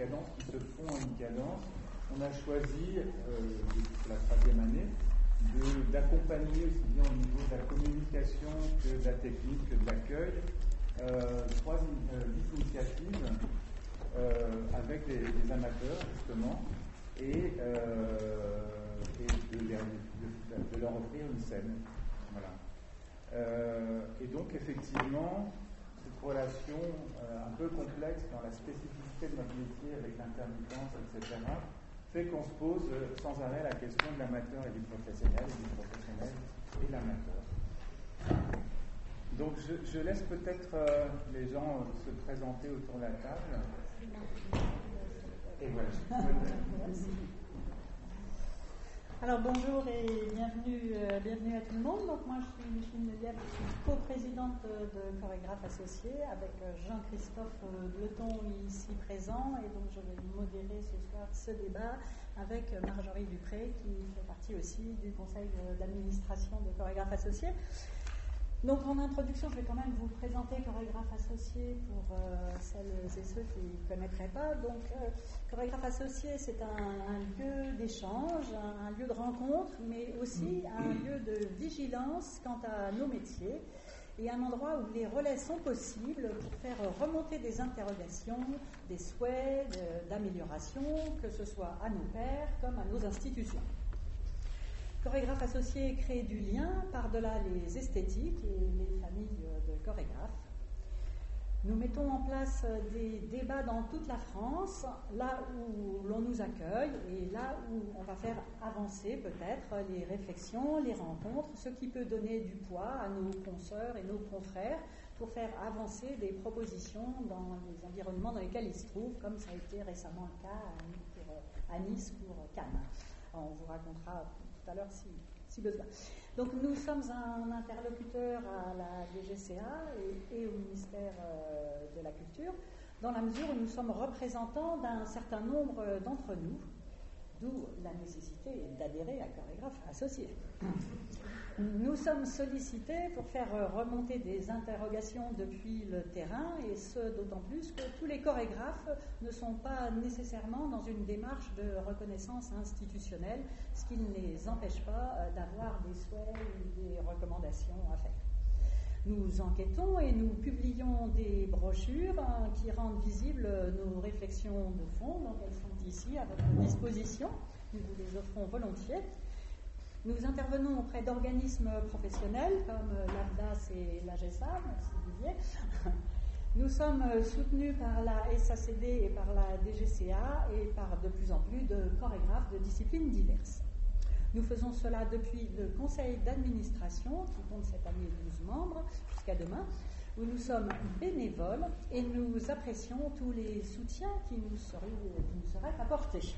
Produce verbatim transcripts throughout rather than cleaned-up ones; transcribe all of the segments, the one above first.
cadences qui se font en une cadence. On a choisi, euh, pour la troisième année, de, d'accompagner aussi bien au niveau de la communication que de la technique, que de l'accueil, euh, trois euh, dix initiatives euh, avec des, des amateurs justement, et, euh, et de, de, de, de leur offrir une scène. Voilà. Euh, et donc effectivement, cette relation euh, un peu complexe dans la spécificité de notre métier avec l'intermittence, et cetera, fait qu'on se pose sans arrêt la question de l'amateur et du professionnel, et du professionnel et de l'amateur. Donc je, je laisse peut-être euh, les gens euh, se présenter autour de la table. Et voilà. Alors bonjour et bienvenue, euh, bienvenue à tout le monde. Donc moi je suis Micheline Lelièvre, je suis co-présidente de, de Chorégraphes Associés avec Jean-Christophe Bleton ici présent, et donc je vais modérer ce soir ce débat avec Marjorie Dupré qui fait partie aussi du conseil d'administration de Chorégraphes Associés. Donc en introduction, je vais quand même vous présenter Chorégraphes Associés pour euh, celles et ceux qui ne connaîtraient pas. Donc euh, Chorégraphes Associés, c'est un, un lieu d'échange, un, un lieu de rencontre, mais aussi un lieu de vigilance quant à nos métiers, et un endroit où les relais sont possibles pour faire remonter des interrogations, des souhaits de, d'amélioration, que ce soit à nos pairs comme à nos institutions. Chorégraphes Associés crée du lien par-delà les esthétiques et les familles de chorégraphes. Nous mettons en place des débats dans toute la France, là où l'on nous accueille et là où on va faire avancer peut-être les réflexions, les rencontres, ce qui peut donner du poids à nos consoeurs et nos confrères pour faire avancer des propositions dans les environnements dans lesquels ils se trouvent, comme ça a été récemment le cas à Nice pour Cannes. On vous racontera tout à l'heure si, si besoin. Donc nous sommes un interlocuteur à la D G C A et, et au ministère euh, de la Culture, dans la mesure où nous sommes représentants d'un certain nombre d'entre nous, d'où la nécessité d'adhérer à Chorégraphes Associés. Nous sommes sollicités pour faire remonter des interrogations depuis le terrain, et ce d'autant plus que tous les chorégraphes ne sont pas nécessairement dans une démarche de reconnaissance institutionnelle, ce qui ne les empêche pas d'avoir des souhaits ou des recommandations à faire. Nous enquêtons et nous publions des brochures hein, qui rendent visibles nos réflexions de fond, donc elles sont ici à votre disposition, nous vous les offrons volontiers. Nous intervenons auprès d'organismes professionnels comme l'A F D A S et l'A G E S A, merci Didier. Nous sommes soutenus par la S A C D et par la D G C A et par de plus en plus de chorégraphes de disciplines diverses. Nous faisons cela depuis le conseil d'administration, qui compte cette année douze membres, jusqu'à demain, où nous sommes bénévoles et nous apprécions tous les soutiens qui nous seraient, qui nous seraient apportés.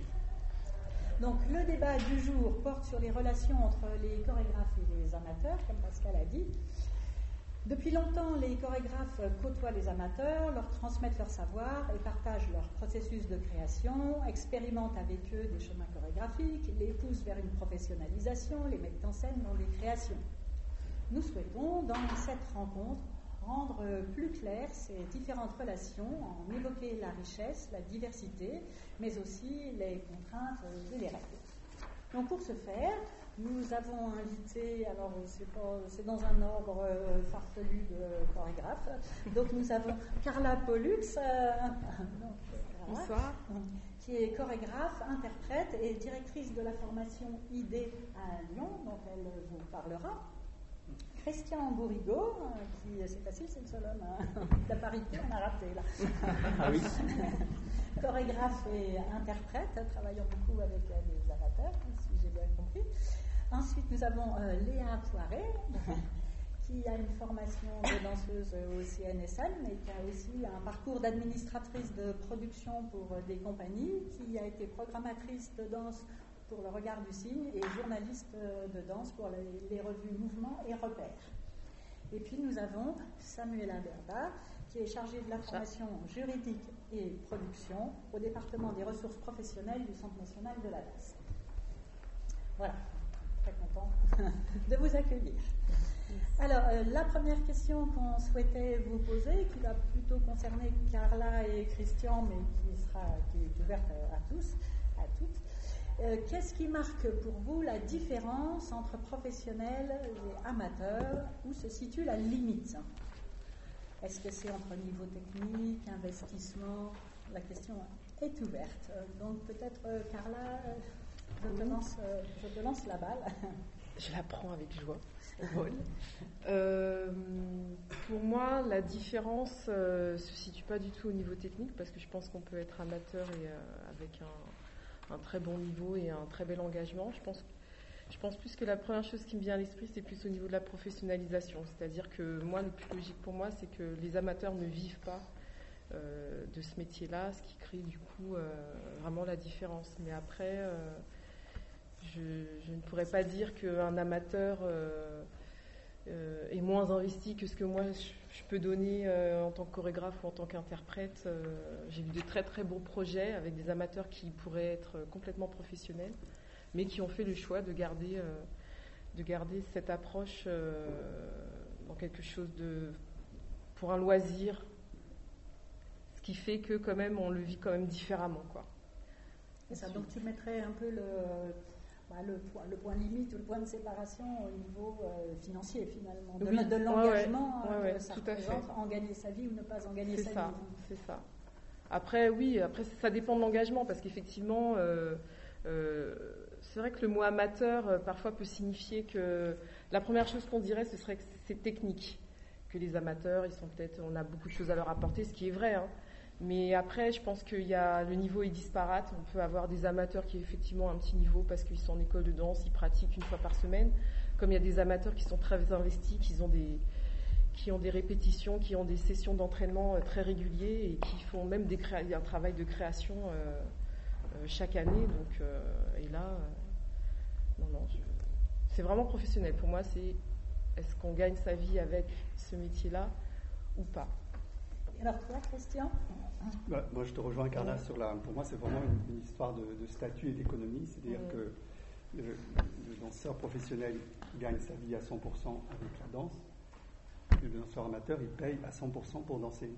Donc le débat du jour porte sur les relations entre les chorégraphes et les amateurs, comme Pascal a dit. Depuis longtemps, les chorégraphes côtoient les amateurs, leur transmettent leur savoir et partagent leur processus de création, expérimentent avec eux des chemins chorégraphiques, les poussent vers une professionnalisation, les mettent en scène dans des créations. Nous souhaitons, dans cette rencontre, rendre plus claires ces différentes relations, en évoquer la richesse, la diversité, mais aussi les contraintes et les règles. Donc pour ce faire, nous avons invité, alors c'est, pas, c'est dans un ordre euh, farfelu de chorégraphes, donc nous avons Carla Pollux, euh, donc, bonsoir, qui est chorégraphe, interprète et directrice de la formation I D à Lyon, donc elle vous parlera. Christian Bourrigaud, qui, c'est facile, c'est le seul homme, hein. La parité, on a raté là. Ah oui. Chorégraphe et interprète, travaillant beaucoup avec les amateurs, si j'ai bien compris. Ensuite, nous avons euh, Léa Poiret, qui a une formation de danseuse au C N S M, mais qui a aussi un parcours d'administratrice de production pour euh, des compagnies, qui a été programmatrice de danse pour le Regard du Cygne et journaliste de danse pour les, les revues Mouvement et Repères. Et puis nous avons Samuela Berda, qui est chargée de la formation juridique et production au département des ressources professionnelles du Centre national de la danse. Voilà. très content de vous accueillir. Alors, euh, la première question qu'on souhaitait vous poser, qui va plutôt concerner Carla et Christian, mais qui sera qui est ouverte à, à tous, à toutes. Euh, qu'est-ce qui marque pour vous la différence entre professionnels et amateurs? Où se situe la limite? Est-ce que c'est entre niveau technique, investissement? La question est ouverte. Donc peut-être, euh, Carla, je te, lance, euh, je te lance la balle. Je la prends avec joie. euh, pour moi, la différence ne euh, se situe pas du tout au niveau technique, parce que je pense qu'on peut être amateur et euh, avec un, un très bon niveau et un très bel engagement. Je pense, je pense plus que la première chose qui me vient à l'esprit, c'est plus au niveau de la professionnalisation. C'est-à-dire que moi, le plus logique pour moi, c'est que les amateurs ne vivent pas euh, de ce métier-là, ce qui crée du coup euh, vraiment la différence. Mais après... Euh, Je, je ne pourrais pas dire qu'un amateur euh, euh, est moins investi que ce que moi je, je peux donner euh, en tant que chorégraphe ou en tant qu'interprète. Euh, j'ai vu de très très beaux projets avec des amateurs qui pourraient être complètement professionnels, mais qui ont fait le choix de garder, euh, de garder cette approche euh, dans quelque chose de, pour un loisir, ce qui fait que quand même on le vit quand même différemment, quoi. Et ça, donc tu mettrais un peu le Bah, le, point, le point limite ou le point de séparation au niveau euh, financier finalement, de, oui. de l'engagement ouais, ouais. euh, Ouais, que ça tout représente, en gagner sa vie ou ne pas en gagner c'est sa ça, vie. C'est ça. Après, oui, après ça dépend de l'engagement, parce qu'effectivement, euh, euh, c'est vrai que le mot amateur euh, parfois peut signifier que la première chose qu'on dirait, ce serait que c'est technique, que les amateurs, ils sont peut-être, on a beaucoup de choses à leur apporter, ce qui est vrai, hein. Mais après, je pense qu'il y a, le niveau est disparate. On peut avoir des amateurs qui ont effectivement un petit niveau parce qu'ils sont en école de danse, ils pratiquent une fois par semaine. Comme il y a des amateurs qui sont très investis, qui ont des, qui ont des répétitions, qui ont des sessions d'entraînement très réguliers et qui font même des créa- un travail de création euh, euh, chaque année. Donc, euh, et là, euh, non, non, je, c'est vraiment professionnel. Pour moi, c'est est-ce qu'on gagne sa vie avec ce métier-là ou pas? Alors toi, Christian? Bah, moi, je te rejoins, Carla, sur la. Pour moi, c'est vraiment une, une histoire de, de statut et d'économie. C'est-à-dire mmh. que le, le danseur professionnel gagne sa vie à cent pour cent avec la danse. Et le danseur amateur, il paye à cent pour cent pour danser.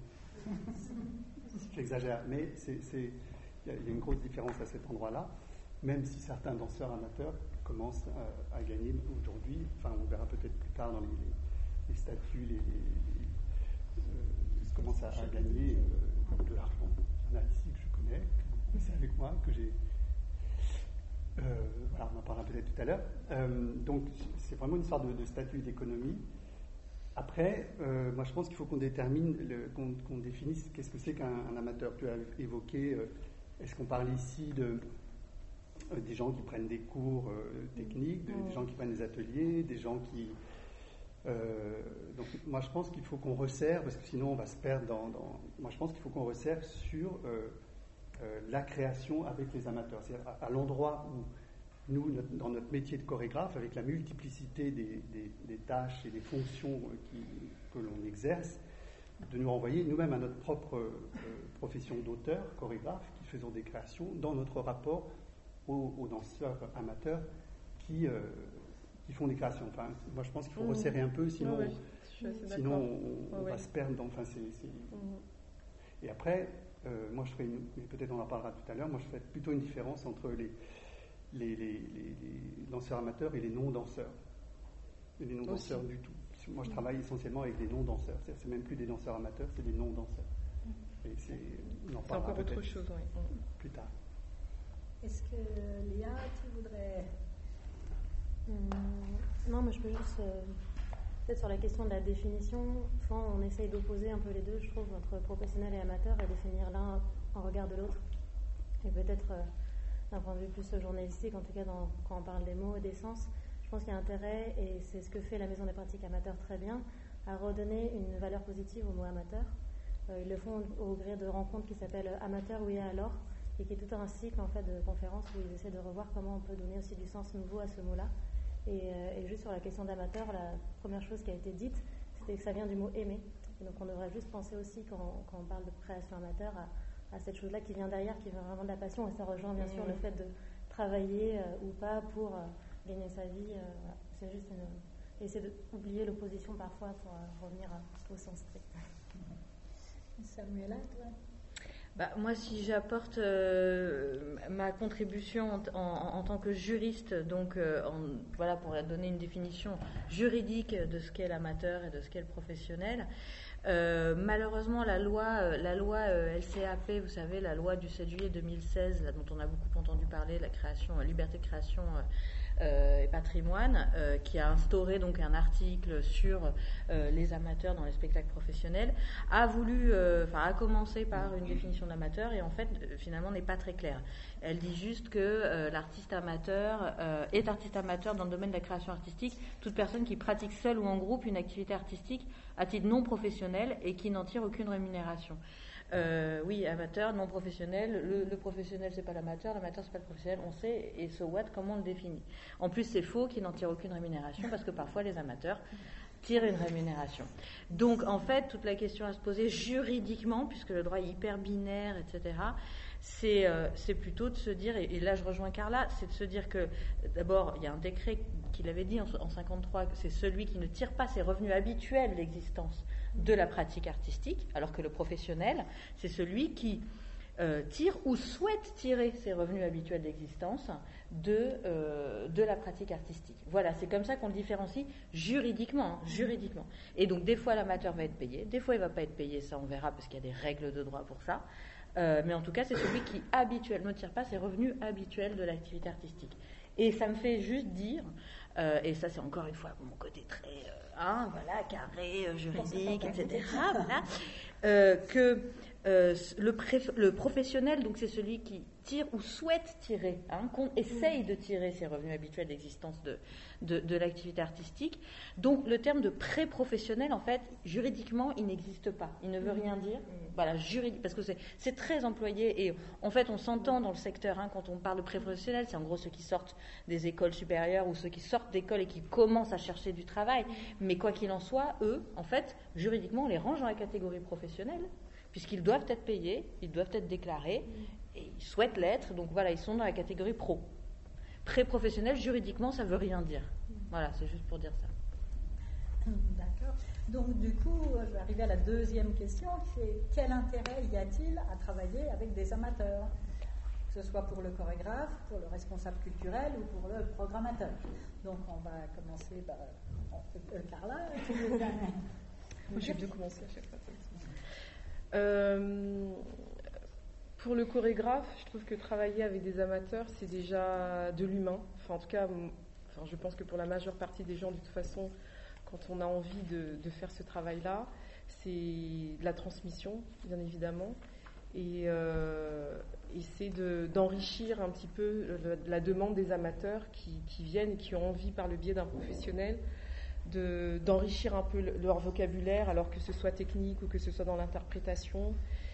J'exagère, mais c'est, c'est, il y a une grosse différence à cet endroit-là. Même si certains danseurs amateurs commencent à, à gagner aujourd'hui, enfin, on verra peut-être plus tard dans les, les, les statuts, les, les, les commence à, à gagner euh, de l'argent. Il y en a ici que je connais, que c'est avec moi, que j'ai... Euh, voilà, on en parlera peut-être tout à l'heure. Euh, donc, c'est vraiment une histoire de, de statut et d'économie. Après, euh, moi, je pense qu'il faut qu'on détermine, le, qu'on, qu'on définisse qu'est-ce que c'est qu'un un amateur. Tu as évoqué, euh, est-ce qu'on parle ici de euh, des gens qui prennent des cours euh, techniques, de, des gens qui prennent des ateliers, des gens qui... Euh, donc moi je pense qu'il faut qu'on resserre, parce que sinon on va se perdre dans, dans moi je pense qu'il faut qu'on resserre sur euh, euh, la création avec les amateurs, c'est-à-dire à, à l'endroit où nous, notre, dans notre métier de chorégraphe, avec la multiplicité des, des, des tâches et des fonctions qui, que l'on exerce, de nous renvoyer nous-mêmes à notre propre euh, profession d'auteur, chorégraphe, qui faisons des créations dans notre rapport aux, aux danseurs amateurs qui euh, qui font des créations. Enfin, moi, je pense qu'il faut mmh. resserrer un peu, sinon, ouais, ouais, sinon on, on ouais, va ouais. se perdre dans... Enfin, c'est, c'est... Mmh. Et après, euh, moi, je ferai une... Mais peut-être on en parlera tout à l'heure, moi, je ferai plutôt une différence entre les, les, les, les, les danseurs amateurs et les non-danseurs. Et les non-danseurs Aussi. Du tout. Moi, je mmh. travaille essentiellement avec des non-danseurs. C'est, c'est même plus des danseurs amateurs, c'est des non-danseurs. Mmh. Et c'est... On en c'est parlera encore peut-être autre chose, oui. Plus tard. Est-ce que, Léa, tu voudrais... Hum, non, mais je peux juste, euh, peut-être sur la question de la définition, souvent on essaye d'opposer un peu les deux, je trouve, entre professionnel et amateur, et définir l'un en regard de l'autre. Et peut-être, euh, d'un point de vue plus journalistique, en tout cas dans, quand on parle des mots et des sens, je pense qu'il y a intérêt, et c'est ce que fait la Maison des pratiques amateurs très bien, à redonner une valeur positive au mot amateur. Euh, ils le font au gré de rencontres qui s'appellent Amateur, oui et alors, et qui est tout un cycle en fait, de conférences où ils essaient de revoir comment on peut donner aussi du sens nouveau à ce mot-là. Et, euh, et juste sur la question d'amateur, la première chose qui a été dite, c'était que ça vient du mot aimer. Et donc on devrait juste penser aussi, quand, quand on parle de création amateur, à, à cette chose-là qui vient derrière, qui vient vraiment de la passion. Et ça rejoint bien mmh. sûr le fait de travailler euh, ou pas pour euh, gagner sa vie. Euh, voilà. C'est juste une, essayer d'oublier l'opposition parfois pour euh, revenir à, au sens strict. Samuela, toi? Bah, moi, si j'apporte euh, ma contribution en, en, en tant que juriste, donc euh, en, voilà, pour donner une définition juridique de ce qu'est l'amateur et de ce qu'est le professionnel, euh, malheureusement, la loi, la loi euh, L C A P, vous savez, la loi du sept juillet deux mille seize, là, dont on a beaucoup entendu parler, la création, la liberté de création euh, Euh, et patrimoine, euh, qui a instauré donc un article sur euh, les amateurs dans les spectacles professionnels, a voulu, enfin euh, a commencé par une définition d'amateur et en fait euh, finalement n'est pas très claire. Elle dit juste que euh, l'artiste amateur euh, est artiste amateur dans le domaine de la création artistique, toute personne qui pratique seule ou en groupe une activité artistique à titre non professionnel et qui n'en tire aucune rémunération. Euh, oui, amateur, non professionnel. Le, le professionnel, c'est pas l'amateur, l'amateur, c'est pas le professionnel. On sait, et so what, comment on le définit. En plus, c'est faux qu'ils n'en tirent aucune rémunération parce que parfois les amateurs tirent une rémunération. Donc, en fait, toute la question à se poser juridiquement, puisque le droit est hyper binaire, et cetera, c'est, euh, c'est plutôt de se dire, et, et là je rejoins Carla, c'est de se dire que d'abord, il y a un décret qu'il avait dit en, en cinquante-trois, que c'est celui qui ne tire pas ses revenus habituels d'existence de la pratique artistique, alors que le professionnel, c'est celui qui euh, tire ou souhaite tirer ses revenus habituels d'existence de, euh, de la pratique artistique. Voilà, c'est comme ça qu'on le différencie juridiquement, hein, juridiquement. Et donc, des fois, l'amateur va être payé, des fois, il ne va pas être payé, ça on verra, parce qu'il y a des règles de droit pour ça. Euh, mais en tout cas, c'est celui qui habituellement ne tire pas ses revenus habituels de l'activité artistique. Et ça me fait juste dire, euh, et ça c'est encore une fois mon côté très... Euh, Hein, voilà, carré, euh, juridique, et cetera. Voilà, euh, que euh, le, pré- le professionnel, donc c'est celui qui tire ou souhaite tirer, hein, qu'on essaye de tirer ses revenus habituels d'existence de, de, de l'activité artistique. Donc le terme de pré-professionnel, en fait, juridiquement, il n'existe pas. Il ne veut rien dire. Voilà, juridique, parce que c'est, c'est très employé et en fait, on s'entend dans le secteur, hein, quand on parle de pré-professionnel, c'est en gros ceux qui sortent des écoles supérieures ou ceux qui sortent d'école et qui commencent à chercher du travail. Mais quoi qu'il en soit, eux, en fait, juridiquement, on les range dans la catégorie professionnelle, puisqu'ils doivent être payés, ils doivent être déclarés, et ils souhaitent l'être, donc voilà, ils sont dans la catégorie pro. Pré-professionnel, juridiquement, ça ne veut rien dire. Voilà, c'est juste pour dire ça. D'accord. Donc du coup, je vais arriver à la deuxième question, c'est quel intérêt y a-t-il à travailler avec des amateurs, que ce soit pour le chorégraphe, pour le responsable culturel ou pour le programmateur. Donc on va commencer par euh, Carla. Moi, j'ai bien commencé à chaque fois. Euh, pour le chorégraphe, je trouve que travailler avec des amateurs, c'est déjà de l'humain. Enfin, en tout cas, enfin, je pense que pour la majeure partie des gens, de toute façon, quand on a envie de, de faire ce travail-là, c'est de la transmission, bien évidemment, et, euh, et c'est de, d'enrichir un petit peu le, la demande des amateurs qui, qui viennent et qui ont envie, par le biais d'un professionnel, de, d'enrichir un peu le, leur vocabulaire, alors que ce soit technique ou que ce soit dans l'interprétation,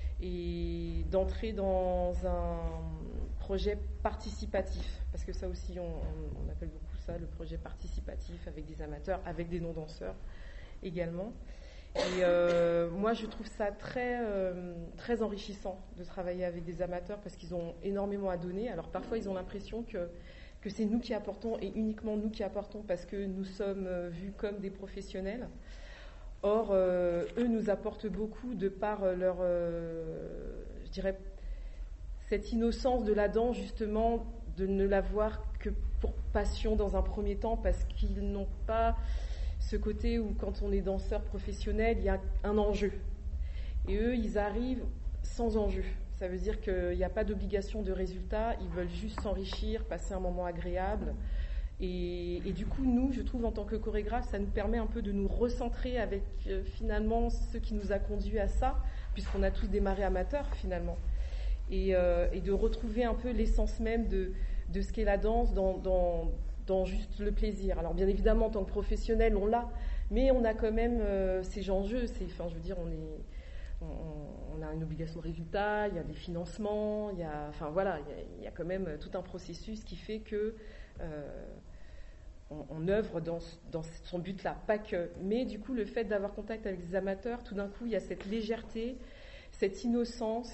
et d'entrer dans un projet participatif, parce que ça aussi, on, on appelle beaucoup ça, le projet participatif avec des amateurs, avec des non-danseurs également. Et euh, moi, je trouve ça très, euh, très enrichissant de travailler avec des amateurs parce qu'ils ont énormément à donner. Alors parfois, ils ont l'impression que, que c'est nous qui apportons et uniquement nous qui apportons parce que nous sommes vus comme des professionnels. Or, euh, eux nous apportent beaucoup de par leur, euh, je dirais, cette innocence de la danse, justement, de ne la voir que pour passion dans un premier temps, parce qu'ils n'ont pas ce côté où, quand on est danseur professionnel, il y a un enjeu. Et eux, ils arrivent sans enjeu. Ça veut dire qu'il n'y a pas d'obligation de résultat, ils veulent juste s'enrichir, passer un moment agréable. Et, et du coup, nous, je trouve, en tant que chorégraphe, ça nous permet un peu de nous recentrer avec, euh, finalement, ce qui nous a conduit à ça, puisqu'on a tous démarré amateurs, finalement. Et, euh, et de retrouver un peu l'essence même de, de ce qu'est la danse dans, dans, dans juste le plaisir. Alors bien évidemment, en tant que professionnel, on l'a, mais on a quand même euh, ces enjeux. C'est, enfin, je veux dire, on, est, on, on a une obligation de résultat, il y a des financements, il y a, enfin voilà, il y a, il y a quand même tout un processus qui fait que euh, on, on œuvre dans, dans son but-là, pas que. Mais du coup, le fait d'avoir contact avec des amateurs, tout d'un coup, il y a cette légèreté, cette innocence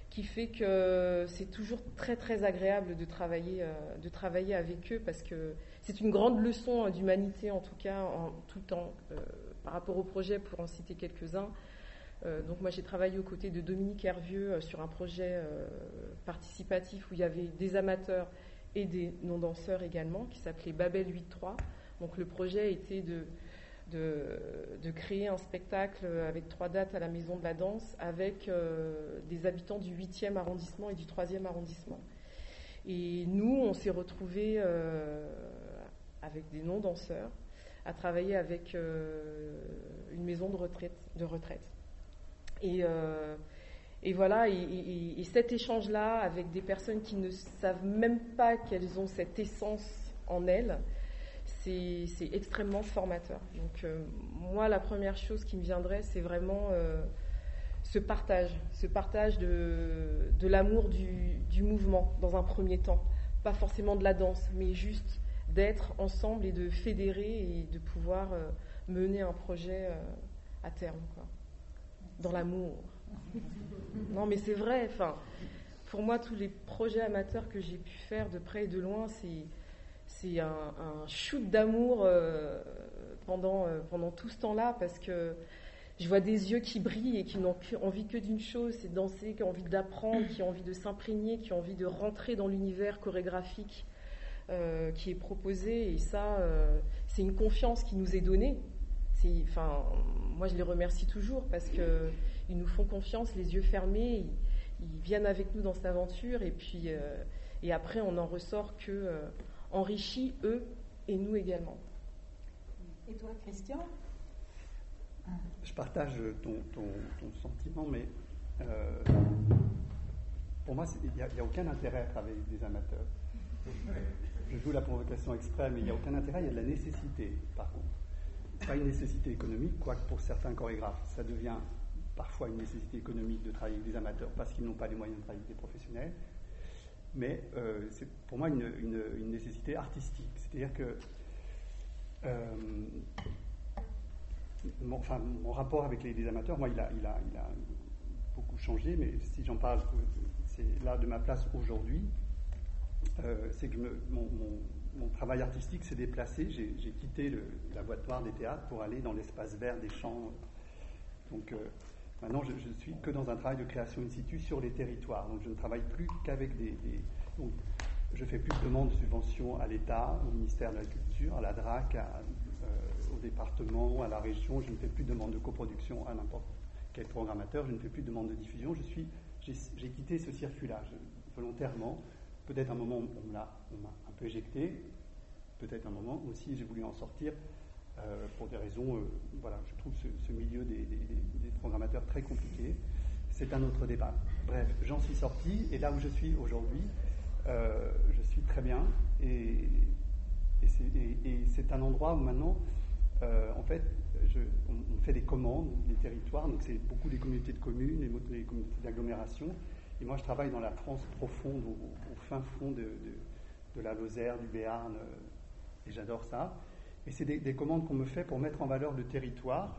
qui fait que c'est toujours très très agréable de travailler, euh, de travailler avec eux parce que c'est une grande leçon d'humanité en tout cas, en tout le temps, euh, par rapport au projet, pour en citer quelques-uns. Euh, donc moi j'ai travaillé aux côtés de Dominique Hervieux euh, sur un projet euh, participatif où il y avait des amateurs et des non-danseurs également, qui s'appelait Babel huit trois. Donc le projet était de, de, de créer un spectacle avec trois dates à la Maison de la Danse avec euh, des habitants du huitième arrondissement et du troisième arrondissement. Et nous, on s'est retrouvés euh, avec des non-danseurs à travailler avec euh, une maison de retraite. De retraite. Et, euh, et voilà, et, et, et cet échange-là avec des personnes qui ne savent même pas qu'elles ont cette essence en elles, c'est, c'est extrêmement formateur. Donc euh, moi, la première chose qui me viendrait, c'est vraiment euh, ce partage, ce partage de, de l'amour du, du mouvement dans un premier temps. Pas forcément de la danse, mais juste d'être ensemble et de fédérer et de pouvoir euh, mener un projet euh, à terme, quoi. Dans l'amour. Non, mais c'est vrai. Enfin, pour moi, tous les projets amateurs que j'ai pu faire de près et de loin, c'est, c'est un, un shoot d'amour euh, pendant, euh, pendant tout ce temps-là, parce que je vois des yeux qui brillent et qui n'ont envie que d'une chose, c'est de danser, qui ont envie d'apprendre, qui ont envie de s'imprégner, qui ont envie de rentrer dans l'univers chorégraphique euh, qui est proposé. Et ça, euh, c'est une confiance qui nous est donnée. C'est, enfin, moi, je les remercie toujours parce qu'ils nous font confiance, les yeux fermés, ils, ils viennent avec nous dans cette aventure et puis euh, et après, on n'en ressort que euh, enrichis, eux et nous également. Et toi, Christian ? Je partage ton, ton, ton sentiment, mais euh, pour moi, il n'y a, a aucun intérêt à travailler avec des amateurs. Je joue la provocation exprès, mais il n'y a aucun intérêt, il y a de la nécessité, par contre. Pas une nécessité économique, quoique pour certains chorégraphes, ça devient parfois une nécessité économique de travailler avec des amateurs parce qu'ils n'ont pas les moyens de travailler avec des professionnels. Mais euh, c'est pour moi une, une, une nécessité artistique. C'est-à-dire que euh, mon, enfin, mon rapport avec les, les amateurs, moi, il a, il, a, il a beaucoup changé, mais si j'en parle, c'est là de ma place aujourd'hui, euh, c'est que me, mon, mon Mon travail artistique s'est déplacé. J'ai, j'ai quitté le, la boîte noire des théâtres pour aller dans l'espace vert des champs. Donc euh, maintenant, je ne suis que dans un travail de création in situ sur les territoires. Donc je ne travaille plus qu'avec des... des donc, je fais plus de demandes de subventions à l'État, au ministère de la Culture, à la D R A C, à, euh, au département, à la région. Je ne fais plus de demandes de coproduction à n'importe quel programmateur. Je ne fais plus de demandes de diffusion. Je suis, j'ai, j'ai quitté ce circuit-là je, volontairement. Peut-être un moment, on m'a, on m'a un peu éjecté. Peut-être un moment aussi, j'ai voulu en sortir euh, pour des raisons... Euh, voilà, je trouve ce, ce milieu des, des, des programmateurs très compliqué. C'est un autre débat. Bref, j'en suis sorti. Et là où je suis aujourd'hui, euh, je suis très bien. Et, et, c'est, et, et c'est un endroit où maintenant, euh, en fait, je, on, on fait des commandes, des territoires. Donc c'est beaucoup des communautés de communes, les, les communautés d'agglomération. Et moi, je travaille dans la France profonde, au, au fin fond de, de, de la Lozère, du Béarn, euh, et j'adore ça. Et c'est des, des commandes qu'on me fait pour mettre en valeur le territoire.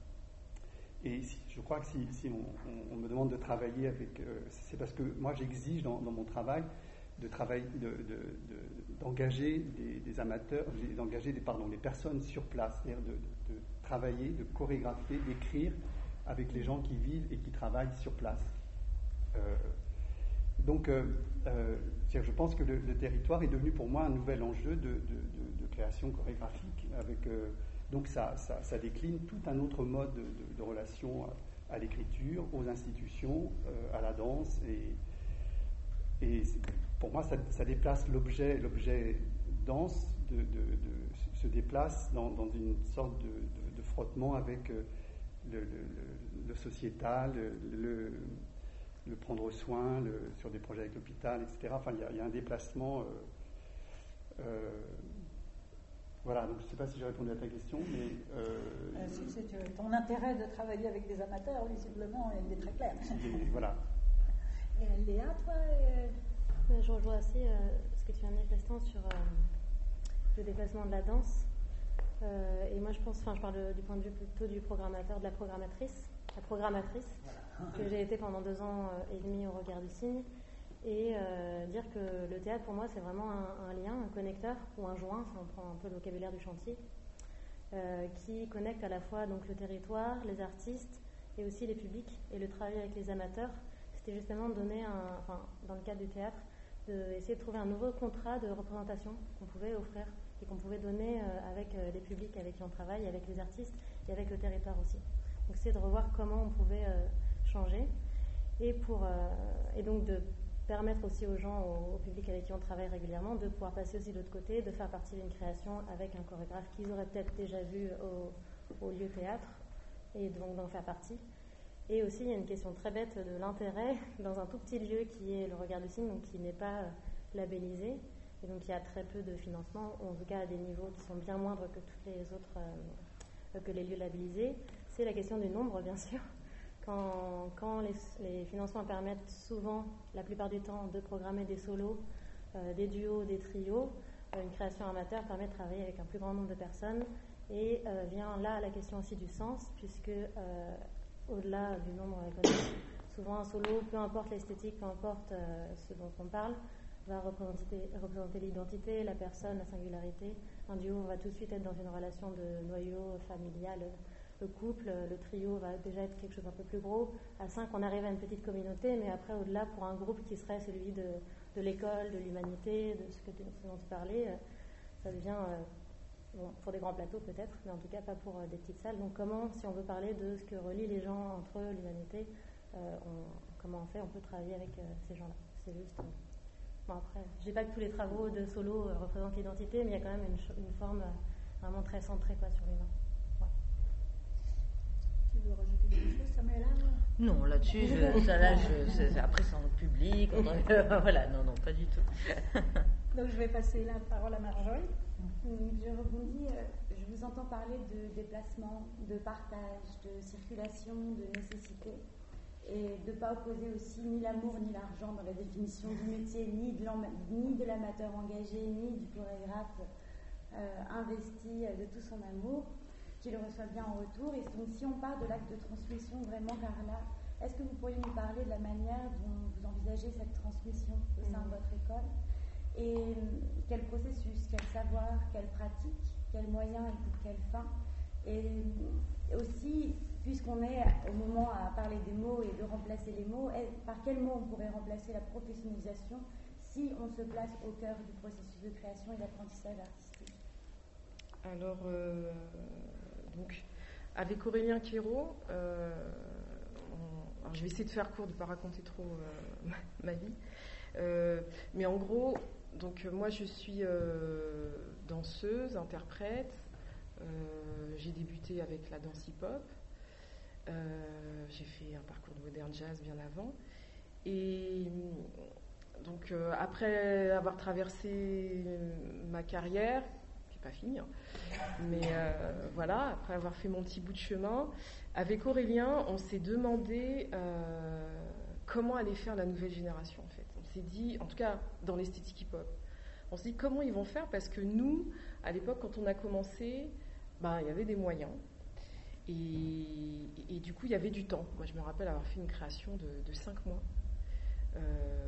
Et si, je crois que si, si on, on, on me demande de travailler avec... Euh, c'est parce que moi, j'exige dans, dans mon travail de travailler, de, de, de, d'engager des, des amateurs, d'engager des, pardon, des personnes sur place, c'est-à-dire de, de, de travailler, de chorégraphier, d'écrire avec les gens qui vivent et qui travaillent sur place. Euh, donc, euh, euh, je pense que le, le territoire est devenu pour moi un nouvel enjeu de, de, de, de création chorégraphique. Avec, euh, donc, ça, ça, ça décline tout un autre mode de, de, de relation à, à l'écriture, aux institutions, euh, à la danse. Et, et pour moi, ça, ça déplace l'objet, l'objet danse, de, de, de, se déplace dans, dans une sorte de, de, de frottement avec le, le, le, le sociétal, le, le le prendre soin le, sur des projets avec l'hôpital, et cetera. Enfin, il y a, il y a un déplacement. Euh, euh, voilà, donc je ne sais pas si j'ai répondu à ta question, mais... Euh, euh, si, c'est, tu, ton intérêt de travailler avec des amateurs, visiblement, il est très clair. Et, voilà. Et Léa, toi euh... Je rejoins aussi euh, ce que tu viens de dire, Christian, sur euh, le déplacement de la danse. Euh, et moi, je pense, enfin, je parle du point de vue plutôt du programmateur, de la programmatrice. La programmatrice. Voilà. que j'ai été pendant deux ans et demi au Regard du Cygne, et euh, dire que le théâtre pour moi c'est vraiment un, un lien, un connecteur ou un joint, si on prend un peu le vocabulaire du chantier, euh, qui connecte à la fois donc le territoire, les artistes et aussi les publics. Et le travail avec les amateurs, c'était justement de donner un, enfin, dans le cadre du théâtre, d'essayer de trouver un nouveau contrat de représentation qu'on pouvait offrir et qu'on pouvait donner euh, avec euh, les publics avec qui on travaille, avec les artistes et avec le territoire aussi. Donc c'est de revoir comment on pouvait euh, changer et, pour, euh, et donc de permettre aussi aux gens, au, au public avec qui on travaille régulièrement, de pouvoir passer aussi de l'autre côté, de faire partie d'une création avec un chorégraphe qu'ils auraient peut-être déjà vu au, au lieu théâtre et donc d'en faire partie. Et aussi, il y a une question très bête de l'intérêt dans un tout petit lieu qui est le Regard du Cygne, donc qui n'est pas euh, labellisé, et donc il y a très peu de financement, ou en tout cas à des niveaux qui sont bien moindres que toutes les autres, euh, que les lieux labellisés. C'est la question du nombre, bien sûr. Quand, quand les, les financements permettent souvent, la plupart du temps, de programmer des solos, euh, des duos, des trios, euh, une création amateur permet de travailler avec un plus grand nombre de personnes, et euh, vient là la question aussi du sens, puisque euh, au-delà du nombre économique, souvent un solo, peu importe l'esthétique, peu importe euh, ce dont on parle, va représenter, représenter l'identité, la personne, la singularité. Un duo va tout de suite être dans une relation de noyau familial. Le couple, le trio va déjà être quelque chose d'un peu plus gros. À cinq, on arrive à une petite communauté, mais après, au-delà, pour un groupe qui serait celui de, de l'école, de l'humanité, de ce, que, ce dont tu parlais, euh, ça devient... Euh, Bon, pour des grands plateaux peut-être, mais en tout cas pas pour euh, des petites salles. Donc comment, si on veut parler de ce que relie les gens entre eux, l'humanité, euh, on, comment on fait, on peut travailler avec euh, ces gens-là. C'est juste... Euh... Bon après, je dis pas que tous les travaux de solo euh, représentent l'identité, mais il y a quand même une, une forme euh, vraiment très centrée quoi, sur l'humain. Ouais. Tu veux rajouter quelque chose, Samuela? Non, là-dessus, je, ça, là, je, c'est, après c'est en public, on, voilà, non, non, pas du tout. Donc je vais passer la parole à Marjorie. Je rebondis, euh, je vous entends parler de déplacement, de partage, de circulation, de nécessité, et de ne pas opposer aussi ni l'amour ni l'argent dans la définition du métier, ni de, ni de l'amateur engagé, ni du chorégraphe euh, investi de tout son amour, qui le reçoit bien en retour. Et donc si on part de l'acte de transmission, vraiment, Carla, est-ce que vous pourriez nous parler de la manière dont vous envisagez cette transmission au sein de votre école? Et quel processus, quel savoir, quelle pratique, quels moyens et pour quelle fin. Et aussi, puisqu'on est au moment à parler des mots et de remplacer les mots, par quels mots on pourrait remplacer la professionnalisation si on se place au cœur du processus de création et d'apprentissage artistique? Alors, euh, donc, avec Aurélien Quérault, euh, on, alors je vais essayer de faire court, de ne pas raconter trop euh, ma, ma vie. Euh, mais en gros, donc moi je suis euh, danseuse, interprète. Euh, j'ai débuté avec la danse hip-hop. Euh, j'ai fait un parcours de modern jazz bien avant. Et donc euh, après avoir traversé ma carrière, qui n'est pas finie, hein, mais euh, voilà, après avoir fait mon petit bout de chemin, avec Aurélien, on s'est demandé euh, comment aller faire la nouvelle génération en fait. On s'est dit, en tout cas dans l'esthétique hip-hop, on s'est dit comment ils vont faire, parce que nous, à l'époque, quand on a commencé, ben, il y avait des moyens. Et, et, et du coup, il y avait du temps. Moi, je me rappelle avoir fait une création de, de cinq mois. Euh,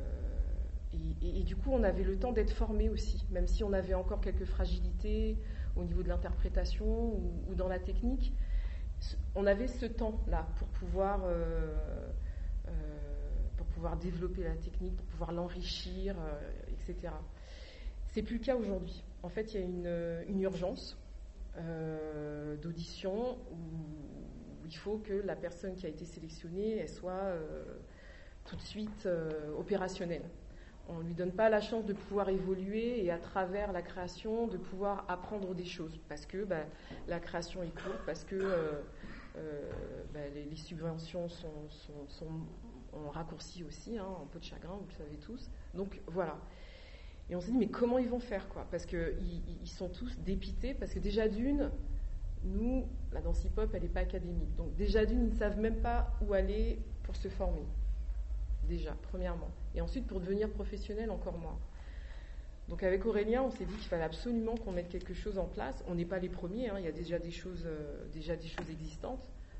et, et, et du coup, on avait le temps d'être formés aussi, même si on avait encore quelques fragilités au niveau de l'interprétation ou, ou dans la technique. On avait ce temps-là pour pouvoir... Euh, euh, pour pouvoir développer la technique, pour pouvoir l'enrichir, euh, et cetera. C'est plus le cas aujourd'hui. En fait, il y a une, une urgence euh, d'audition où il faut que la personne qui a été sélectionnée, elle soit euh, tout de suite euh, opérationnelle. On ne lui donne pas la chance de pouvoir évoluer et à travers la création de pouvoir apprendre des choses, parce que bah, la création est courte, parce que euh, euh, bah, les, les subventions sont, sont, sont ont raccourci aussi, hein, en peau de chagrin, vous le savez tous. Donc voilà. Et on s'est dit, mais comment ils vont faire, quoi? Parce qu'ils ils sont tous dépités, parce que déjà d'une, nous, la danse hip-hop, elle n'est pas académique. Donc déjà d'une, ils ne savent même pas où aller pour se former. Déjà, premièrement. Et ensuite, pour devenir professionnel, encore moins. Donc avec Aurélien, on s'est dit qu'il fallait absolument qu'on mette quelque chose en place. On n'est pas les premiers, hein, il y a déjà des choses, euh, déjà des choses existantes.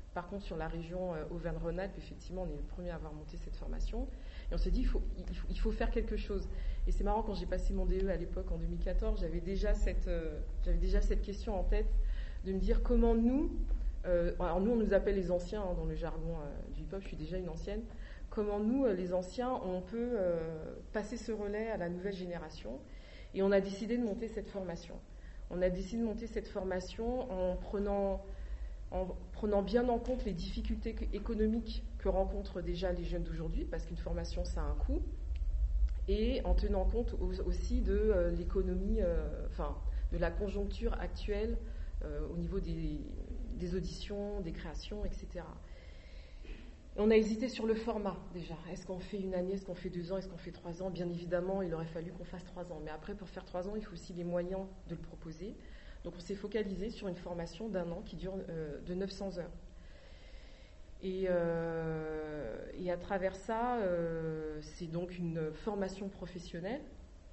Par contre, sur la région euh, Auvergne-Rhône-Alpes, effectivement, on est le premier à avoir monté cette formation. Et on s'est dit, il faut, il faut, il faut faire quelque chose. Et c'est marrant, quand j'ai passé mon D E à l'époque, en deux mille quatorze, j'avais déjà cette, euh, j'avais déjà cette question en tête, de me dire comment nous, euh, alors nous on nous appelle les anciens hein, dans le jargon euh, du hip-hop, je suis déjà une ancienne, comment nous, euh, les anciens, on peut euh, passer ce relais à la nouvelle génération. Et on a décidé de monter cette formation. On a décidé de monter cette formation en prenant... en prenant bien en compte les difficultés économiques que rencontrent déjà les jeunes d'aujourd'hui, parce qu'une formation, ça a un coût, et en tenant compte aussi de euh, l'économie, euh, enfin, de la conjoncture actuelle euh, au niveau des, des auditions, des créations, et cetera. Et on a hésité sur le format, déjà. Est-ce qu'on fait une année, est-ce qu'on fait deux ans, est-ce qu'on fait trois ans ? Bien évidemment, il aurait fallu qu'on fasse trois ans. Mais après, pour faire trois ans, il faut aussi les moyens de le proposer. Donc on s'est focalisé sur une formation d'un an qui dure euh, de neuf cents heures. Et, euh, et à travers ça, euh, c'est donc une formation professionnelle.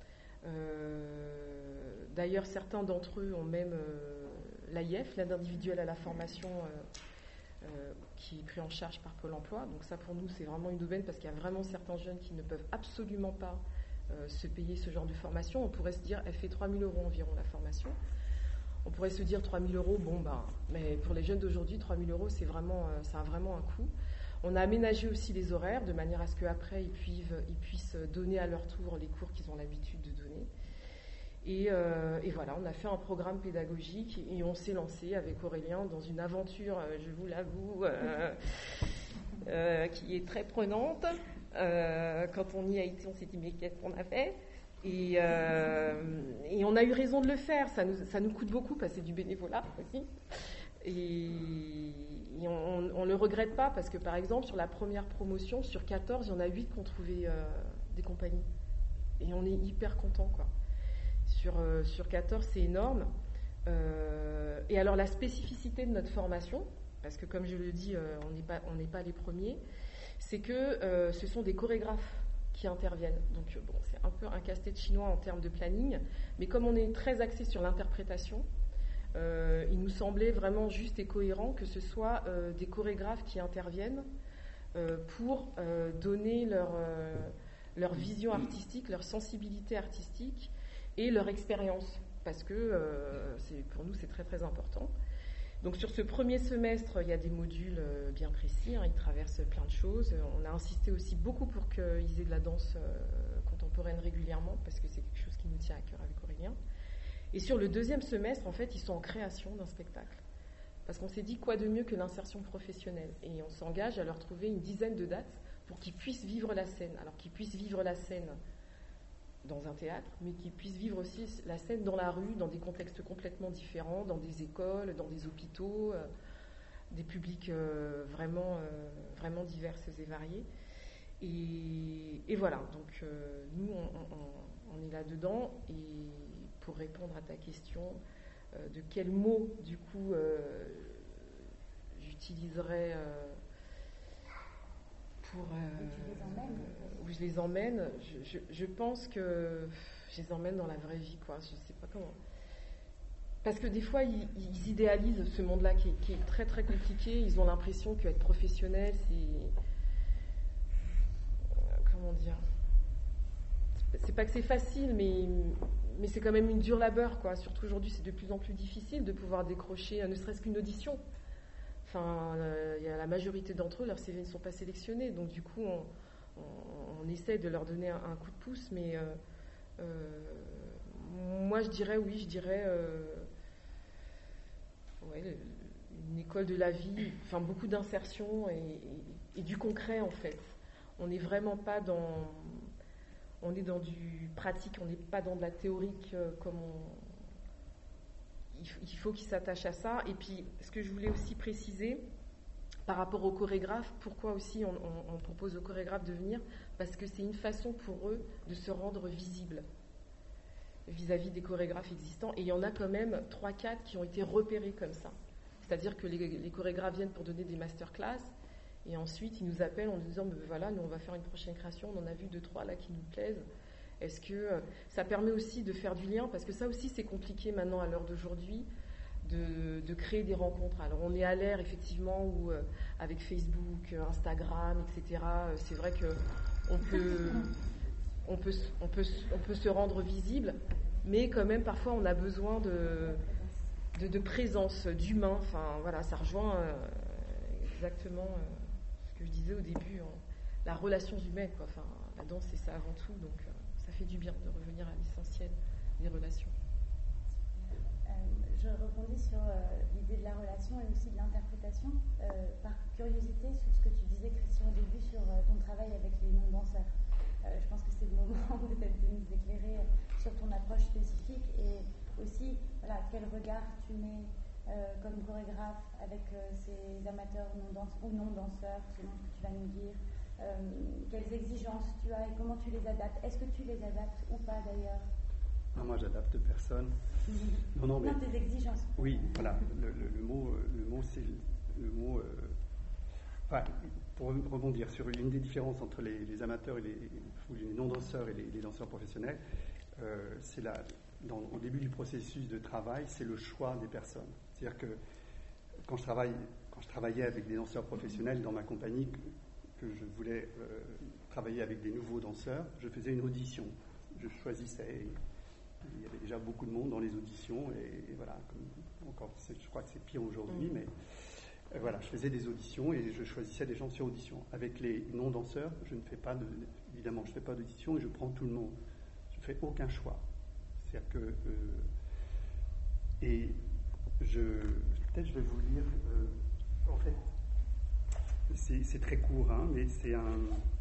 Euh, d'ailleurs, certains d'entre eux ont même euh, l'A I F, l'aide individuelle à la formation, euh, euh, qui est pris en charge par Pôle emploi. Donc ça, pour nous, c'est vraiment une aubaine parce qu'il y a vraiment certains jeunes qui ne peuvent absolument pas euh, se payer ce genre de formation. On pourrait se dire, elle fait trois mille euros environ la formation. On pourrait se dire trois mille euros, bon ben, mais pour les jeunes d'aujourd'hui, trois mille euros, c'est vraiment, euh, ça a vraiment un coût. On a aménagé aussi les horaires de manière à ce qu'après, ils puissent, ils puissent donner à leur tour les cours qu'ils ont l'habitude de donner. Et, euh, et voilà, on a fait un programme pédagogique et on s'est lancé avec Aurélien dans une aventure, euh, je vous l'avoue, euh, euh, qui est très prenante. Euh, quand on y a été, on s'est dit, mais qu'est-ce qu'on a fait ? Et, euh, et on a eu raison de le faire. Ça nous, ça nous coûte beaucoup parce que c'est du bénévolat aussi. Et, et on ne le regrette pas parce que, par exemple, sur la première promotion, sur quatorze, il y en a huit qui ont trouvé euh, des compagnies. Et on est hyper contents, quoi. Sur, euh, sur quatorze, c'est énorme. Euh, et alors, la spécificité de notre formation, parce que comme je le dis, euh, on n'est pas, on n'est pas les premiers, c'est que euh, ce sont des chorégraphes qui interviennent. Donc bon, c'est un peu un casse-tête chinois en termes de planning, mais comme on est très axé sur l'interprétation, euh, il nous semblait vraiment juste et cohérent que ce soit euh, des chorégraphes qui interviennent euh, pour euh, donner leur, euh, leur vision artistique, leur sensibilité artistique et leur expérience, parce que euh, c'est, pour nous c'est très très important. Donc sur ce premier semestre, il y a des modules euh, bien précis, hein, ils traversent plein de choses. On a insisté aussi beaucoup pour qu'ils aient de la danse euh, contemporaine régulièrement, parce que c'est quelque chose qui nous tient à cœur avec Aurélien. Et sur le deuxième semestre, en fait, ils sont en création d'un spectacle. Parce qu'on s'est dit, quoi de mieux que l'insertion professionnelle ? Et on s'engage à leur trouver une dizaine de dates pour qu'ils puissent vivre la scène. Alors qu'ils puissent vivre la scène dans un théâtre, mais qu'ils puissent vivre aussi la scène dans la rue, dans des contextes complètement différents, dans des écoles, dans des hôpitaux, euh, des publics euh, vraiment, euh, vraiment divers et variés. Et, et voilà, donc euh, nous, on, on, on est là-dedans. Et pour répondre à ta question, euh, de quels mots, du coup, euh, j'utiliserais... Euh, Pour, euh, où je les emmène, je, je, je pense que je les emmène dans la vraie vie, quoi. Je sais pas comment. Parce que des fois, ils, ils idéalisent ce monde-là qui, qui est très très compliqué. Ils ont l'impression qu'être professionnel, c'est comment dire. C'est pas que c'est facile, mais mais c'est quand même une dure labeur, quoi. Surtout aujourd'hui, c'est de plus en plus difficile de pouvoir décrocher, ne serait-ce qu'une audition. Enfin, euh, il y a la majorité d'entre eux, leurs C V ne sont pas sélectionnés, donc du coup, on, on, on essaie de leur donner un, un coup de pouce, mais euh, euh, moi, je dirais, oui, je dirais, euh, ouais, une école de la vie, enfin, beaucoup d'insertion et, et, et du concret, en fait. On n'est vraiment pas dans, on est dans du pratique, on n'est pas dans de la théorique euh, comme on... Il faut qu'ils s'attachent à ça. Et puis, ce que je voulais aussi préciser, par rapport aux chorégraphes, pourquoi aussi on, on, on propose aux chorégraphes de venir ? Parce que c'est une façon pour eux de se rendre visibles vis-à-vis des chorégraphes existants. Et il y en a quand même trois quatre qui ont été repérés comme ça. C'est-à-dire que les, les chorégraphes viennent pour donner des masterclass, et ensuite ils nous appellent en nous disant, ben voilà, nous on va faire une prochaine création, on en a vu deux trois là qui nous plaisent. Est-ce que ça permet aussi de faire du lien, parce que ça aussi c'est compliqué maintenant à l'heure d'aujourd'hui, de, de créer des rencontres. Alors on est à l'ère effectivement où euh, avec Facebook, Instagram, et cetera, c'est vrai que on peut, on peut, on peut, on peut se rendre visible, mais quand même parfois on a besoin de, de, de présence, d'humain. Enfin voilà, ça rejoint euh, exactement euh, ce que je disais au début, hein, la relation humaine, quoi. Enfin, la danse c'est ça avant tout, donc euh, ça fait du bien de revenir à l'essentiel des relations. Euh, je rebondis sur euh, l'idée de la relation et aussi de l'interprétation. Euh, par curiosité, sur ce que tu disais, Christian, au début, sur euh, ton travail avec les non-danseurs. Euh, je pense que c'est le moment peut-être de nous éclairer sur ton approche spécifique et aussi, voilà, quel regard tu mets euh, comme chorégraphe avec euh, ces amateurs non-dans- ou non-danseurs, selon ce que tu vas nous dire. Euh, quelles exigences tu as et comment tu les adaptes. Est-ce que tu les adaptes ou pas d'ailleurs? Non, moi, j'adapte personne. Mm-hmm. Non, non, mais... Non, tes exigences. Oui, voilà. Le, le, le mot, le mot, c'est le, le mot... Euh... Enfin, pour rebondir sur une des différences entre les, les amateurs et les, ou les non-danseurs et les, les danseurs professionnels, euh, c'est la, dans, au début du processus de travail, c'est le choix des personnes. C'est-à-dire que quand je, travaille, quand je travaillais avec des danseurs professionnels dans ma compagnie, que, que je voulais euh, travailler avec des nouveaux danseurs, je faisais une audition. Je choisissais... Il y avait déjà beaucoup de monde dans les auditions et, et voilà, comme, encore, je crois que c'est pire aujourd'hui, mmh. mais euh, voilà, je faisais des auditions et je choisissais des gens sur audition. Avec les non-danseurs, je ne fais pas de, évidemment, je ne fais pas d'audition et je prends tout le monde. Je ne fais aucun choix. C'est-à-dire que, euh, et je, peut-être je vais vous lire, euh, en fait, c'est, c'est très court, hein, mais c'est un...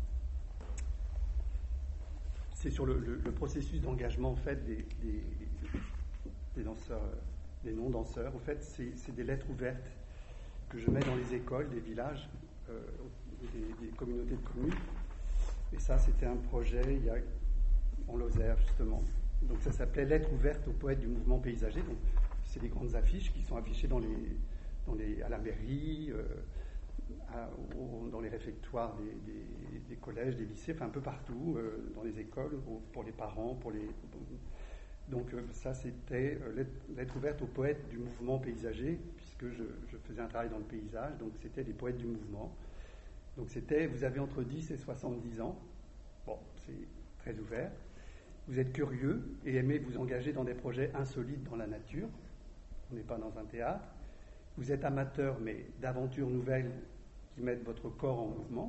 C'est sur le, le, le processus d'engagement en fait, des, des, des danseurs, des non-danseurs. En fait, c'est, c'est des lettres ouvertes que je mets dans les écoles, des villages, euh, des, des communautés de communes. Et ça, c'était un projet il y a, en Lozère, justement. Donc ça s'appelait Lettres ouvertes aux poètes du mouvement paysager. Donc, c'est des grandes affiches qui sont affichées dans les, dans les, à la mairie, euh, à, au, dans les réfectoires des, des, des collèges, des lycées, enfin un peu partout, euh, dans les écoles, pour les parents, pour les... Donc euh, ça, c'était euh, lettre ouverte aux poètes du mouvement paysager, puisque je, je faisais un travail dans le paysage, donc c'était les poètes du mouvement. Donc c'était, vous avez entre dix et soixante-dix ans, bon, c'est très ouvert, vous êtes curieux et aimez vous engager dans des projets insolites dans la nature, on n'est pas dans un théâtre, vous êtes amateur mais d'aventures nouvelles qui mettent votre corps en mouvement,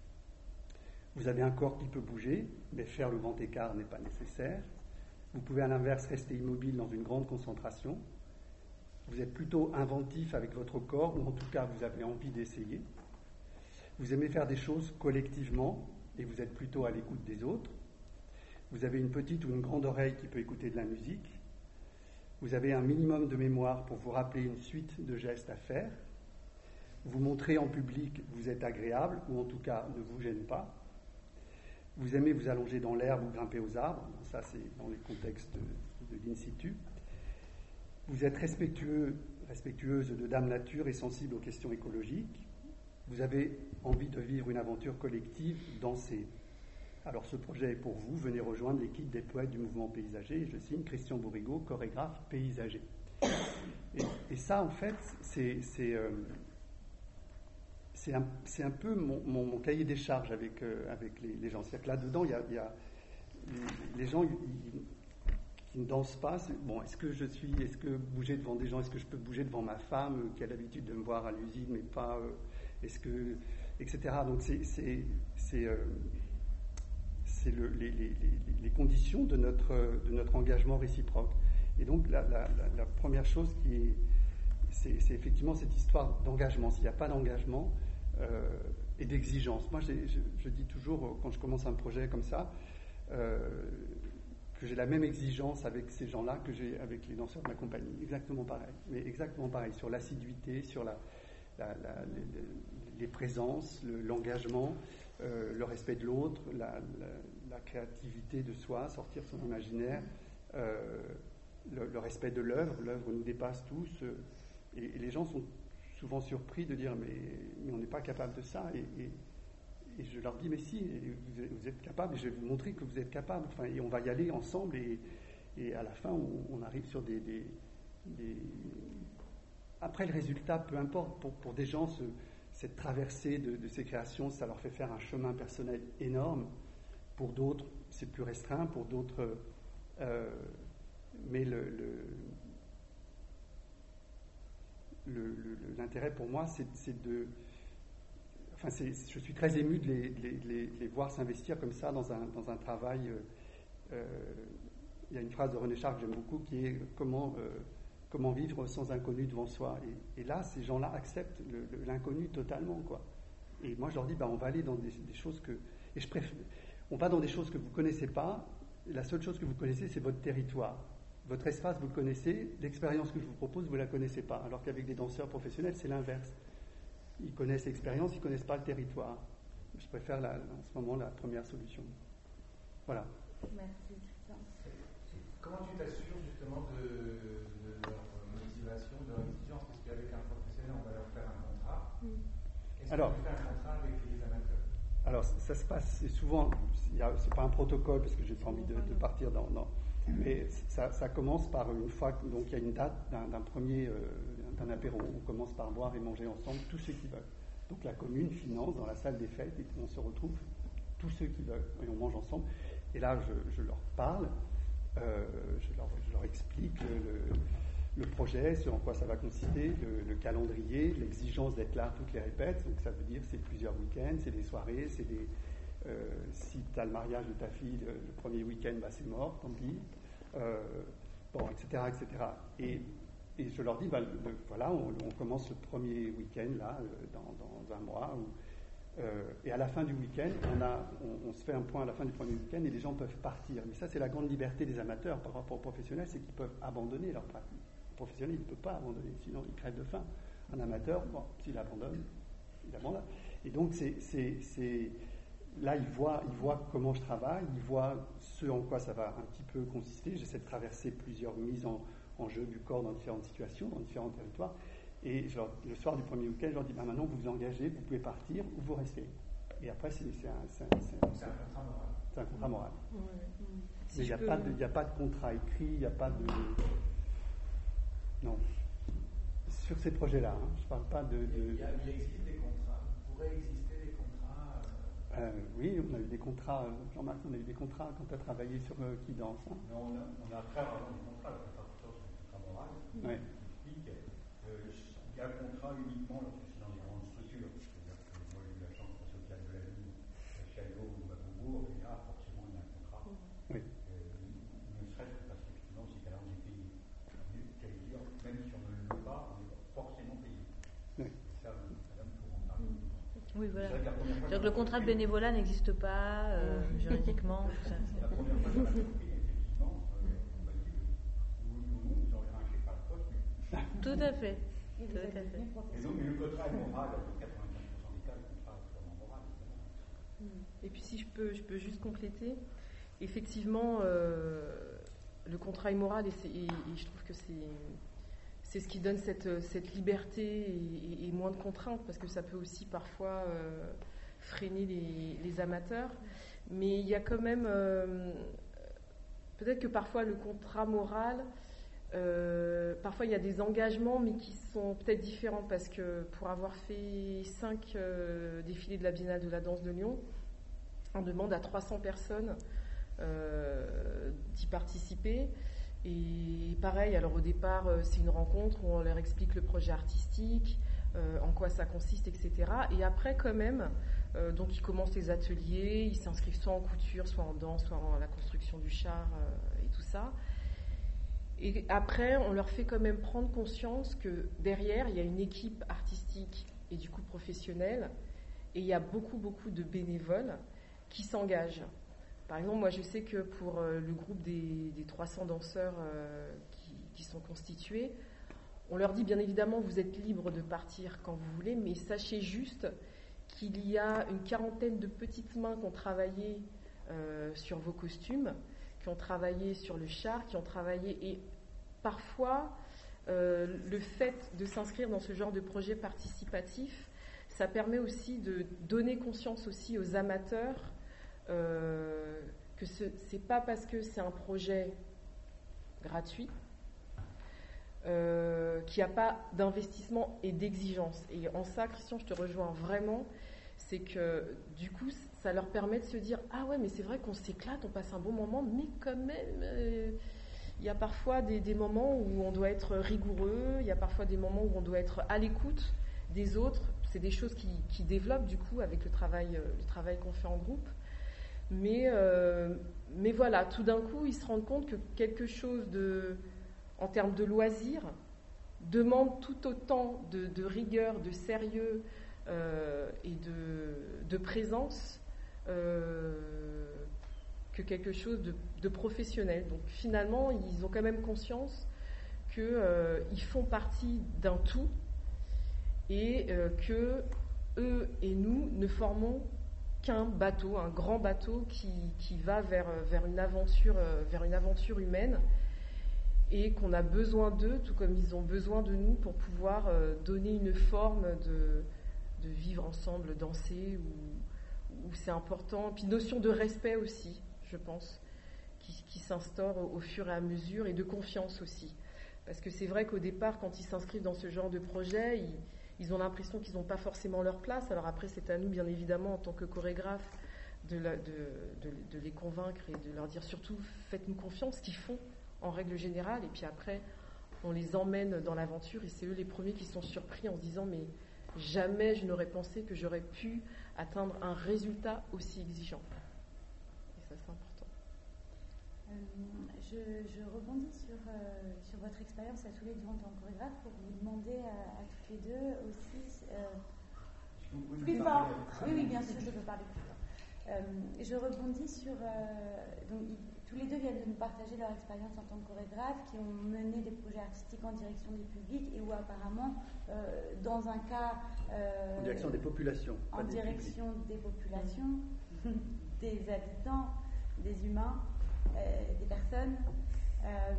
vous avez un corps qui peut bouger, mais faire le grand écart n'est pas nécessaire, vous pouvez à l'inverse rester immobile dans une grande concentration, vous êtes plutôt inventif avec votre corps, ou en tout cas vous avez envie d'essayer, vous aimez faire des choses collectivement et vous êtes plutôt à l'écoute des autres, vous avez une petite ou une grande oreille qui peut écouter de la musique, vous avez un minimum de mémoire pour vous rappeler une suite de gestes à faire, vous montrez en public, vous êtes agréable, ou en tout cas ne vous gêne pas, vous aimez vous allonger dans l'herbe ou grimper aux arbres, ça c'est dans les contextes de, de l'in situ, vous êtes respectueux, respectueuse de Dame Nature et sensible aux questions écologiques, vous avez envie de vivre une aventure collective, danser. Alors ce projet est pour vous, venez rejoindre l'équipe des poètes du mouvement paysager, et je signe Christian Bourrigaud, chorégraphe paysager. Et, et ça en fait, c'est, c'est, euh, c'est, un, c'est un peu mon, mon, mon cahier des charges avec, euh, avec les, les gens. C'est-à-dire que là-dedans, il y a, il y a les, les gens ils, ils, qui ne dansent pas, c'est, bon, est-ce que je suis, est-ce que bouger devant des gens, est-ce que je peux bouger devant ma femme euh, qui a l'habitude de me voir à l'usine, mais pas, euh, est-ce que, et cetera. Donc c'est, c'est, c'est euh, c'est le, les, les, les conditions de notre, de notre engagement réciproque. Et donc, la, la, la première chose qui est, c'est, c'est effectivement cette histoire d'engagement. S'il n'y a pas d'engagement euh, et d'exigence. Moi, j'ai, je, je dis toujours, quand je commence un projet comme ça, euh, que j'ai la même exigence avec ces gens-là que j'ai avec les danseurs de ma compagnie. Exactement pareil. Mais exactement pareil, sur l'assiduité, sur la, la, la, les, les présences, le, l'engagement, Euh, le respect de l'autre, la, la, la créativité de soi, sortir son imaginaire, euh, le, le respect de l'œuvre. L'œuvre nous dépasse tous. Euh, et, et les gens sont souvent surpris de dire mais, mais on n'est pas capable de ça. Et, et, et je leur dis mais si, vous êtes, vous êtes capable, et je vais vous montrer que vous êtes capable. Enfin, et on va y aller ensemble et, et à la fin on, on arrive sur des, des, des, après, le résultat, peu importe, pour, pour des gens, ce, cette traversée de, de ces créations, ça leur fait faire un chemin personnel énorme. Pour d'autres, c'est plus restreint, pour d'autres... Euh, mais le, le, le, le, l'intérêt pour moi, c'est, c'est de... Enfin, c'est, je suis très ému de les, de les, de les, de les voir s'investir comme ça dans un, dans un travail... Euh, euh, il y a une phrase de René Char que j'aime beaucoup qui est « Comment... Euh, Comment vivre sans inconnu devant soi ?» et, et là, ces gens-là acceptent le, le, l'inconnu totalement, quoi. Et moi, je leur dis, bah, on va aller dans des, des choses que... Et je préfère, on va dans des choses que vous ne connaissez pas. La seule chose que vous connaissez, c'est votre territoire. Votre espace, vous le connaissez. L'expérience que je vous propose, vous ne la connaissez pas. Alors qu'avec des danseurs professionnels, c'est l'inverse. Ils connaissent l'expérience, ils ne connaissent pas le territoire. Je préfère, la, en ce moment, la première solution. Voilà. Merci. Comment tu t'assures justement de, de leur motivation, de leur exigence? Parce qu'avec un professionnel, on va leur faire un contrat. Est-ce alors, qu'on fait un contrat avec les amateurs? Alors, ça se passe, c'est souvent, ce n'est pas un protocole, parce que j'ai pas envie de, de partir dans... dans mais ça, ça commence par une fois, donc il y a une date d'un, d'un premier, euh, d'un apéro. On commence par boire et manger ensemble, tous ceux qui veulent. Donc la commune finance dans la salle des fêtes, et on se retrouve, tous ceux qui veulent, et on mange ensemble. Et là, je, je leur parle. Euh, je, leur, je leur explique le, le projet, ce en quoi ça va consister, le, le calendrier, l'exigence d'être là toutes les répètes. Donc ça veut dire c'est plusieurs week-ends, c'est des soirées, c'est des. Euh, si tu as le mariage de ta fille le, le premier week-end, bah, c'est mort, tant pis. Euh, bon, et cetera, et cetera. Et, et je leur dis, bah, le, voilà, on, on commence le premier week-end là, dans, dans un mois. Où, Euh, et à la fin du week-end, on, a, on, on se fait un point à la fin du premier week-end et les gens peuvent partir. Mais ça, c'est la grande liberté des amateurs par rapport aux professionnels, c'est qu'ils peuvent abandonner leur pratique. Le professionnel, il ne peut pas abandonner, sinon il crève de faim. Un amateur, bon, s'il abandonne, il abandonne. Et donc, c'est, c'est, c'est, là, il voit, il voit comment je travaille, il voit ce en quoi ça va un petit peu consister. J'essaie de traverser plusieurs mises en, en jeu du corps dans différentes situations, dans différents territoires. Et je leur, le soir du premier week-end, je leur dis bah, maintenant vous vous engagez, vous pouvez partir ou vous restez. Et après, c'est, c'est, un, c'est, un, c'est, un, c'est, un, contrat moral. c'est un contrat moral. Ouais. Mmh. Si Mais il n'y a, peux... a pas de contrat écrit, il n'y a pas de. Non. Sur ces projets-là, hein, je ne parle pas de. de... Il, y a, il existe des contrats. Il pourrait exister des contrats. Euh... Euh, oui, on a eu des contrats. Jean-Marc, on a eu des contrats quand tu as travaillé sur euh, Qui danse. Hein. Non, on a, on a très rarement des contrats. On a plutôt un contrat moral. Ouais. Il y a un contrat uniquement lorsque c'est dans des grandes structures. C'est-à-dire que moi j'ai eu la chance de passer au Théâtre de la Lune, à Chaillot ou à Beaubourg, et là forcément il y a un contrat. Oui. Euh, ne serait-ce que parce qu'effectivement ces cas-là on est payé. C'est-à-dire, même si on ne le veut pas, on est forcément payé. Oui. Et ça, madame, il faut en parler. Oui, voilà. C'est-à-dire que le contrat de bénévolat n'existe pas euh, juridiquement. Tout ça. La première fois que j'ai compris, effectivement, euh, on m'a dit oui ou non, vous aurez un chèque par la poste, mais. Tout à fait. Et, Tout à fait. Et donc, mais le contrat est moral, dans quatre-vingt-quinze pour cent des cas, le contrat est vraiment moral. Et puis si je peux, je peux juste compléter, effectivement, euh, le contrat est moral et, c'est, et, et je trouve que c'est, c'est ce qui donne cette, cette liberté et, et, et moins de contraintes, parce que ça peut aussi parfois euh, freiner les, les amateurs. Mais il y a quand même, euh, peut-être que parfois le contrat moral, Euh, parfois il y a des engagements mais qui sont peut-être différents, parce que pour avoir fait cinq euh, défilés de la Biennale de la danse de Lyon, on demande à trois cents personnes euh, d'y participer. Et pareil, alors au départ euh, c'est une rencontre où on leur explique le projet artistique, euh, en quoi ça consiste, et cetera. Et après quand même, euh, donc ils commencent les ateliers, ils s'inscrivent soit en couture, soit en danse, soit en la construction du char euh, et tout ça. Et après, on leur fait quand même prendre conscience que derrière, il y a une équipe artistique et du coup professionnelle, et il y a beaucoup, beaucoup de bénévoles qui s'engagent. Par exemple, moi je sais que pour euh, le groupe des, des trois cents danseurs euh, qui, qui sont constitués, on leur dit bien évidemment vous êtes libres de partir quand vous voulez, mais sachez juste qu'il y a une quarantaine de petites mains qui ont travaillé euh, sur vos costumes, qui ont travaillé sur le char, qui ont travaillé, et parfois euh, le fait de s'inscrire dans ce genre de projet participatif, ça permet aussi de donner conscience aussi aux amateurs euh, que ce c'est pas parce que c'est un projet gratuit euh, qu'il n'y a pas d'investissement et d'exigence. Et en ça, Christian, je te rejoins vraiment, c'est que du coup, ça leur permet de se dire « Ah ouais, mais c'est vrai qu'on s'éclate, on passe un bon moment, mais quand même, euh, il y a parfois des, des moments où on doit être rigoureux, il y a parfois des moments où on doit être à l'écoute des autres. » C'est des choses qui, qui développent du coup avec le travail, le travail qu'on fait en groupe. Mais, euh, mais voilà, tout d'un coup, ils se rendent compte que quelque chose de, en termes de loisirs demande tout autant de, de rigueur, de sérieux euh, et de, de présence euh, que quelque chose de, de professionnel. Donc finalement, ils ont quand même conscience qu'ils euh, font partie d'un tout et euh, que eux et nous ne formons qu'un bateau, un grand bateau qui, qui va vers, vers, une aventure, vers une aventure humaine et qu'on a besoin d'eux, tout comme ils ont besoin de nous pour pouvoir euh, donner une forme de, de vivre ensemble, danser, où, où c'est important. Puis notion de respect aussi, je pense, qui, qui s'instaure au, au fur et à mesure, et de confiance aussi. Parce que c'est vrai qu'au départ, quand ils s'inscrivent dans ce genre de projet, ils, ils ont l'impression qu'ils n'ont pas forcément leur place. Alors après, c'est à nous, bien évidemment, en tant que chorégraphes, de, la, de, de, de les convaincre et de leur dire surtout, faites-nous confiance, ce qu'ils font en règle générale. Et puis après, on les emmène dans l'aventure et c'est eux les premiers qui sont surpris en se disant, mais jamais je n'aurais pensé que j'aurais pu atteindre un résultat aussi exigeant. Et ça, c'est important. Euh, je, je rebondis sur, euh, sur votre expérience à tous les deux en tant que chorégraphe pour vous demander à, à toutes les deux aussi. Euh, plus fort. Oui, oui, bien sûr, je peux parler plus fort. Euh, je rebondis sur. Euh, donc, ils, tous les deux viennent de nous partager leur expérience en tant que chorégraphe, qui ont mené des projets artistiques en direction des publics et où apparemment, euh, dans un cas. Euh, en direction des populations. En des direction publics. des populations, des habitants, des humains. Euh, des personnes euh,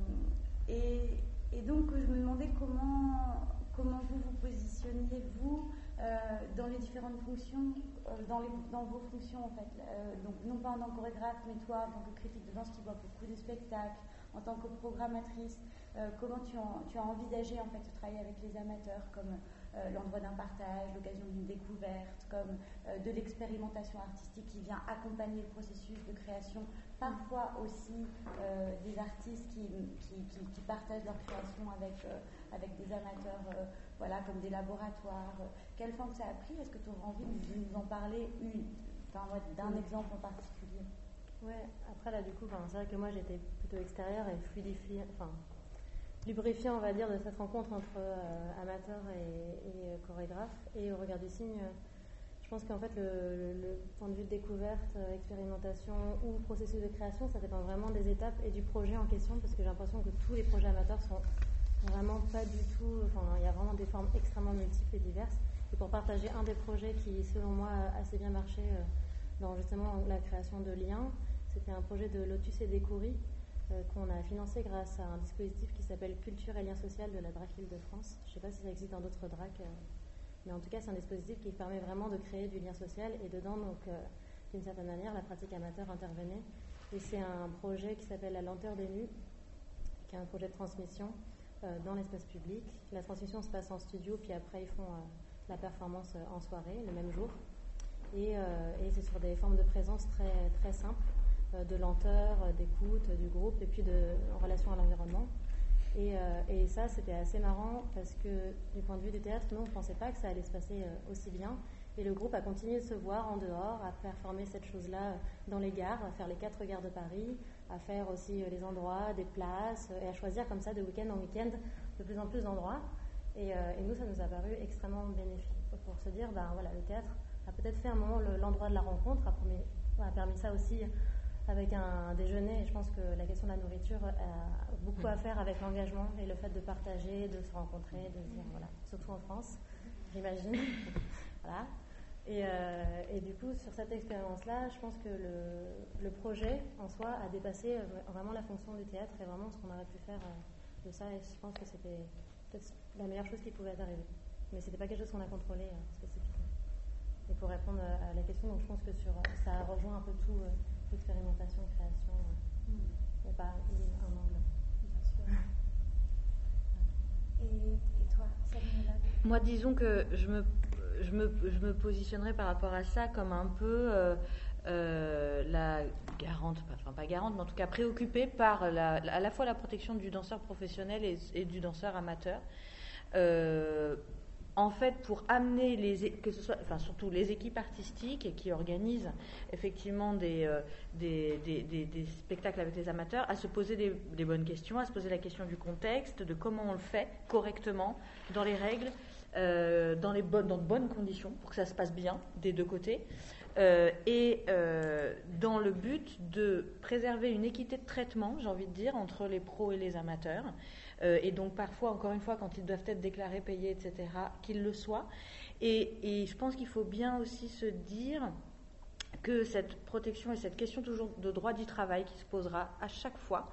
et, et donc je me demandais comment, comment vous vous positionniez vous euh, dans les différentes fonctions euh, dans, les, dans vos fonctions en fait euh, donc non pas en tant que chorégraphe mais toi en tant que critique de danse qui voit beaucoup de spectacles en tant que programmatrice euh, comment tu, en, tu as envisagé en fait de travailler avec les amateurs comme euh, l'endroit d'un partage, l'occasion d'une découverte, comme euh, de l'expérimentation artistique qui vient accompagner le processus de création, parfois aussi euh, des artistes qui, qui, qui, qui partagent leur création avec, euh, avec des amateurs, euh, voilà, comme des laboratoires. Quelle forme ça a pris? Est-ce que tu aurais envie de nous en parler une, enfin, d'un exemple en particulier? Ouais, après là du coup, c'est vrai que moi j'étais plutôt extérieure et fluidifiée, enfin lubrifiant on va dire de cette rencontre entre euh, amateurs et, et euh, chorégraphes. Et au regard du signe, euh, je pense qu'en fait le, le, le point de vue de découverte, euh, expérimentation ou processus de création, ça dépend vraiment des étapes et du projet en question, parce que j'ai l'impression que tous les projets amateurs sont vraiment pas du tout, enfin il y a vraiment des formes extrêmement multiples et diverses. Et pour partager un des projets qui selon moi a assez bien marché euh, dans justement la création de liens, c'était un projet de Lotus et d'Écouris euh, qu'on a financé grâce à un dispositif qui s'appelle Culture et Lien Social de la D R A C Île-de-France. Je ne sais pas si ça existe dans d'autres D R A C, euh, mais en tout cas c'est un dispositif qui permet vraiment de créer du lien social et dedans, donc, euh, d'une certaine manière, la pratique amateur intervenait. Et c'est un projet qui s'appelle La lenteur des nus, qui est un projet de transmission euh, dans l'espace public. La transmission se passe en studio, puis après ils font euh, la performance euh, en soirée, le même jour. Et, euh, et c'est sur des formes de présence très, très simples, de lenteur, d'écoute du groupe et puis de, en relation à l'environnement. Et, euh, et ça, c'était assez marrant parce que du point de vue du théâtre, nous, on ne pensait pas que ça allait se passer euh, aussi bien. Et le groupe a continué de se voir en dehors, à performer cette chose-là dans les gares, à faire les quatre gares de Paris, à faire aussi euh, les endroits, des places, et à choisir comme ça de week-end en week-end de plus en plus d'endroits. Et, euh, et nous, ça nous a paru extrêmement bénéfique pour se dire, ben voilà, le théâtre a peut-être fait un moment le, l'endroit de la rencontre, a, promis, a permis ça aussi avec un déjeuner. Et je pense que la question de la nourriture a beaucoup à faire avec l'engagement et le fait de partager, de se rencontrer, de se dire, voilà, surtout en France, j'imagine. Voilà. Et, euh, et du coup, sur cette expérience-là, je pense que le, le projet en soi a dépassé vraiment la fonction du théâtre et vraiment ce qu'on aurait pu faire de ça. Et je pense que c'était peut-être la meilleure chose qui pouvait arriver. Mais c'était pas quelque chose qu'on a contrôlé euh, spécifiquement. Et pour répondre à la question, donc je pense que sur, ça rejoint un peu tout. Euh, expérimentation, création, il n'y a pas un angle. Bien sûr. Moi, disons que je me, je me, je me positionnerais par rapport à ça comme un peu euh, euh, la garante, enfin pas garante, mais en tout cas préoccupée par la, à la fois la protection du danseur professionnel et, et du danseur amateur. Euh, En fait, pour amener les, que ce soit, enfin surtout les équipes artistiques qui organisent effectivement des, euh, des, des, des, des spectacles avec les amateurs, à se poser des, des bonnes questions, à se poser la question du contexte, de comment on le fait correctement, dans les règles, euh, dans, les bonnes, dans de bonnes conditions, pour que ça se passe bien des deux côtés, euh, et euh, dans le but de préserver une équité de traitement, j'ai envie de dire, entre les pros et les amateurs. Euh, et donc parfois, encore une fois, quand ils doivent être déclarés, payés, et cetera, qu'ils le soient. Et, et je pense qu'il faut bien aussi se dire que cette protection et cette question toujours de droit du travail qui se posera à chaque fois,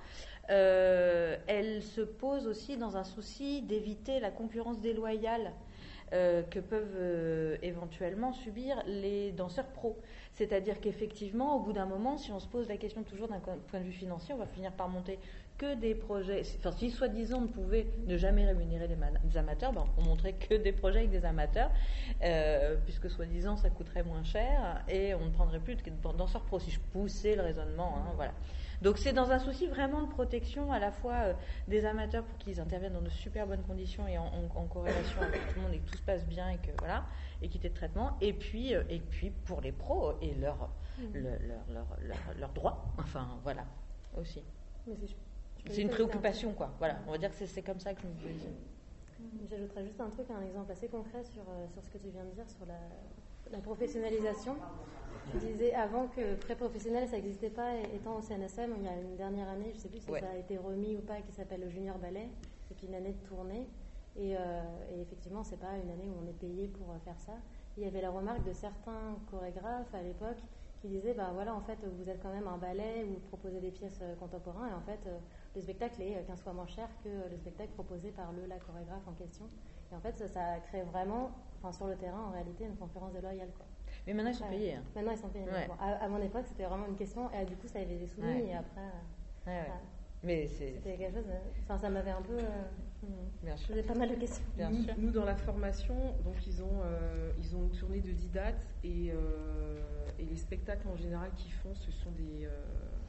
euh, elle se pose aussi dans un souci d'éviter la concurrence déloyale euh, que peuvent euh, éventuellement subir les danseurs pros. C'est-à-dire qu'effectivement, au bout d'un moment, si on se pose la question toujours d'un point de vue financier, on va finir par monter que des projets, enfin si soi-disant on pouvait ne jamais rémunérer des, man- des amateurs, ben, on montrait que des projets avec des amateurs, euh, puisque soi-disant ça coûterait moins cher et on ne prendrait plus de danseurs pro, si je poussais le raisonnement, hein, voilà. Donc c'est dans un souci vraiment de protection à la fois euh, des amateurs pour qu'ils interviennent dans de super bonnes conditions et en, en, en corrélation avec tout le monde et que tout se passe bien et que voilà, équité de traitement, et puis, euh, et puis pour les pros et leurs leur, leur, leur, leur, leur droits, enfin voilà, aussi. Mais si je... C'est une préoccupation, quoi. Voilà, on va dire que c'est, c'est comme ça que je me positionne. J'ajouterais juste un truc, un exemple assez concret sur, euh, sur ce que tu viens de dire, sur la, la professionnalisation. Tu disais avant que pré-professionnel, ça n'existait pas, étant au C N S M, il y a une dernière année, je ne sais plus si ouais. ça a été remis ou pas, qui s'appelle le Junior Ballet, c'est une année de tournée, et, euh, et effectivement, c'est pas une année où on est payé pour euh, faire ça. Il y avait la remarque de certains chorégraphes à l'époque qui disaient, bah voilà, en fait, vous êtes quand même un ballet, vous proposez des pièces euh, contemporaines, et en fait, euh, le spectacle est quinze fois moins cher que le spectacle proposé par le la chorégraphe en question. Et en fait, ça, ça crée vraiment, enfin sur le terrain, en réalité, une concurrence déloyale, quoi. Mais maintenant, ils sont payés. Hein. Maintenant, ils sont payés. Ouais. Bon, à, à mon époque, c'était vraiment une question, et du coup, ça avait des soumis, ouais. et après... Ouais, ouais. Enfin, mais c'est... C'était quelque chose... Enfin, ça m'avait un peu... Euh, Bien sûr. J'avais pas mal de questions. Bien nous, sûr. Nous, dans la formation, donc, ils ont, euh, ils ont une tournée de dix dates, et, euh, et les spectacles, en général, qu'ils font, ce sont des... Euh,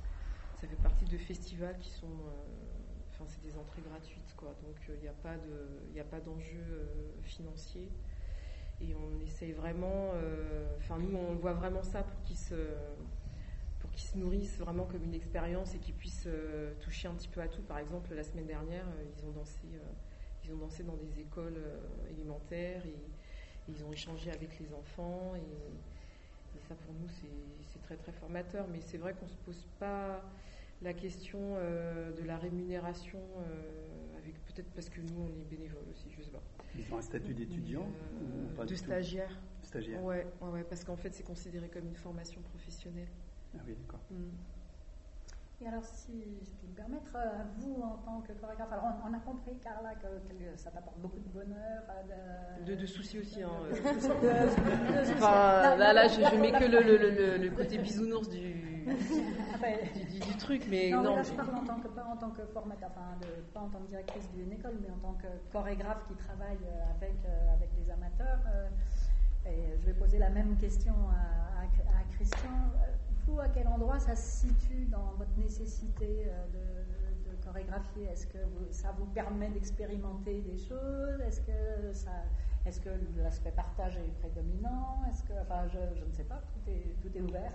ça fait partie de festivals qui sont... Euh, enfin, c'est des entrées gratuites, quoi. Donc, il euh, n'y a pas de, il n'y a pas d'enjeu euh, financier. Et on essaye vraiment, enfin euh, nous on voit vraiment ça pour qu'ils se, pour qu'ils se nourrissent vraiment comme une expérience et qu'ils puissent euh, toucher un petit peu à tout. Par exemple, la semaine dernière, euh, ils ont dansé, euh, ils ont dansé dans des écoles euh, élémentaires et, et ils ont échangé avec les enfants et, et ça pour nous c'est, c'est très très formateur. Mais c'est vrai qu'on se pose pas la question euh, de la rémunération euh, avec peut-être parce que nous on est bénévoles aussi, je sais pas. Ils ont un statut d'étudiant euh, ou pas de stagiaire. Stagiaire. Ouais, ouais, ouais, parce qu'en fait c'est considéré comme une formation professionnelle. Ah oui, d'accord. Mm. Et alors, si je peux me permettre, à vous en tant que chorégraphe, alors on, on a compris, Carla, que, que ça t'apporte beaucoup de bonheur, de, de, de soucis aussi. Hein, de, euh. de, de, de enfin, là, là, je, je mets que le, le, le, le côté bisounours du, après, du, du, du truc, mais non. non Mais là, mais... je parle en tant que, pas en tant que formateur, enfin, de, pas en tant que directrice d'une école, mais en tant que chorégraphe qui travaille avec, euh, avec des amateurs. Euh, et je vais poser la même question à, à, à Christian. Vous, à quel endroit ça se situe dans votre nécessité de, de, de chorégraphier? Est-ce que vous, ça vous permet d'expérimenter des choses? Est-ce que, ça, est-ce que l'aspect partage est prédominant? Est-ce que, enfin, je, je ne sais pas, tout est, tout est ouvert.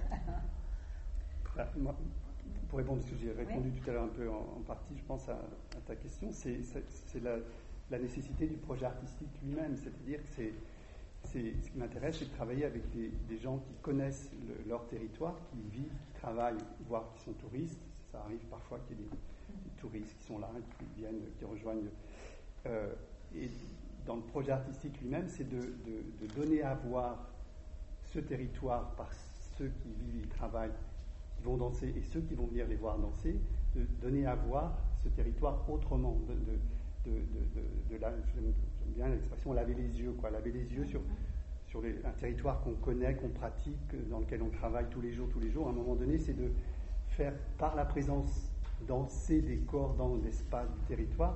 Bah, moi, pour répondre, parce que j'ai répondu oui. tout à l'heure un peu en, en partie, je pense, à, à ta question, c'est, c'est, c'est la, la nécessité du projet artistique lui-même. C'est-à-dire que c'est, c'est, ce qui m'intéresse, c'est de travailler avec des, des gens qui connaissent le, leur territoire, qui y vivent, qui travaillent, voire qui sont touristes. Ça arrive parfois qu'il y ait des, des touristes qui sont là, qui viennent, qui rejoignent. Euh, et dans le projet artistique lui-même, c'est de, de, de donner à voir ce territoire par ceux qui vivent et travaillent, qui vont danser, et ceux qui vont venir les voir danser, de donner à voir ce territoire autrement, de, de, de, de, de la, j'aime, j'aime bien l'expression laver les yeux, quoi, laver les yeux sur, sur les, un territoire qu'on connaît, qu'on pratique, dans lequel on travaille tous les jours, tous les jours. À un moment donné, c'est de faire, par la présence dans ces décors, dans l'espace du territoire,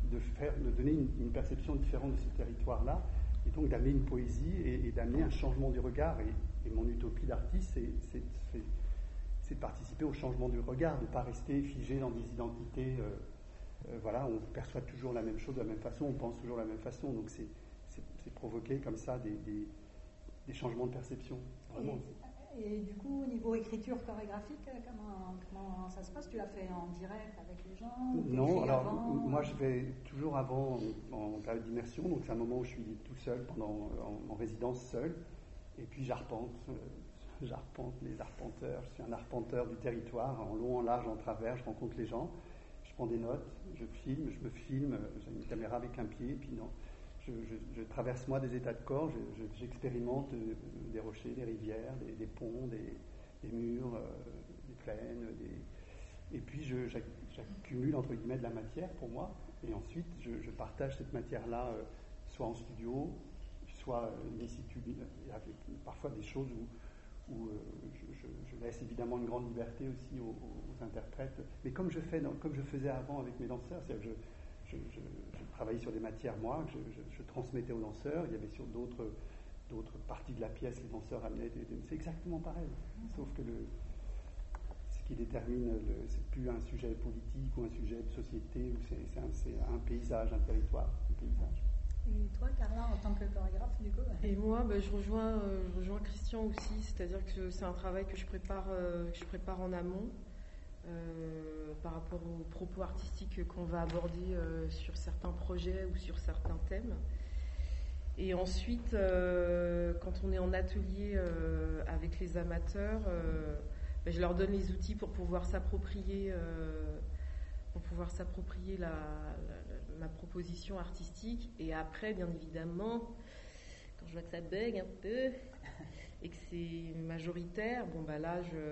de, faire, de donner une, une perception différente de ce territoire-là, et donc d'amener une poésie et, et d'amener un changement du regard. Et, et mon utopie d'artiste, c'est, c'est, c'est, c'est de participer au changement du regard, de ne pas rester figé dans des identités. Euh, euh, voilà, on perçoit toujours la même chose de la même façon, on pense toujours de la même façon. Donc c'est, c'est, c'est provoquer comme ça des, des, des changements de perception. Vraiment. Et, et du coup, au niveau écriture chorégraphique, comment, comment ça se passe? Tu l'as fait en direct avec les gens? Non, alors avant, moi euh... je vais toujours avant en, en période d'immersion, donc c'est un moment où je suis tout seul, pendant, en, en résidence seul, et puis j'arpente, euh, j'arpente les arpenteurs, je suis un arpenteur du territoire, en long, en large, en travers, je rencontre les gens, je prends des notes, je filme, je me filme, j'ai une caméra avec un pied, et puis non, je, je, je traverse moi des états de corps, je, je, j'expérimente euh, des rochers, des rivières, des, des ponts, des, des murs, euh, des plaines, des... et puis je, j'accumule entre guillemets de la matière pour moi, et ensuite je, je partage cette matière-là, euh, soit en studio, soit euh, in situ, avec parfois des choses où, où euh, je, je, je laisse évidemment une grande liberté aussi aux, aux interprètes, mais comme je, fais dans, comme je faisais avant avec mes danseurs, c'est-à-dire que je, je, je, je travaillais sur des matières moi, que je, je, je transmettais aux danseurs, il y avait sur d'autres, d'autres parties de la pièce, les danseurs amenaient des, des, c'est exactement pareil, sauf que le qui détermine, le, c'est plus un sujet politique ou un sujet de société, ou c'est, c'est, un, c'est un paysage, un territoire, un paysage. Et toi, Carla, en tant que chorégraphe, du coup? Et moi, bah, je, rejoins, euh, je rejoins Christian aussi, c'est-à-dire que c'est un travail que je prépare, euh, que je prépare en amont, euh, par rapport aux propos artistiques qu'on va aborder euh, sur certains projets ou sur certains thèmes. Et ensuite, euh, quand on est en atelier euh, avec les amateurs, euh, je leur donne les outils pour pouvoir s'approprier, euh, pour pouvoir s'approprier la, la, ma proposition artistique. Et après, bien évidemment, quand je vois que ça bug un peu et que c'est majoritaire, bon bah là, je,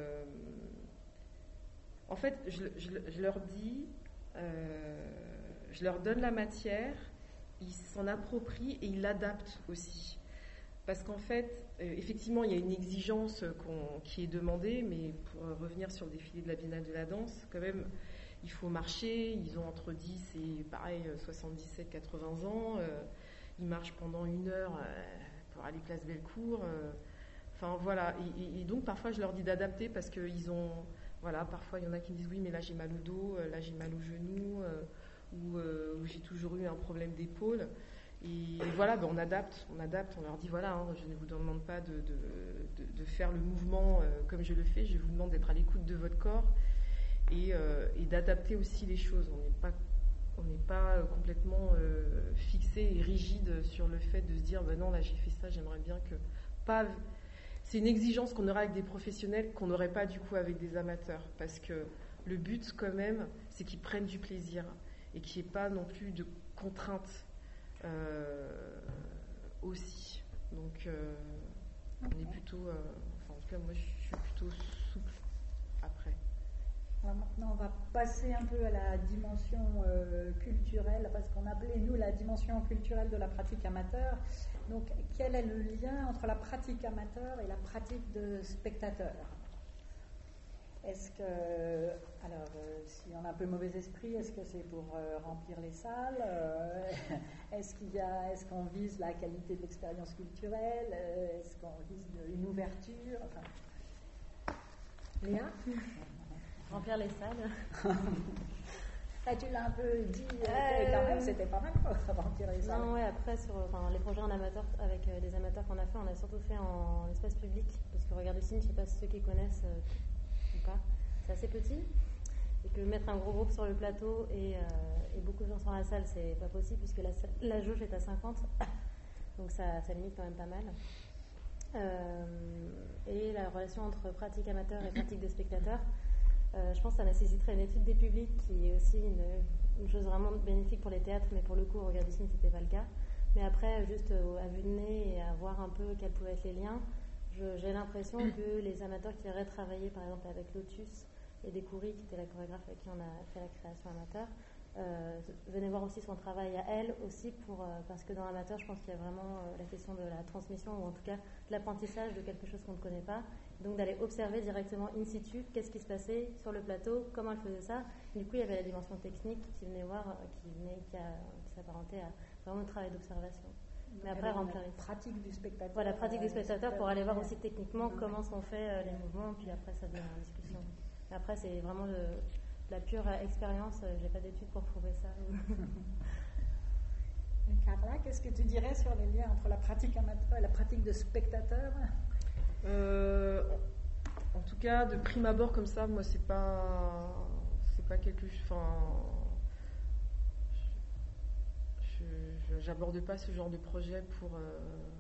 en fait, je, je, je leur dis, euh, je leur donne la matière, ils s'en approprient et ils l'adaptent aussi. Parce qu'en fait, euh, effectivement, il y a une exigence qu'on, qui est demandée, mais pour euh, revenir sur le défilé de la Biennale de la danse, quand même, il faut marcher. Ils ont entre dix et, pareil, soixante-dix-sept à quatre-vingts ans. Euh, ils marchent pendant une heure euh, pour aller place Bellecour. Euh, enfin, voilà. Et, et, et donc, parfois, je leur dis d'adapter parce qu'ils ont... Voilà, parfois, il y en a qui me disent « Oui, mais là, j'ai mal au dos, là, j'ai mal au genou, euh, ou, euh, ou j'ai toujours eu un problème d'épaule. » Et voilà, ben on adapte, on adapte, on leur dit voilà, hein, je ne vous demande pas de, de, de, de faire le mouvement euh, comme je le fais, je vous demande d'être à l'écoute de votre corps et, euh, et d'adapter aussi les choses. On n'est pas, on n'est pas complètement euh, fixé et rigide sur le fait de se dire ben non, là j'ai fait ça, j'aimerais bien que. Pas, c'est une exigence qu'on aura avec des professionnels qu'on n'aurait pas du coup avec des amateurs, parce que le but quand même, c'est qu'ils prennent du plaisir et qu'il n'y ait pas non plus de contraintes. Euh, aussi. Donc, euh, on est plutôt. Euh, enfin, en tout cas, moi, je suis plutôt souple après. Alors maintenant, on va passer un peu à la dimension euh, culturelle, parce qu'on appelait, nous, la dimension culturelle de la pratique amateur. Donc, quel est le lien entre la pratique amateur et la pratique de spectateur? Est-ce que, alors, euh, si on a un peu mauvais esprit, est-ce que c'est pour euh, remplir les salles? euh, Est-ce qu'il y a, est-ce qu'on vise la qualité de l'expérience culturelle? euh, Est-ce qu'on vise de, une ouverture? Enfin, Léa? Remplir les salles. Ah, tu l'as un peu dit, euh, quand même, c'était pas mal, quoi, remplir les salles. Non, ouais, après, sur enfin, les projets en amateur, avec euh, les amateurs qu'on a fait, on a surtout fait en espace public, parce que Regard du Cygne, je sais pas si ceux qui connaissent. Euh, Pas. C'est assez petit et que mettre un gros groupe sur le plateau et, euh, et beaucoup de gens sur la salle, c'est pas possible puisque la, la jauge est à cinquante, donc ça, ça limite quand même pas mal. Euh, et la relation entre pratique amateur et pratique des spectateurs, euh, je pense que ça nécessiterait une étude des publics qui est aussi une, une chose vraiment bénéfique pour les théâtres, mais pour le coup, au Regard du Cygne, c'était pas le cas. Mais après, juste euh, à vue de nez et à voir un peu quels pouvaient être les liens, Je, j'ai l'impression que les amateurs qui auraient travaillé par exemple avec Lotus et Découry, qui était la chorégraphe avec qui on a fait la création amateur, euh, venaient voir aussi son travail à elle aussi, pour, euh, parce que dans l'amateur je pense qu'il y a vraiment euh, la question de la transmission, ou en tout cas de l'apprentissage de quelque chose qu'on ne connaît pas, Donc d'aller observer directement in situ qu'est-ce qui se passait sur le plateau, comment elle faisait ça. Du coup, il y avait la dimension technique qui venait voir, qui venait, qui, a, qui s'apparentait à vraiment le travail d'observation. Mais après, remplir la pratique du spectateur. Voilà, la pratique du spectateur pour aller voir aussi techniquement comment sont faits euh, les mouvements, puis après ça devient une discussion. Mais après, c'est vraiment le, la pure expérience. J'ai pas d'études pour prouver ça. Et Carla, qu'est-ce que tu dirais sur les liens entre la pratique amateur et la pratique de spectateur? euh, En tout cas, de prime abord comme ça, moi, c'est pas, c'est pas quelque chose. Enfin, je, j'aborde pas ce genre de projet pour euh,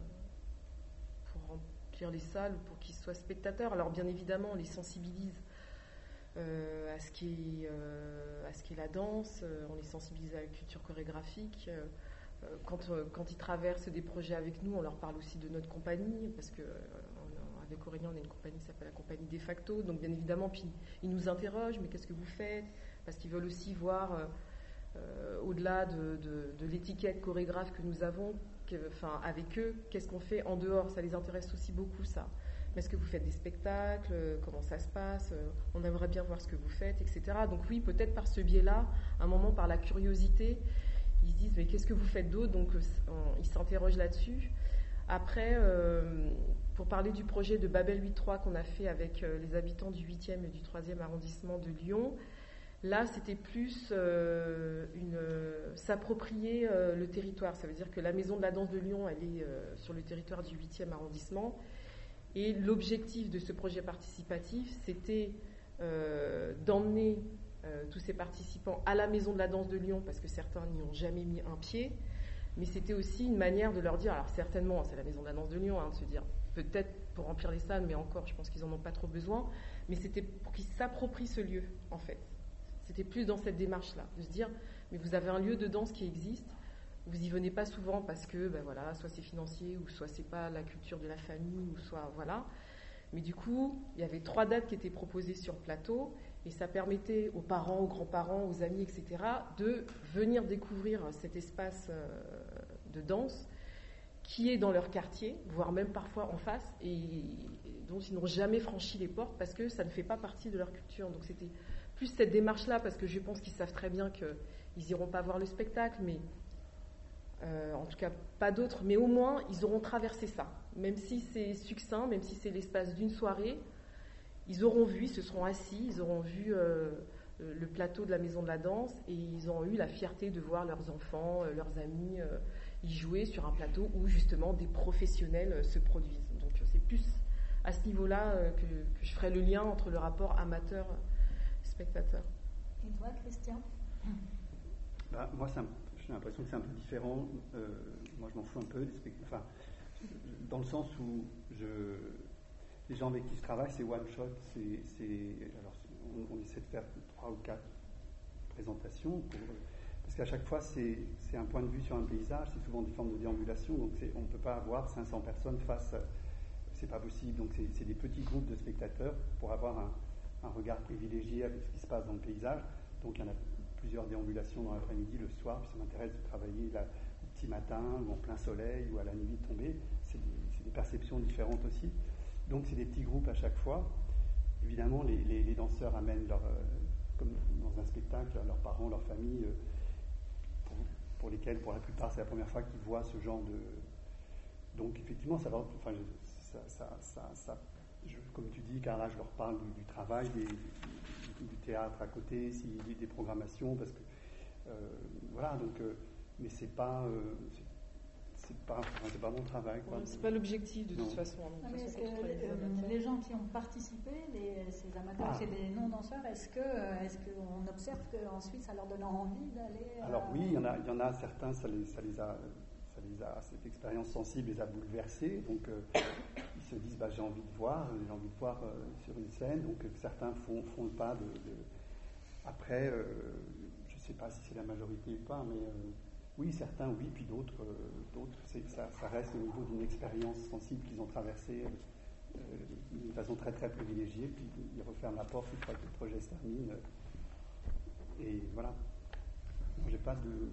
pour remplir les salles, pour qu'ils soient spectateurs. Alors, bien évidemment, on les sensibilise euh, à ce qui est euh, à ce qui est la danse. Euh, on les sensibilise à la culture chorégraphique. Euh, Quand, euh, quand ils traversent des projets avec nous, on leur parle aussi de notre compagnie, parce que euh, avec Aurélien, on a une compagnie qui s'appelle la compagnie De Facto, donc bien évidemment, puis ils nous interrogent, mais qu'est-ce que vous faites? Parce qu'ils veulent aussi voir, euh, euh, au-delà de, de, de l'étiquette chorégraphe que nous avons, que, enfin, avec eux, qu'est-ce qu'on fait en dehors? Ça les intéresse aussi beaucoup, ça. Mais est-ce que vous faites des spectacles? Comment ça se passe? On aimerait bien voir ce que vous faites, et cetera. Donc oui, peut-être par ce biais-là, à un moment, par la curiosité, ils se disent, mais qu'est-ce que vous faites d'autre? Donc, on, ils s'interrogent là-dessus. Après, euh, pour parler du projet de Babel huit trois qu'on a fait avec euh, les habitants du huitième et du troisième arrondissement de Lyon, là, c'était plus euh, une, euh, s'approprier euh, le territoire. Ça veut dire que la Maison de la Danse de Lyon, elle est euh, sur le territoire du huitième arrondissement. Et l'objectif de ce projet participatif, c'était euh, d'emmener Euh, tous ces participants à la Maison de la Danse de Lyon, parce que certains n'y ont jamais mis un pied, mais c'était aussi une manière de leur dire, alors certainement c'est la Maison de la Danse de Lyon, hein, de se dire peut-être pour remplir les salles, mais encore je pense qu'ils n'en ont pas trop besoin, mais c'était pour qu'ils s'approprient ce lieu en fait. C'était plus dans cette démarche-là, de se dire mais vous avez un lieu de danse qui existe, vous y venez pas souvent parce que ben voilà, soit c'est financier, ou soit c'est pas la culture de la famille, ou soit voilà. Mais du coup, il y avait trois dates qui étaient proposées sur plateau, et ça permettait aux parents, aux grands-parents, aux amis, et cetera, de venir découvrir cet espace de danse qui est dans leur quartier, voire même parfois en face, et dont ils n'ont jamais franchi les portes parce que ça ne fait pas partie de leur culture. Donc c'était plus cette démarche-là, parce que je pense qu'ils savent très bien qu'ils n'iront pas voir le spectacle, mais euh, en tout cas pas d'autres, mais au moins ils auront traversé ça. Même si c'est succinct, même si c'est l'espace d'une soirée, ils auront vu, ils se seront assis, ils auront vu euh, le plateau de la Maison de la Danse, et ils ont eu la fierté de voir leurs enfants, euh, leurs amis euh, y jouer sur un plateau où justement des professionnels euh, se produisent. Donc euh, c'est plus à ce niveau-là euh, que, que je ferai le lien entre le rapport amateur-spectateur. Et toi, Christian? Bah, moi, c'est un, j'ai l'impression que c'est un peu différent. Euh, moi, je m'en fous un peu des spectacles. Enfin, dans le sens où je... les gens avec qui je travaille, c'est one shot. C'est, c'est, alors, on, on essaie de faire trois ou quatre présentations, pour, parce qu'à chaque fois, c'est, c'est un point de vue sur un paysage, c'est souvent des formes de déambulation, donc c'est, on ne peut pas avoir cinq cents personnes face, c'est pas possible. Donc c'est, c'est des petits groupes de spectateurs pour avoir un, un regard privilégié avec ce qui se passe dans le paysage. Donc il y en a plusieurs déambulations dans l'après-midi, le soir, puis ça m'intéresse de travailler là, au petit matin, ou en plein soleil, ou à la nuit tombée. C'est des, c'est des perceptions différentes aussi. Donc c'est des petits groupes à chaque fois. Évidemment, les, les, les danseurs amènent, leur, euh, comme dans un spectacle, leurs parents, leurs familles, euh, pour, pour lesquels, pour la plupart, c'est la première fois qu'ils voient ce genre de... Donc effectivement, ça va... Enfin, ça, ça, ça, ça je, comme tu dis, Carla, je leur parle du, du travail, des, du, du théâtre à côté, s'il y a des programmations, parce que... Euh, voilà, donc... Euh, mais c'est pas... Euh, c'est, C'est pas, c'est pas mon travail. Quoi. C'est pas l'objectif de toute non. façon. Non, mais est-ce que les, les gens qui ont participé, les, ces amateurs, ah. c'est des non-danseurs, est-ce, que, est-ce qu'on observe qu'ensuite ça leur donne envie d'aller... Alors euh... oui, il y en a, il y en a certains, ça les, ça les a, ça les a, cette expérience sensible les a bouleversés, donc euh, ils se disent bah, j'ai envie de voir, j'ai envie de voir euh, sur une scène, donc euh, certains font, font le pas de... de... Après, euh, je ne sais pas si c'est la majorité ou pas, mais... Euh, oui, certains, oui, puis d'autres, euh, d'autres c'est, ça, ça reste au niveau d'une expérience sensible qu'ils ont traversée euh, d'une façon très très privilégiée, puis ils referment la porte une fois que le projet se termine. Euh, et voilà. Moi, j'ai pas de...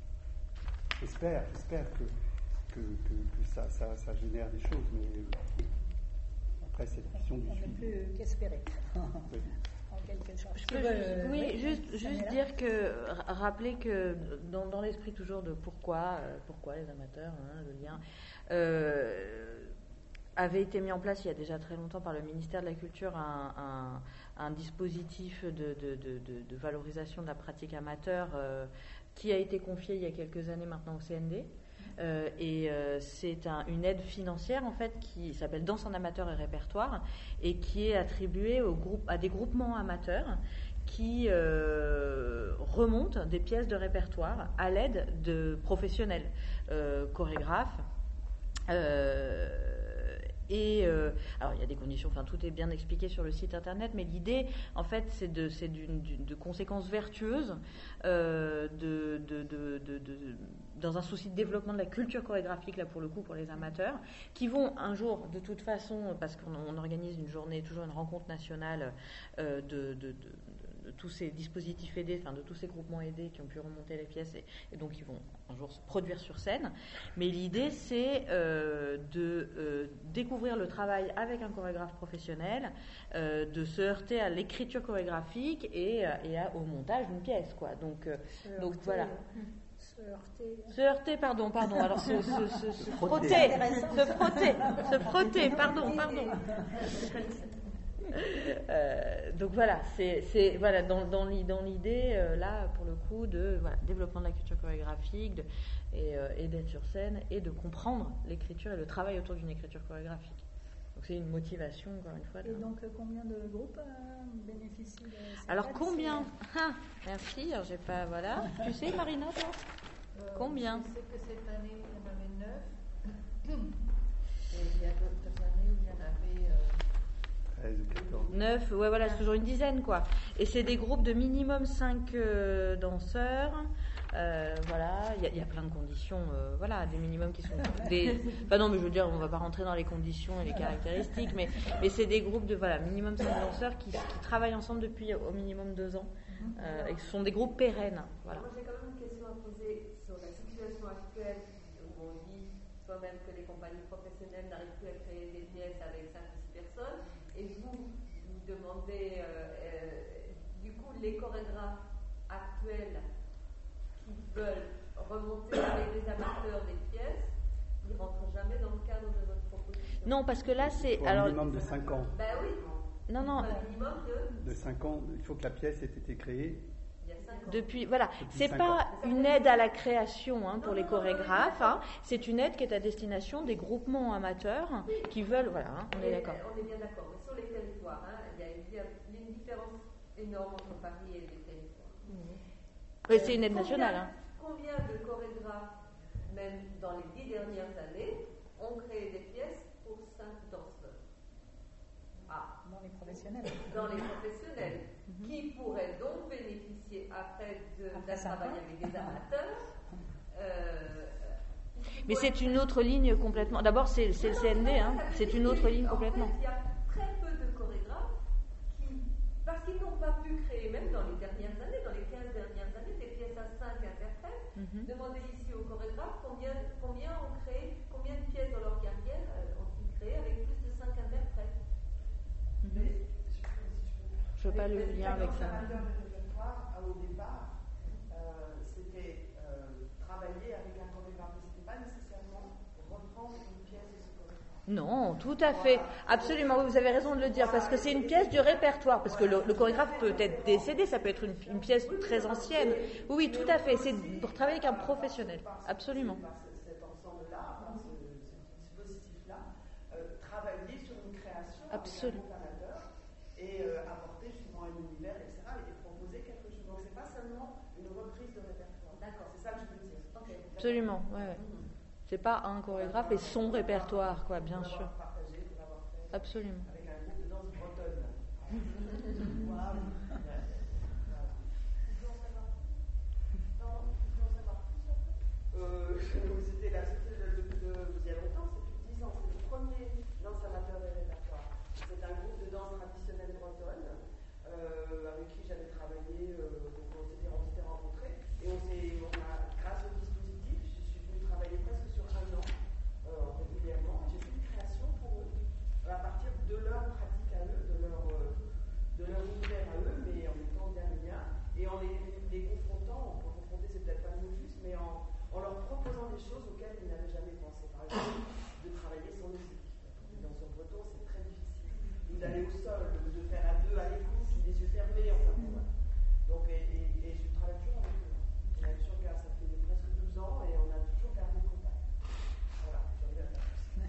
J'espère, j'espère que, que, que, que ça, ça, ça génère des choses, mais Après, c'est la question du On suivi. ne peut plus qu'espérer. Oui. En quelque sorte. Je peux Tu juste, veux, oui, oui, juste, ça juste m'est là. dire que, ra- rappeler que dans, dans l'esprit toujours de pourquoi, euh, pourquoi les amateurs, hein, le lien, euh, avait été mis en place il y a déjà très longtemps par le ministère de la Culture un, un, un dispositif de, de, de, de, de valorisation de la pratique amateur euh, qui a été confié il y a quelques années maintenant au C N D. Euh, et euh, c'est un, une aide financière en fait qui s'appelle Danse en amateur et répertoire et qui est attribuée au groupe, à des groupements amateurs qui euh, remontent des pièces de répertoire à l'aide de professionnels, euh, chorégraphes. Euh, et euh, alors il y a des conditions, enfin tout est bien expliqué sur le site internet, mais l'idée en fait c'est de, c'est d'une, d'une, de conséquences vertueuses euh, de, de, de, de, de, dans un souci de développement de la culture chorégraphique là pour le coup pour les amateurs, qui vont un jour de toute façon, parce qu'on on organise une journée, toujours une rencontre nationale euh, de, de, de de tous ces dispositifs aidés, enfin de tous ces groupements aidés qui ont pu remonter les pièces et, et donc ils vont un jour se produire sur scène. Mais l'idée c'est euh, de euh, découvrir le travail avec un chorégraphe professionnel, euh, de se heurter à l'écriture chorégraphique et, et à, au montage d'une pièce, quoi. Donc, euh, Se donc heurter, voilà. Se heurter. Se heurter, pardon, pardon. Alors se, se, se, se frotter. frotter, se frotter, se frotter, pardon, pardon. Euh, donc voilà, c'est, c'est voilà dans, dans, dans l'idée euh, là pour le coup de voilà, développement de la culture chorégraphique de, et, euh, et d'être sur scène et de comprendre l'écriture et le travail autour d'une écriture chorégraphique. Donc c'est une motivation encore une fois. De... Et donc euh, combien de groupes euh, bénéficient de cette Alors aide, combien c'est... ah, merci. Alors j'ai pas voilà. Tu sais Marina toi euh, combien? Je sais que cette année il y en avait neuf. Et il y a d'autres années où il y en avait. Euh, neuf, ouais, voilà, c'est toujours une dizaine, quoi. Et c'est des groupes de minimum cinq euh, danseurs. Euh, voilà, il y, y a plein de conditions, euh, voilà, des minimums qui sont des. Enfin non, mais je veux dire, on va pas rentrer dans les conditions et les caractéristiques, mais mais c'est des groupes de voilà, minimum cinq danseurs qui, qui travaillent ensemble depuis au minimum deux ans, euh, et ce sont des groupes pérennes. Voilà. Moi, j'ai quand même une question à poser sur la situation actuelle où on dit soi-même que les compagnies professionnelles n'arrivent plus à créer des pièces avec cinq ou six personnes. Et vous, vous demandez, euh, euh, du coup, les chorégraphes actuels qui veulent remonter avec les amateurs des pièces, ils ne rentrent jamais dans le cadre de votre proposition. Non, parce que là, c'est. Pour alors, un minimum de cinq ans. Ben oui. Non, non. Un minimum de. De cinq ans, il faut que la pièce ait été créée. Depuis, voilà, Depuis c'est pas ans. une aide à la création hein, pour les chorégraphes, hein, c'est une aide qui est à destination des groupements amateurs qui veulent, voilà, hein, on est d'accord. On est bien d'accord, mais sur les territoires, hein, il, y a une, il y a une différence énorme entre Paris et les territoires. Mmh. Oui, c'est une aide combien, nationale. Hein. Combien de chorégraphes, même dans les dix dernières années, ont créé des pièces pour cinq danseurs? Ah. Dans les professionnels. Dans les professionnels, mm-hmm. qui pourraient donc bénéficier après de, d'un travail avec des amateurs. Euh, Mais c'est une autre ligne complètement. D'abord, c'est, c'est le C N D, hein. C'est une autre ligne complètement. En fait, il y a très peu de chorégraphes qui, parce qu'ils n'ont pas pu créer, même dans les dernières années, dans les quinze dernières années, des pièces à cinq interprètes. Mm-hmm. Demandez ici aux chorégraphes combien, combien ont créé, combien de pièces dans leur carrière euh, ont-ils créé avec plus de cinq interprètes. Mais, je ne veux pas le lien avec ça. Au départ, euh, c'était euh, travailler avec un chorégraphe, mais ce n'était pas nécessairement reprendre une pièce de ce chorégraphe. Non, tout à fait, absolument, vous avez raison de le dire, parce que c'est une pièce du répertoire, parce que le, le chorégraphe peut être décédé, ça peut être une, une pièce très ancienne. Oui, oui, tout à fait, c'est pour travailler avec un professionnel, absolument. Cet ensemble-là, ce dispositif-là, euh, travailler sur une création absolument. Avec un groupe amateur et euh, apporter justement un univers, et cetera, et proposer quelque chose. Donc, c'est pas seulement une reprise de répertoire. D'accord, c'est ça que je veux dire. Okay. Absolument, ouais, ouais. Mmh. C'est pas un chorégraphe et son répertoire, quoi, bien sûr. Partagé, pour l'avoir fait. Absolument. Avec un groupe de danse bretonne. Wow. Euh, c'était la société de, de, de, il y a longtemps, c'est plus de dix ans, c'est le premier danse amateur des répertoires. C'est un groupe de danse traditionnelle bretonne euh, avec qui j'avais travaillé, euh, donc on s'était, on s'était rencontrés et on, s'est, on a, grâce au dispositif, je suis venue travailler presque sur un an euh, régulièrement. J'ai fait une création pour eux à partir de leur au sol, de faire à deux à l'écoute, les yeux fermés, enfin bon, voilà. Donc, et, et, et je travaille toujours avec eux. On a toujours gardé, ça fait presque douze ans et on a toujours gardé contact. Voilà, je reviens là.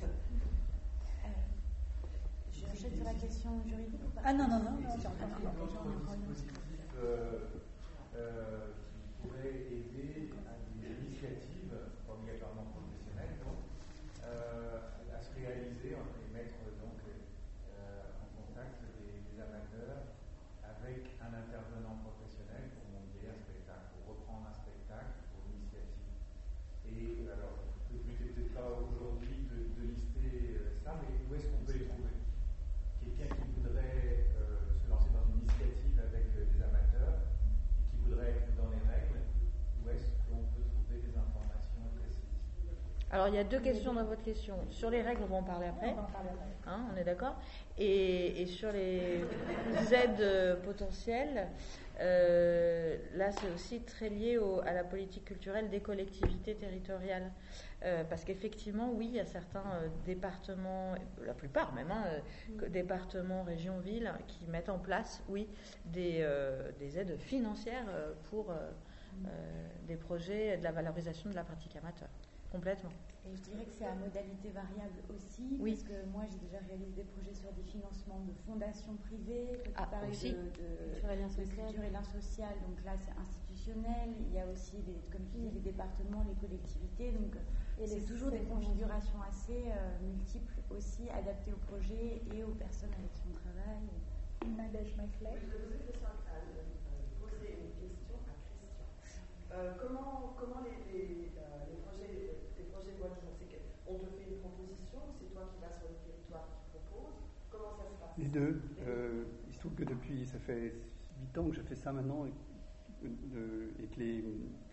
J'enchaîne sur la question juridique ou pas? Ah non, non, non, non, j'ai encore un autre dispositif euh, euh, qui pourrait aider à des initiatives, pas obligatoirement professionnelles, donc, euh, à se réaliser et mettre donc euh, en contact des, des amateurs avec un intervenant professionnel pour monter un spectacle, pour reprendre un spectacle, pour une initiative. Et alors, le but n'est peut-être pas aujourd'hui de, de lister ça, mais où est-ce qu'on peut les trouver? Quelqu'un qui voudrait euh, se lancer dans une initiative avec euh, des amateurs et qui voudrait être dans les règles, où est-ce qu'on peut trouver des informations précises? Alors, il y a deux questions dans votre question. Sur les règles, on va en parler après. On va en parler après. Hein, on est d'accord? et, et sur les aides potentielles, euh, là, c'est aussi très lié au, à la politique culturelle des collectivités territoriales. Euh, parce qu'effectivement, oui, il y a certains euh, départements, la plupart même, hein, euh, départements, régions, villes, qui mettent en place, oui, des, euh, des aides financières euh, pour euh, euh, des projets de la valorisation de la pratique amateur. Complètement. Et je dirais que c'est à modalité variable aussi, oui. Parce que moi j'ai déjà réalisé des projets sur des financements de fondations privées, que tu ah, parlais aussi. de, de, culture et lien social. culture et lien social, donc là c'est institutionnel, il y a aussi, les, comme tu dis, les départements, les collectivités, donc et c'est toujours des configurations assez euh, multiples aussi, adaptées au projet et aux personnes avec qui on travaille. Nadège Maclay. Je vais poser une question à, poser une question à Christian. Euh, comment comment les, les, euh, les projets les projets voient le jour? C'est qu'on te fait une proposition, c'est toi qui vas sur le territoire qui propose. Comment ça se passe? Les deux. Euh, il se trouve que depuis, ça fait huit ans que je fais ça maintenant et, euh, et que les,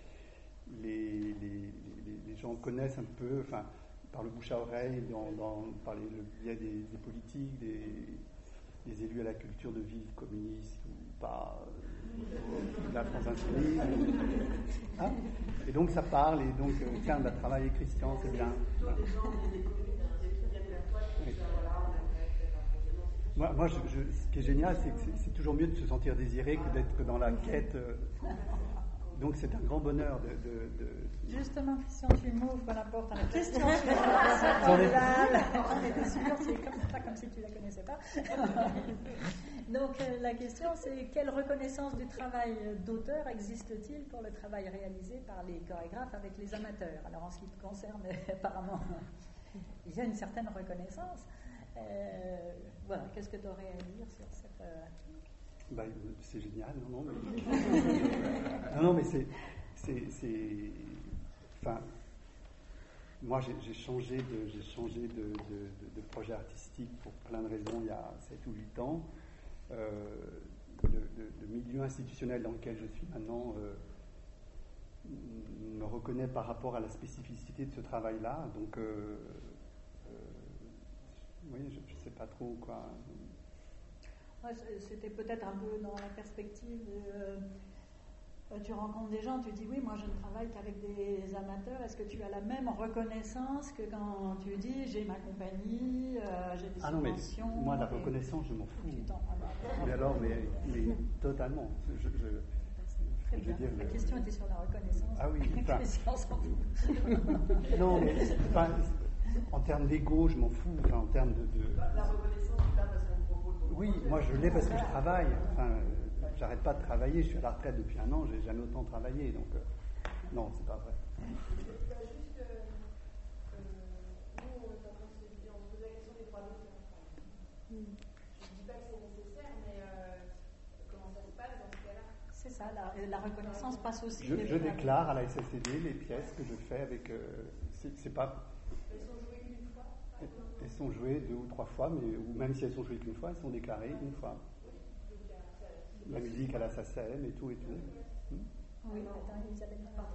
les, les, les, les gens connaissent un peu, enfin, par le bouche à oreille, dans, dans, par les, le biais des, des politiques, des, des élus à la culture de vivre communiste ou pas, euh, de la France insoumise. Hein? Et donc ça parle, et donc, euh, tiens, on va travailler Christian, c'est bien. Voilà. Moi, moi je, je, ce qui est génial, c'est que c'est, c'est toujours mieux de se sentir désiré que d'être dans la quête. Euh, donc c'est un grand bonheur de... de, de... Justement, Christian, tu m'ouvres la porte à la question suivante. C'est formidable. On était sûr, c'est comme, pas comme si tu la connaissais pas. Donc euh, la question, c'est quelle reconnaissance du travail d'auteur existe-t-il pour le travail réalisé par les chorégraphes avec les amateurs? Alors en ce qui te concerne, apparemment, il y a une certaine reconnaissance. Euh, voilà, qu'est-ce que tu aurais à dire sur cette... Euh... Bah, c'est génial, non, non, mais... non, non, mais c'est... c'est, c'est... Enfin, moi, j'ai, j'ai changé, de, j'ai changé de, de, de, de projet artistique pour plein de raisons il y a sept ou huit ans. Euh, de, de, de milieu institutionnel dans lequel je suis maintenant euh, me reconnaît par rapport à la spécificité de ce travail-là. Donc, euh, euh, oui, je ne sais pas trop quoi. Ouais, c'était peut-être un peu dans la perspective de, euh, tu rencontres des gens, tu dis oui, moi je ne travaille qu'avec des amateurs. Est-ce que tu as la même reconnaissance que quand tu dis j'ai ma compagnie, euh, j'ai des ah non, subventions? Mais moi la reconnaissance, je m'en fous. Mais alors, mais, mais totalement. Je, je, Très bien. Je veux dire, la le... question était sur la reconnaissance. Ah oui, enfin... Christian s'en fout. Non, mais enfin, en termes d'ego, je m'en fous. Enfin, en termes de, de... La, la reconnaissance, c'est pas parce qu'on propose. Oui, moi je l'ai parce que je travaille. Enfin, j'arrête pas de travailler. Je suis à la retraite depuis un an. J'ai jamais autant travaillé. Donc, euh, non, c'est pas vrai. Il y a juste, euh, euh, nous, on est en train de se dire, on se pose la question des droits d'auteur. Mm. Je ne dis pas que c'est nécessaire, mais euh, comment ça se passe dans ce cas-là? C'est ça, la, la reconnaissance passe aussi. Je, je déclare à la S S C D les pièces que je fais avec. Euh, c'est, c'est pas. Elles sont jouées qu'une fois? Elles sont jouées deux ou trois fois, mais ou même si elles sont jouées qu'une fois, elles sont déclarées une fois. La musique à la S A C M et tout et tout. Hmm? Oui, attends, Isabelle.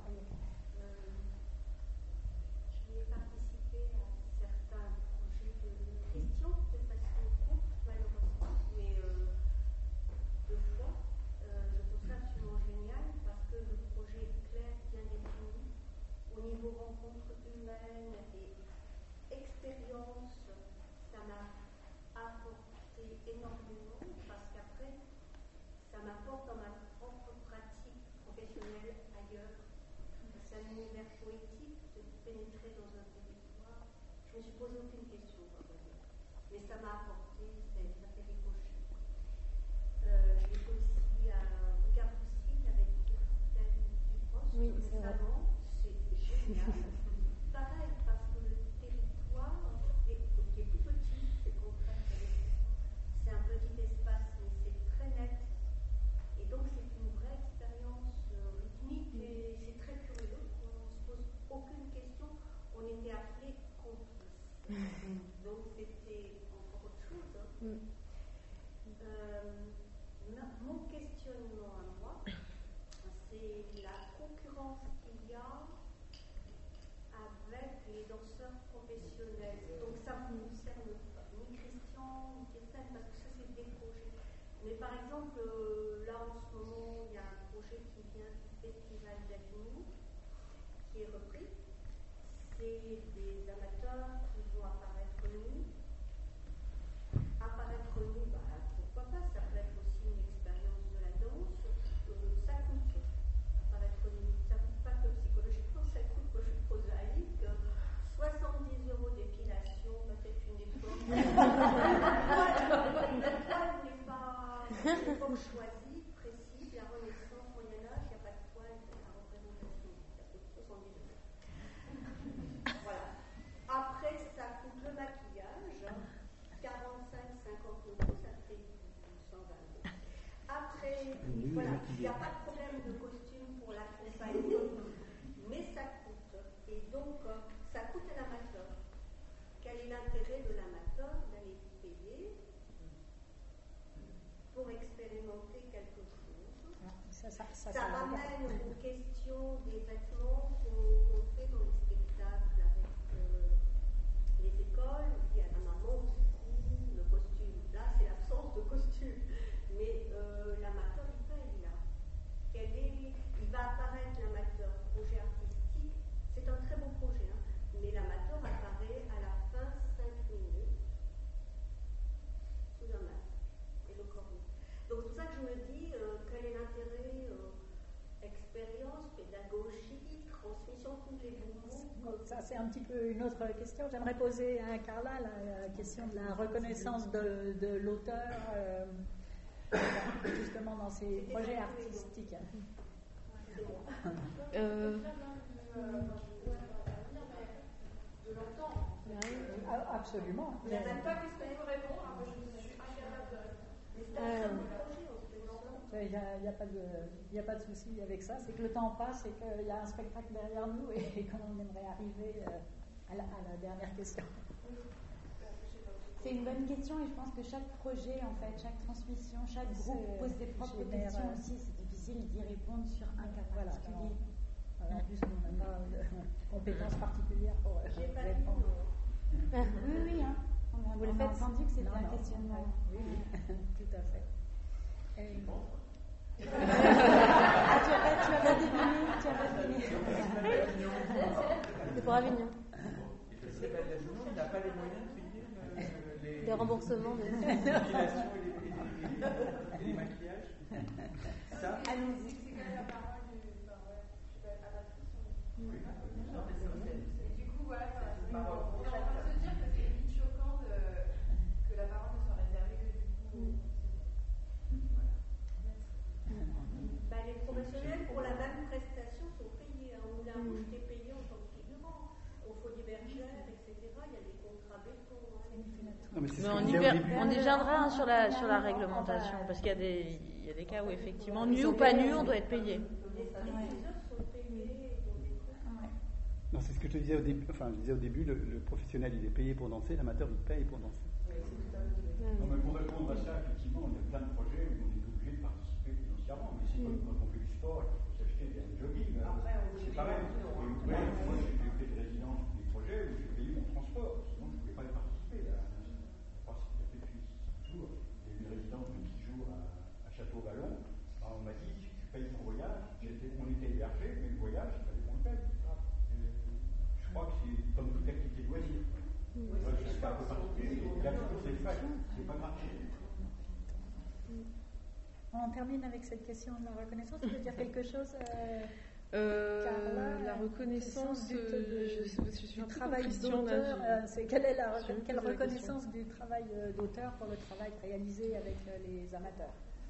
Je vais participer à certains projets de question de façon courte, malheureusement, mais euh, deux fois. Euh, je trouve ça absolument génial parce que le projet est clair, bien défini, au niveau rencontre humaine et expérience, ça m'a apporté énormément parce qu'après, ça m'apporte dans ma propre pratique professionnelle ailleurs. C'est un univers poétique de pénétrer dans un territoire. Je ne me suis posé aucune question, mais ça m'a apporté, ça fait ricocher. Euh, J'ai fait aussi un regard aussi avec Kirsten Dupros oui, récemment. C'est génial. Pareil, parce que le territoire est, qui est tout petit, c'est concret, c'est un petit espace, mais c'est très net. Et donc c'est une vraie expérience euh, rythmique et c'est très curieux. On ne se pose aucune question. On était appelés complices. Donc c'était encore autre chose. Hein. Mm. Euh, ma, mon questionnement à moi, c'est la concurrence qu'il y a avec les danseurs professionnels. Donc ça ne concerne pas ni Christian, ni Kirsten, parce que ça c'est des projets. Mais par exemple, euh, là en ce moment, il y a un projet qui vient du Festival d'Avignon, qui est repris. C'est des amateurs qui vont apparaître nus. Apparaître nus, bah, pourquoi pas, ça peut être aussi une expérience de la danse. Euh, ça coûte. Apparaître nus, ça ne coûte pas que psychologiquement, ça coûte, moi je suis prosaïque. soixante-dix euros d'épilation, peut-être une époque. Une époque choisie, précise, la Renaissance, Moyen-Âge, il n'y a pas de poil, c'est la représentation. Ça coûte soixante-dix euros. Voilà. Après, ça coûte le maquillage, quarante-cinq à cinquante euros, ça fait cent vingt euros. Après, voilà, il n'y a pas de problème de costume pour la compagnie, mais ça coûte. Et donc, ça coûte à l'amateur. Quel est l'intérêt de l'amateur d'aller payer pour expérimenter quelque chose? Ça, ça, ça, ça ramène aux questions des vêtements qu'on qu fait dans les spectacles avec euh, les écoles. Il y a un maman qui coud le costume. Là, c'est l'absence de costume. Mais euh, l'amateur, il paye là. Quel est, il va apparaître l'amateur, projet artistique. C'est un très beau projet, hein, mais l'amateur apparaît à la fin cinq minutes sous un masque et le corps nu. Donc c'est pour ça que je me dis euh, quel est l'intérêt euh, expérience, pédagogie, transmission, tous les mots. Ça c'est un petit peu une autre question. J'aimerais poser à Carla la, la question de la reconnaissance de, de l'auteur euh, justement dans ses projets artistiques. Euh... De longtemps. Ah, absolument. Il n'y a même pas question de répondre, hein, moi je suis incapable de répondre. Mais c'est un très bon projet, on se fait longtemps. Il n'y a, y a pas de, y a pas de souci avec ça, c'est que le temps passe et qu'il y a un spectacle derrière nous et, et qu'on aimerait arriver euh, à, la, à la dernière question. C'est une bonne question et je pense que chaque projet, en fait, chaque transmission, chaque groupe pose ses propres questions aussi. C'est difficile d'y répondre sur un cas voilà, particulier. Alors, en plus, on n'a pas de compétences particulières pour euh, J'ai pas répondre. Ah, oui, oui, hein. on a, on a entendu que c'était un questionnement. Oui, oui, tout à fait. Et... ah, tu n'as pas, tu as pas deviné, tu as pas deviné. C'est pour Avignon. Et le Festival d'Avignon, il n'a pas les moyens de payer euh, les... Des remboursements. Les dépilations et les, et les, et les, et les maquillages. Ça, allons-y. C'est quand même la parole du... Enfin, ouais, je sais pas, à la façon. Oui. Et du coup, voilà, c'est on est en train de se dire que c'est limite choquant de, que la parole ne soit réservée que du coup. Bah, les professionnels, pour la même prestation, sont payés. Hein. Moulin Rouge, t'es payé en tant que figurant. Au Folie Bergère, et cetera, il y a des contrats béton. Non, mais mais on, y ver, on y viendra hein, sur, la, sur la réglementation, parce qu'il y a des, il y a des cas où, effectivement, nu ou pas nu, on doit être payé. Non, c'est ce que je te disais au début. Enfin, je disais au début, le, le professionnel, il est payé pour danser, l'amateur, il paye pour danser. Non, mais pour répondre à ça, effectivement, il y a plein de projets où on est obligé de participer financièrement. Mais c'est comme quand on fait du sport, il faut s'acheter un jogging. C'est pareil. Et, ouais, moi, j'ai fait des résidences, des projets où j'ai payé mon transport. Sinon, je ne pouvais pas y participer. Là. Parce que ça fait depuis six jours. Il y a eu une résidence de six jours à, à Château-Vallon. On m'a dit, tu payes ton voyage. On était hébergés, mais le voyage, il fallait qu'on le paye. Je crois que c'est comme toute activité de loisir. Moi, je suis un peu particulier. Il y a toujours des frais. C'est pas gratuit. On termine avec cette question de la reconnaissance. Tu veux dire quelque chose euh, euh, Carla, la reconnaissance du, de, je, je suis du travail d'auteur. Euh, c'est, quelle est la quelle reconnaissance du travail d'auteur pour le travail réalisé avec les amateurs?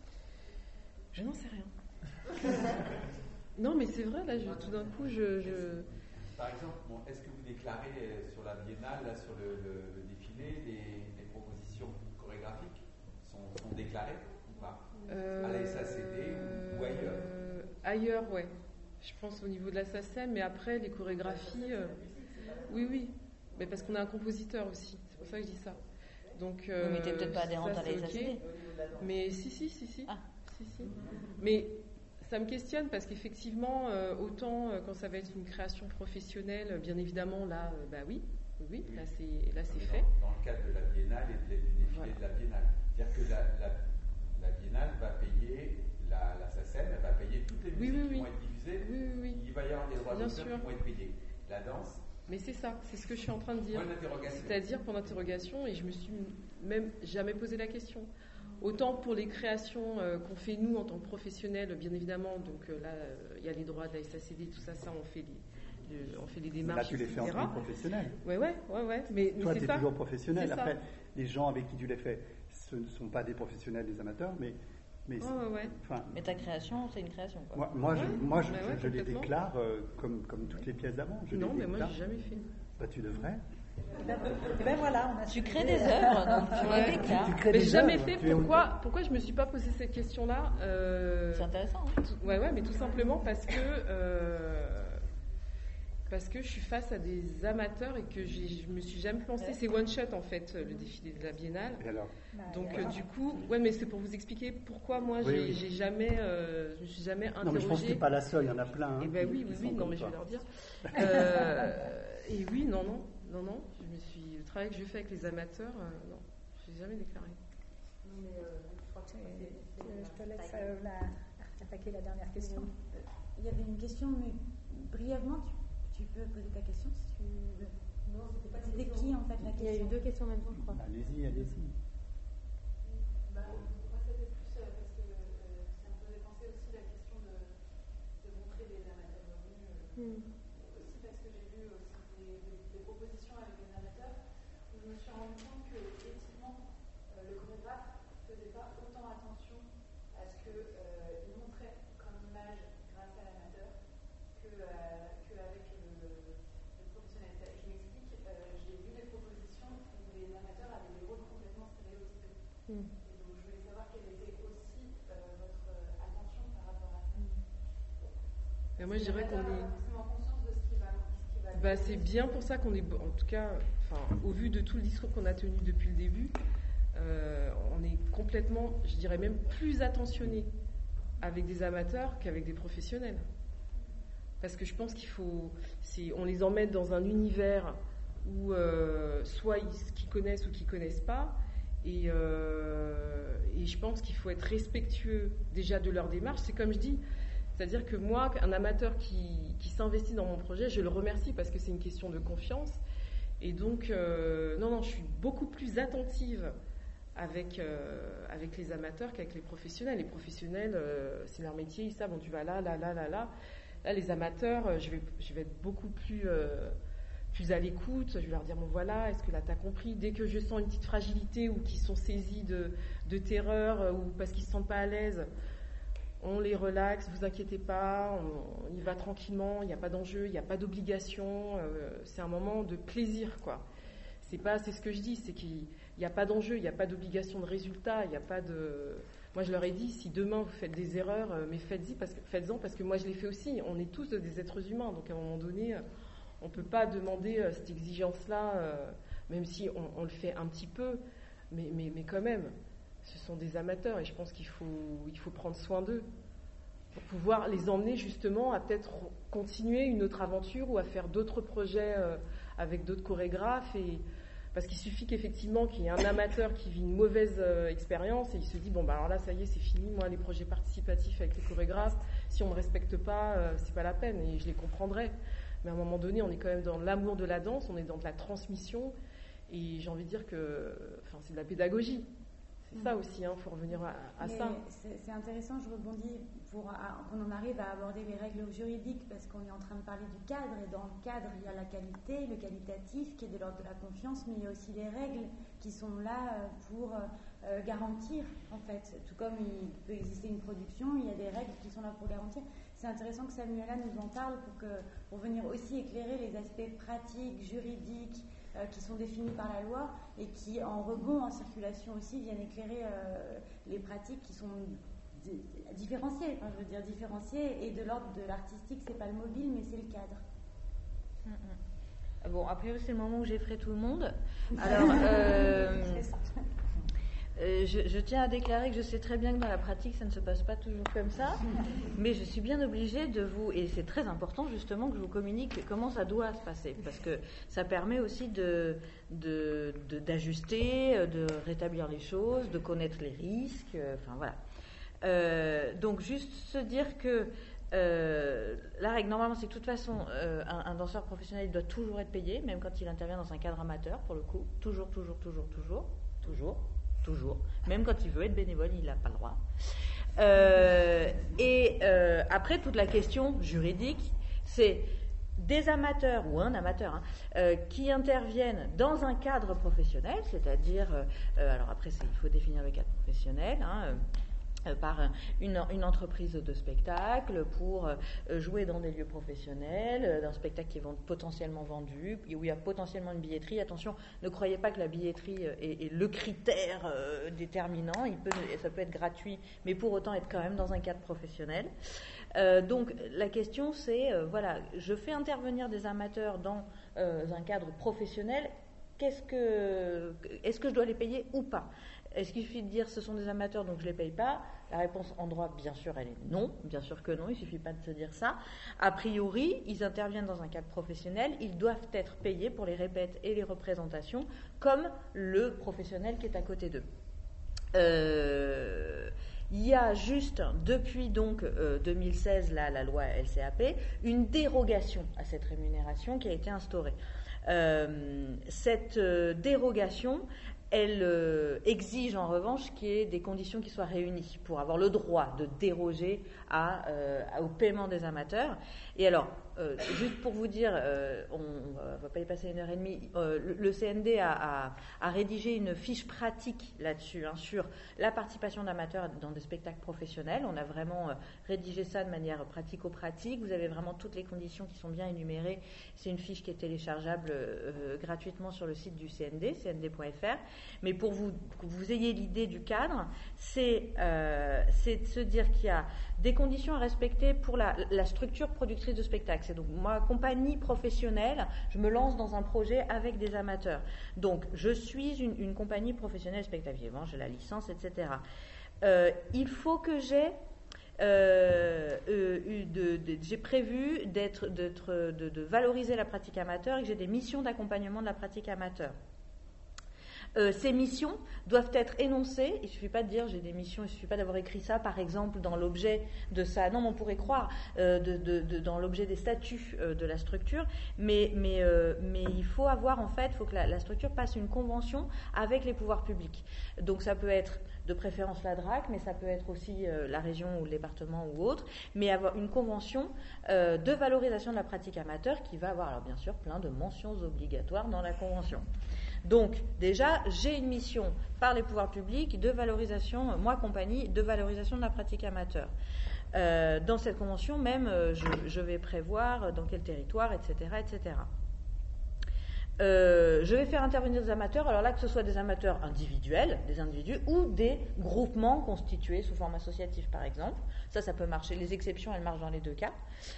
Je n'en sais rien. Non, mais c'est vrai, là, je, tout d'un coup, je... je... Par exemple, bon, est-ce que vous déclarez sur la biennale, là, sur le, le, le défilé, les, les propositions chorégraphiques sont, sont déclarées ou pas euh, à la S A C D ou, ou ailleurs euh, Ailleurs, ouais. Je pense au niveau de la S A C E M, mais après, les chorégraphies... Euh, oui, oui. Mais parce qu'on a un compositeur aussi, c'est pour ça que je dis ça. Donc, euh, oui, mais tu n'es peut-être pas adhérente ça, à la S A C D. Okay. Mais si, si, si, si. Ah. si, si. Mais... ça me questionne parce qu'effectivement, euh, autant euh, quand ça va être une création professionnelle, bien évidemment, là, euh, bah oui, oui, là c'est, là c'est fait. Dans, dans le cadre de la biennale et de, du défilé voilà. de la biennale. C'est-à-dire que la, la, la biennale va payer, la, la S A C E M, elle va payer toutes les musiques oui, oui, qui oui. vont être diffusées. Oui, oui, oui. Il va y avoir des droits d'auteur qui vont être payés. La danse. Mais c'est ça, c'est ce que je suis en train de dire. Point d'interrogation. C'est-à-dire point d'interrogation, et je me suis même jamais posé la question. Autant pour les créations euh, qu'on fait nous en tant que professionnels, bien évidemment, donc euh, là, il euh, y a les droits de la S A C D, tout ça, ça, on fait les, le, on fait les démarches. Mais là, tu les fais en tant que professionnel. Ouais, ouais, ouais, ouais. Mais, toi, mais tu es ça. toujours professionnel. C'est Après, ça. Les gens avec qui tu les fais, ce ne sont pas des professionnels, des amateurs, mais. Mais, ouais, ouais, ouais. mais ta création, c'est une création. Quoi. Moi, moi, ouais, je, moi, je, ouais, je, je les déclare euh, comme, comme toutes les pièces d'avant. Je non, les mais déclare. moi, j'ai jamais fait. Bah, tu devrais. Et ben, et ben voilà, on a tu crées des œuvres, donc tu ouais. les déclares. Tu, tu mais jamais fait. Pourquoi, pourquoi je me suis pas posé cette question-là euh, C'est intéressant. Hein. Tout, ouais, ouais, mais tout simplement parce que euh, parce que je suis face à des amateurs et que j'ai, je me suis jamais lancée. C'est one shot en fait le défilé de la Biennale. Et alors donc euh, du coup, ouais, mais c'est pour vous expliquer pourquoi moi oui, j'ai, oui. j'ai jamais, euh, je me suis jamais interrogée. Non, mais je pense que t'es pas la seule, il y en a plein. Hein, et ben oui, oui, oui, non, mais toi. Je vais leur dire. Euh, et oui, non, non. Non, non, je me suis, le travail que je fais avec les amateurs, euh, non, je n'ai jamais déclaré. Non, mais euh, je crois que c'est, je te laisse euh, la, attaquer la dernière question. Euh, il y avait une question, mais brièvement, tu, tu peux poser ta question si tu veux. Non, c'était pas C'était qui en fait la question? Il y a eu deux questions en même temps, je crois. Allez-y, allez-y. Bah, moi, c'était plus euh, parce que euh, ça me faisait penser aussi la question de, de montrer les amateurs revenus. Euh, mm. Aussi parce que j'ai vu aussi des, des, des propositions avec les amateurs où je me suis rendu compte que effectivement euh, le chorégraphe ne faisait pas autant attention à ce qu'il euh, montrait comme image grâce à l'amateur que, euh, qu'avec le, le professionnel. Je m'explique, euh, j'ai vu des propositions où les amateurs avaient des rôles complètement stéréotypés. Mm. Et donc je voulais savoir quelle était aussi euh, votre attention par rapport à ça. Mm. Et moi je dirais qu'on est... Bah, c'est bien pour ça qu'on est, en tout cas, enfin, au vu de tout le discours qu'on a tenu depuis le début, euh, on est complètement, je dirais même plus attentionné avec des amateurs qu'avec des professionnels. Parce que je pense qu'il faut, c'est, on les emmène dans un univers où euh, soit ils qui connaissent ou qui connaissent pas, et, euh, et je pense qu'il faut être respectueux déjà de leur démarche. C'est comme je dis. C'est-à-dire que moi, un amateur qui, qui s'investit dans mon projet, je le remercie parce que c'est une question de confiance. Et donc, euh, non, non, je suis beaucoup plus attentive avec, euh, avec les amateurs qu'avec les professionnels. Les professionnels, euh, c'est leur métier, ils savent, bon, tu vas là, là, là, là, là. Là, les amateurs, je vais, je vais être beaucoup plus, euh, plus à l'écoute. Je vais leur dire, bon, voilà, est-ce que là, tu as compris? Dès que je sens une petite fragilité ou qu'ils sont saisis de, de terreur ou parce qu'ils ne se sentent pas à l'aise, on les relaxe, vous inquiétez pas, on, on y va tranquillement, il n'y a pas d'enjeu, il n'y a pas d'obligation, euh, c'est un moment de plaisir, quoi. C'est pas, c'est ce que je dis, c'est qu'il n'y a pas d'enjeu, il n'y a pas d'obligation de résultat, il n'y a pas de... Moi, je leur ai dit, si demain vous faites des erreurs, euh, mais faites-y parce que, faites-en parce que moi, je les fais aussi. On est tous des êtres humains, donc à un moment donné, on ne peut pas demander euh, cette exigence-là, euh, même si on, on le fait un petit peu, mais, mais, mais quand même. Ce sont des amateurs et je pense qu'il faut, il faut prendre soin d'eux pour pouvoir les emmener justement à peut-être continuer une autre aventure ou à faire d'autres projets euh, avec d'autres chorégraphes. Et, parce qu'il suffit qu'effectivement qu'il y ait un amateur qui vit une mauvaise euh, expérience et il se dit bon bah alors là ça y est c'est fini, moi les projets participatifs avec les chorégraphes, si on ne me respecte pas, euh, c'est pas la peine et je les comprendrais. Mais à un moment donné on est quand même dans l'amour de la danse, on est dans de la transmission et j'ai envie de dire que enfin, c'est de la pédagogie. ça aussi, il hein, faut revenir à, à Mais ça. C'est, c'est intéressant, je rebondis pour à, qu'on en arrive à aborder les règles juridiques, parce qu'on est en train de parler du cadre, et dans le cadre, il y a la qualité, le qualitatif qui est de l'ordre de la confiance, mais il y a aussi les règles qui sont là pour euh, garantir, en fait. Tout comme il peut exister une production, il y a des règles qui sont là pour garantir. C'est intéressant que Samuela nous en parle pour, que, pour venir aussi éclairer les aspects pratiques, juridiques, euh, qui sont définis par la loi et qui, en rebond, en circulation aussi, viennent éclairer euh, les pratiques qui sont di- différenciées, enfin, je veux dire différenciées, et de l'ordre de l'artistique, c'est pas le mobile, mais c'est le cadre. Mm-hmm. Bon, a priori, c'est le moment où j'effraie tout le monde. Alors, euh, Euh, je, je tiens à déclarer que je sais très bien que dans la pratique ça ne se passe pas toujours comme ça, mais je suis bien obligée de vous, et c'est très important justement que je vous communique comment ça doit se passer, parce que ça permet aussi de, de, de, d'ajuster, de rétablir les choses, de connaître les risques, euh, enfin voilà. Euh, donc juste se dire que Euh, la règle normalement c'est que de toute façon euh, un, un danseur professionnel il doit toujours être payé, même quand il intervient dans un cadre amateur, pour le coup, toujours, toujours, toujours, toujours, toujours, toujours, même quand il veut être bénévole, il n'a pas le droit. Euh, et euh, après toute la question juridique, c'est des amateurs ou un amateur hein, euh, qui interviennent dans un cadre professionnel, c'est-à-dire, euh, alors après c'est, il faut définir le cadre professionnel, hein, euh, par une, une entreprise de spectacle pour jouer dans des lieux professionnels, d'un spectacle qui est potentiellement vendu, où il y a potentiellement une billetterie. Attention, ne croyez pas que la billetterie est, est le critère euh, déterminant. Il peut, ça peut être gratuit, mais pour autant être quand même dans un cadre professionnel. Euh, donc la question c'est, euh, voilà, je fais intervenir des amateurs dans euh, un cadre professionnel. Qu'est-ce que, est-ce que je dois les payer ou pas ? Est-ce qu'il suffit de dire ce sont des amateurs donc je ne les paye pas ? La réponse en droit, bien sûr, elle est non. Bien sûr que non, il ne suffit pas de se dire ça. A priori, ils interviennent dans un cadre professionnel, ils doivent être payés pour les répètes et les représentations comme le professionnel qui est à côté d'eux. Euh, il y a juste, depuis donc euh, deux mille seize, là, la loi L C A P, une dérogation à cette rémunération qui a été instaurée. Euh, cette euh, dérogation, elle euh, exige en revanche qu'il y ait des conditions qui soient réunies pour avoir le droit de déroger à, euh, au paiement des amateurs. Et alors, euh, juste pour vous dire, euh, on ne va pas y passer une heure et demie, euh, le, le C N D a, a, a rédigé une fiche pratique là-dessus, hein, sur la participation d'amateurs dans des spectacles professionnels. On a vraiment euh, rédigé ça de manière pratico-pratique. Vous avez vraiment toutes les conditions qui sont bien énumérées. C'est une fiche qui est téléchargeable euh, gratuitement sur le site du C N D, c n d point f r. Mais pour vous, que vous ayez l'idée du cadre, c'est, euh, c'est de se dire qu'il y a des conditions à respecter pour la, la structure productrice de spectacle. C'est donc moi, compagnie professionnelle, je me lance dans un projet avec des amateurs. Donc, je suis une, une compagnie professionnelle spectacle vivant, j'ai la licence, et cetera. Euh, il faut que j'ai Euh, euh, de, de, j'ai prévu d'être, d'être, de, de valoriser la pratique amateur et que j'ai des missions d'accompagnement de la pratique amateur. Euh, ces missions doivent être énoncées. Il ne suffit pas de dire j'ai des missions, il ne suffit pas d'avoir écrit ça par exemple dans l'objet de ça. Non, mais on pourrait croire euh, de, de, de, dans l'objet des statuts euh, de la structure, mais, mais, euh, mais il faut avoir en fait, il faut que la, la structure passe une convention avec les pouvoirs publics. Donc ça peut être de préférence la D R A C, mais ça peut être aussi euh, la région ou le département ou autre, mais avoir une convention euh, de valorisation de la pratique amateur qui va avoir alors bien sûr plein de mentions obligatoires dans la convention. Donc, déjà, j'ai une mission par les pouvoirs publics de valorisation, moi, compagnie, de valorisation de la pratique amateur. Euh, dans cette convention, même, euh, je, je vais prévoir dans quel territoire, et cetera, et cetera. Euh, je vais faire intervenir des amateurs, alors là, que ce soit des amateurs individuels, des individus, ou des groupements constitués sous forme associative, par exemple. Ça, ça peut marcher. Les exceptions, elles marchent dans les deux cas.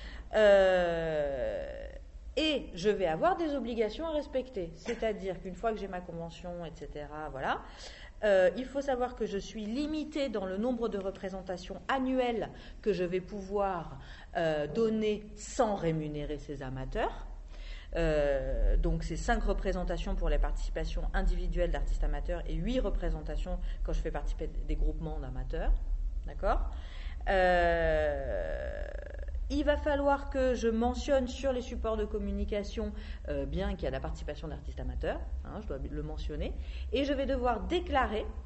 Euh... Et je vais avoir des obligations à respecter, c'est-à-dire qu'une fois que j'ai ma convention, et cetera, voilà, euh, il faut savoir que je suis limitée dans le nombre de représentations annuelles que je vais pouvoir euh, donner sans rémunérer ces amateurs. Euh, donc c'est cinq représentations pour les participations individuelles d'artistes amateurs et huit représentations quand je fais participer des groupements d'amateurs, d'accord ? euh, Il va falloir que je mentionne sur les supports de communication, euh, bien qu'il y a la participation d'artistes amateurs, hein, je dois le mentionner, et je vais devoir déclarer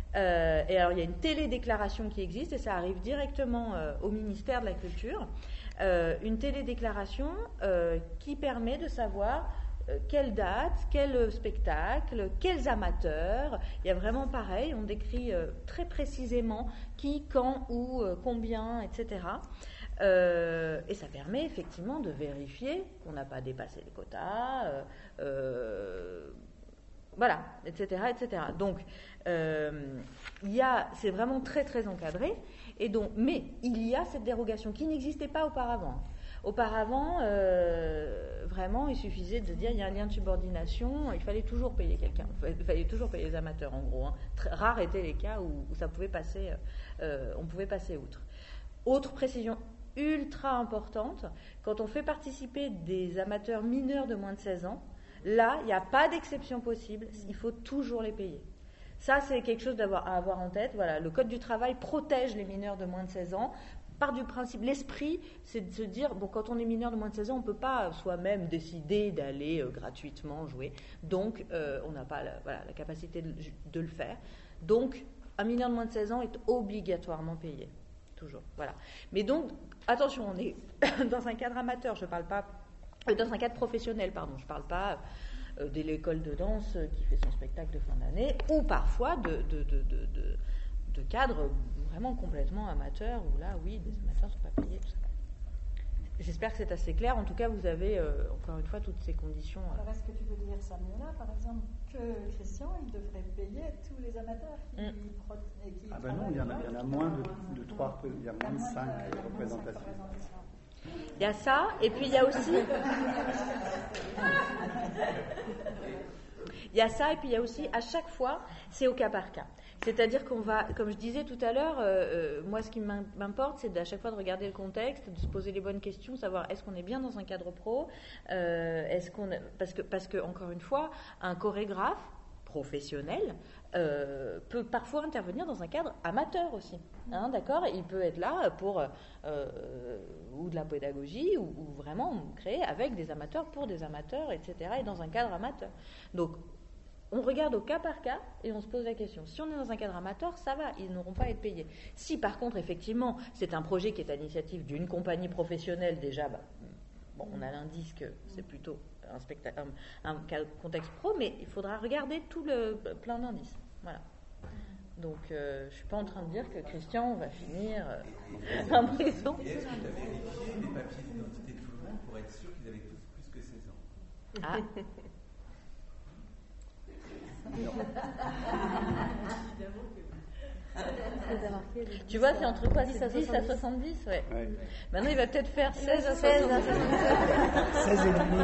Euh, et alors, il y a une télédéclaration qui existe, et ça arrive directement euh, au ministère de la Culture. Euh, une télédéclaration euh, qui permet de savoir euh, quelle date, quel spectacle, quels amateurs. Il y a vraiment pareil, on décrit euh, très précisément qui, quand, où, euh, combien, et cetera. Euh, et ça permet effectivement de vérifier qu'on n'a pas dépassé les quotas, euh, euh, voilà, et cetera, et cetera. Donc, euh, il y a, c'est vraiment très très encadré. Et donc, mais il y a cette dérogation qui n'existait pas auparavant. Auparavant, euh, vraiment, il suffisait de dire il y a un lien de subordination, il fallait toujours payer quelqu'un, il fallait toujours payer les amateurs en gros. Hein. Très, rares étaient les cas où, où ça pouvait passer, euh, on pouvait passer outre. Autre précision ultra importante, quand on fait participer des amateurs mineurs de moins de seize ans, là, il n'y a pas d'exception possible, il faut toujours les payer. Ça, c'est quelque chose d'avoir, à avoir en tête. Voilà, le Code du travail protège les mineurs de moins de seize ans. Part du principe, l'esprit, c'est de se dire, bon, quand on est mineur de moins de seize ans, on ne peut pas soi-même décider d'aller euh, gratuitement jouer. Donc, euh, on n'a pas la, voilà, la capacité de, de le faire. Donc, un mineur de moins de seize ans est obligatoirement payé. Toujours. Voilà. Mais donc, attention, on est dans un cadre amateur, je ne parle pas, euh, dans un cadre professionnel, pardon, je ne parle pas euh, de l'école de danse euh, qui fait son spectacle de fin d'année, ou parfois de, de, de, de, de, de cadres vraiment complètement amateurs, où là, oui, des amateurs ne sont pas payés, tout ça. J'espère que c'est assez clair. En tout cas, vous avez, euh, encore une fois, toutes ces conditions. Euh. Alors, est-ce que tu veux dire, Samuela, par exemple, que Christian, il devrait payer tous les amateurs qui, mm. pro- et qui Ah ben non, il y en a, il y en a moins de, de trois, il y a moins de cinq euh, représentations. Il y a ça, et puis il y a aussi... il y a ça, et puis il y a aussi, à chaque fois, c'est au cas par cas. C'est-à-dire qu'on va, comme je disais tout à l'heure, euh, moi ce qui m'importe, c'est à chaque fois de regarder le contexte, de se poser les bonnes questions, savoir est-ce qu'on est bien dans un cadre pro, euh, est-ce qu'on, parce que, parce que encore une fois, un chorégraphe professionnel euh, peut parfois intervenir dans un cadre amateur aussi, hein, d'accord ? Il peut être là pour euh, ou de la pédagogie ou, ou vraiment créer avec des amateurs pour des amateurs, et cetera. Et dans un cadre amateur. Donc on regarde au cas par cas et on se pose la question. Si on est dans un cadre amateur, ça va, ils n'auront pas à être payés. Si par contre, effectivement, c'est un projet qui est à l'initiative d'une compagnie professionnelle, déjà, bah, bon, on a l'indice que c'est plutôt un, spectacle, un, un contexte pro, mais il faudra regarder tout le plein d'indices. Voilà. Donc, euh, je ne suis pas en train de dire que Christian va finir euh, en prison. Et est-ce que tu as vérifié les papiers d'identité de tout le monde pour être sûr qu'ils avaient tous plus que seize ans ? Ah. Tu vois, c'est entre quoi, c'est dix à soixante-dix, ouais. Ouais. Maintenant, il va peut-être faire seize à soixante-dix. seize et demi.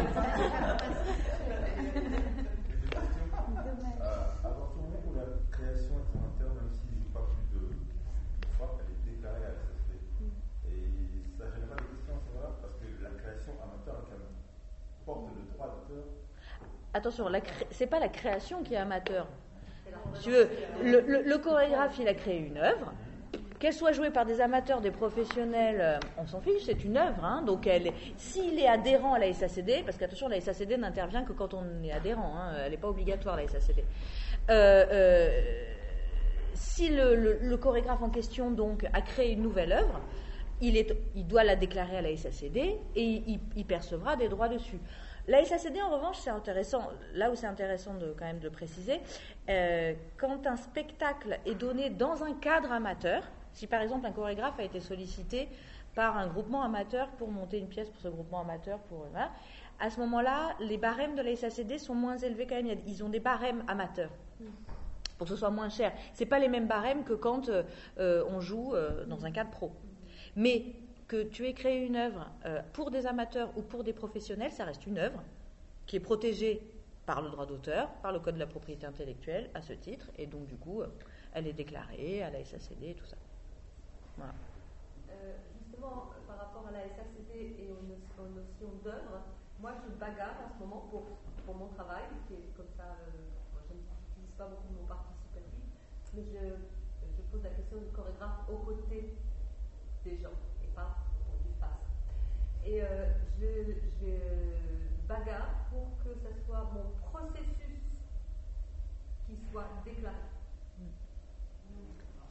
À partir du moment où la création est amateur, même s'il ne joue pas plus de fois, elle est déclarée à la S S D. Et ça génère des questions, c'est vrai, parce que la création amateur, elle porte le droit d'auteur. Attention, la cré... c'est pas la création qui est amateur. Si tu veux, le, le, le chorégraphe, il a créé une œuvre. Qu'elle soit jouée par des amateurs, des professionnels, euh, on s'en fiche, c'est une œuvre. Hein, donc, elle, s'il est adhérent à la S A C D, parce qu'attention, la S A C D n'intervient que quand on est adhérent, hein, elle n'est pas obligatoire, la S A C D. Euh, euh, si le, le, le chorégraphe en question donc a créé une nouvelle œuvre, il, est, il doit la déclarer à la S A C D et il, il percevra des droits dessus. La S A C D, en revanche, c'est intéressant, là où c'est intéressant de, quand même de préciser, euh, quand un spectacle est donné dans un cadre amateur, si par exemple un chorégraphe a été sollicité par un groupement amateur pour monter une pièce pour ce groupement amateur, pour, voilà, à ce moment-là, les barèmes de la S A C D sont moins élevés quand même, ils ont des barèmes amateurs. Pour que ce soit moins cher. Ce n'est pas les mêmes barèmes que quand euh, on joue euh, dans un cadre pro. Mais que tu aies créé une œuvre euh, pour des amateurs ou pour des professionnels, ça reste une œuvre qui est protégée par le droit d'auteur, par le code de la propriété intellectuelle à ce titre, et donc du coup, euh, elle est déclarée à la S A C D et tout ça. Voilà. Euh, justement, par rapport à la S A C D et aux, no- aux notions d'œuvre, moi je bagarre en ce moment pour, pour mon travail, qui est comme ça, euh, moi, je n'utilise pas beaucoup mon participatif, mais je, je pose la question du chorégraphe aux côtés des gens. Pas pour du face. Et euh, je, je bagarre pour que ce soit mon processus qui soit déclaré.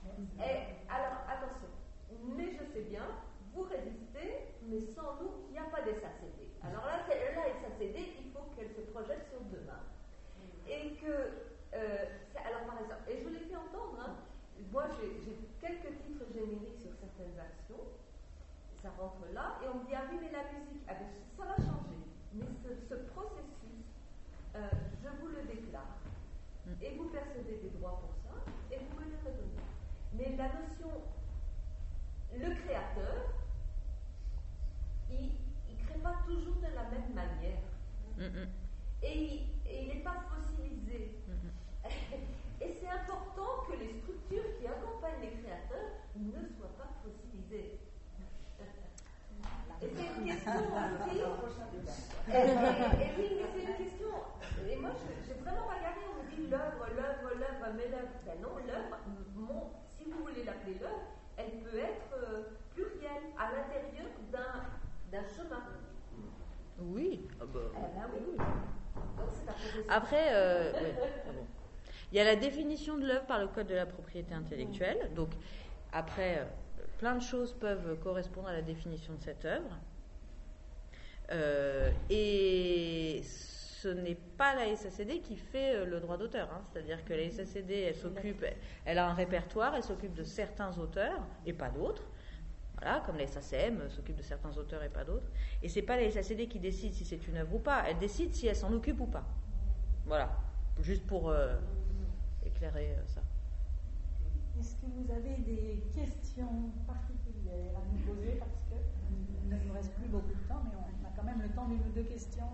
Et alors, attention, mais je sais bien, vous résistez, mais sans nous, il n'y a pas d'S A C D. Alors là, c'est, la S A C D, il faut qu'elle se projette sur demain. Et que, euh, alors par exemple, et je vous l'ai fait entendre, hein, moi j'ai, j'ai quelques titres génériques sur certaines actions, ça rentre là, et on me dit, ah oui, mais la musique, ah ben, ça va changer. Mais ce, ce processus, euh, je vous le déclare. Et vous percevez des droits pour ça, et vous me les redonnez. Mais la notion, le créateur, il ne crée pas toujours de la même manière. Mm-hmm. Et il n'est pas fossilisé. Mm-hmm. Et c'est important que les structures qui accompagnent les créateurs ne soient pas fossilisées. Et c'est une question aussi. Et, et, et oui, mais c'est une question. Et moi, je n'ai vraiment pas regardé. On me dit l'œuvre, l'œuvre, l'œuvre, mais l'œuvre. Ben non, l'œuvre, mon, si vous voulez l'appeler l'œuvre, elle peut être euh, plurielle à l'intérieur d'un, d'un chemin. Oui. Ah bah, eh ben oui. Donc, c'est la proposition. Après, euh, ouais. Ah bon. Il y a la définition de l'œuvre par le Code de la propriété intellectuelle. Donc, après, euh, plein de choses peuvent correspondre à la définition de cette œuvre. Euh, et ce n'est pas la S A C D qui fait euh, le droit d'auteur. Hein. C'est-à-dire que la S A C D, elle s'occupe, elle, elle a un répertoire, elle s'occupe de certains auteurs et pas d'autres. Voilà, comme la S A C M s'occupe de certains auteurs et pas d'autres. Et c'est pas la S A C D qui décide si c'est une œuvre ou pas. Elle décide si elle s'en occupe ou pas. Voilà, juste pour euh, éclairer euh, ça. Est-ce que vous avez des questions particulières à nous poser? Parce qu'il ne nous reste plus beaucoup de temps, mais on a quand même le temps d'une ou deux questions.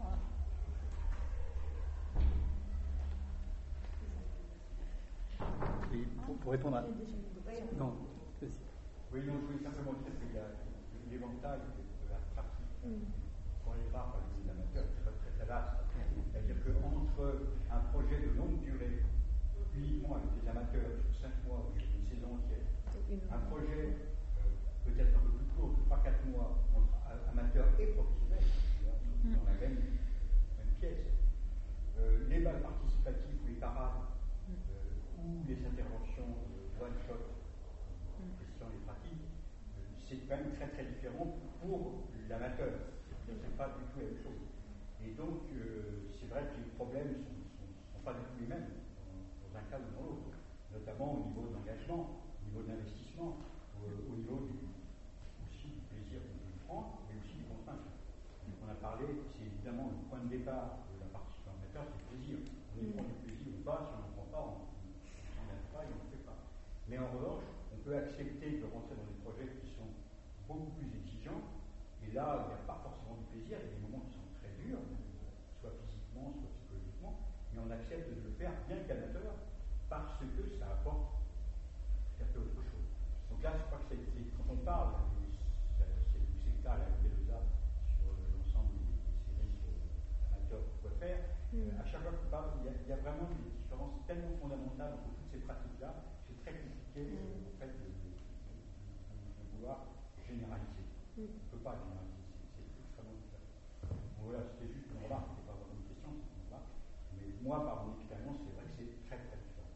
Oui, pour, pour répondre à... Non, oui, non, je voulais simplement dire qu'il y a l'éventail de la pratique chorégraphe à l'université amateur est très, très, très large. C'est-à-dire qu'entre un projet de longue durée, uniquement avec des amateurs sur cinq mois ou une saison entière, un projet euh, peut-être un peu plus court, de trois quatre mois, entre amateurs et professionnels, dans la même, même pièce, euh, les balles participatives ou les parades, euh, ou les interventions euh, one-shot, questions et pratiques, euh, c'est quand même très très différent pour l'amateur. C'est pas du tout la même chose. Et donc, euh, c'est vrai que les problèmes ne sont, sont, sont pas du tout les mêmes dans un cas ou dans l'autre, notamment au niveau de l'engagement, au niveau de l'investissement, au, au niveau du, aussi du plaisir qu'on peut prendre, mais aussi des contraintes. Donc on a parlé, c'est évidemment le point de départ de la participation amateur, c'est le plaisir. On y prend du plaisir ou pas, si on n'en prend pas, on n'en a pas et on ne fait pas. Mais en revanche, on peut accepter de rentrer dans des projets qui sont beaucoup plus exigeants, et là, il n'y a pas forcément du plaisir, il y a des moments qui sont très durs, soit physiquement, soit psychologiquement, mais on accepte de le faire bien qu'amateur parce que ça apporte tout à fait autre chose. Donc là, je crois que c'est, c'est, quand on parle, c'est du secteur à la Pélosa sur l'ensemble des, des séries qu'amateurs peuvent faire, mm. à chaque fois qu'on parle, il y, a, il y a vraiment des différences tellement fondamentales entre toutes ces pratiques-là, c'est très compliqué mm. en fait, de, de, de, de vouloir généraliser. Mm. On ne peut pas généraliser, c'est, c'est extrêmement différent. Donc voilà, c'était juste une remarque, c'était pas vraiment une question, c'est une remarque. Mais moi, par mon expérience, c'est vrai que c'est très très différent.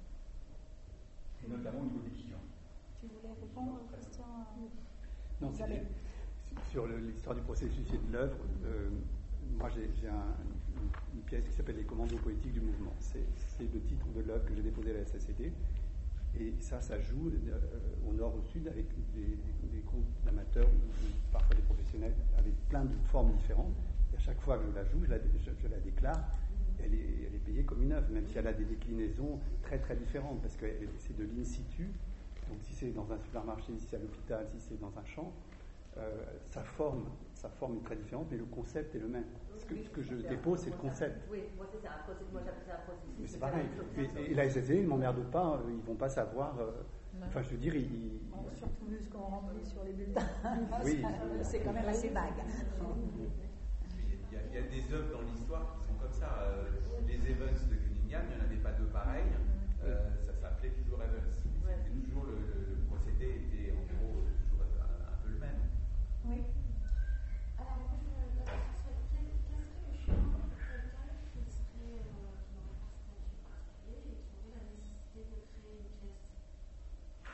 Et notamment au niveau des clients. Tu voulais répondre aux questions Non, c'est sur le, l'histoire du processus et de l'œuvre. Euh, moi, j'ai, j'ai un, une, une pièce qui s'appelle Les commandos poétiques du mouvement. C'est, c'est le titre de l'œuvre que j'ai déposé à la S A C D. Et ça, ça joue euh, au nord, au sud, avec des, des, des groupes d'amateurs, ou parfois des professionnels, avec plein de formes différentes. Et à chaque fois que je la joue, je la, je, je la déclare. Elle est, elle est payée comme une œuvre, même si elle a des déclinaisons très très différentes, parce que c'est de l'in situ. Donc si c'est dans un supermarché, si c'est à l'hôpital, si c'est dans un champ, euh, sa forme, sa forme est très différente, mais le concept est le même. Ce que, ce que je dépose, c'est le concept. Oui, moi c'est ça, moi j'appelle ça un processus. Mais c'est pareil. Et, et la S A C D, ils ne m'emmerdent pas, ils ne vont pas savoir. Euh, enfin, je veux dire, ils. ils bon, surtout vu ce qu'on remplit sur les bulletins. Oui. C'est quand même assez vague. Il y, a, il y a des œuvres dans l'histoire qui sont comme ça. Euh, les Evans de Cunningham, il n'y en avait pas deux pareils. Euh, ça s'appelait toujours Evans. Ouais. C'était toujours le, le, le procédé était en gros toujours un, un peu le même. Oui. Alors moi je me la question serait qu'est-ce que je suis pour quelqu'un qui serait euh, qui n'aurait pas un statut particulier et qui aurait la nécessité de créer une pièce?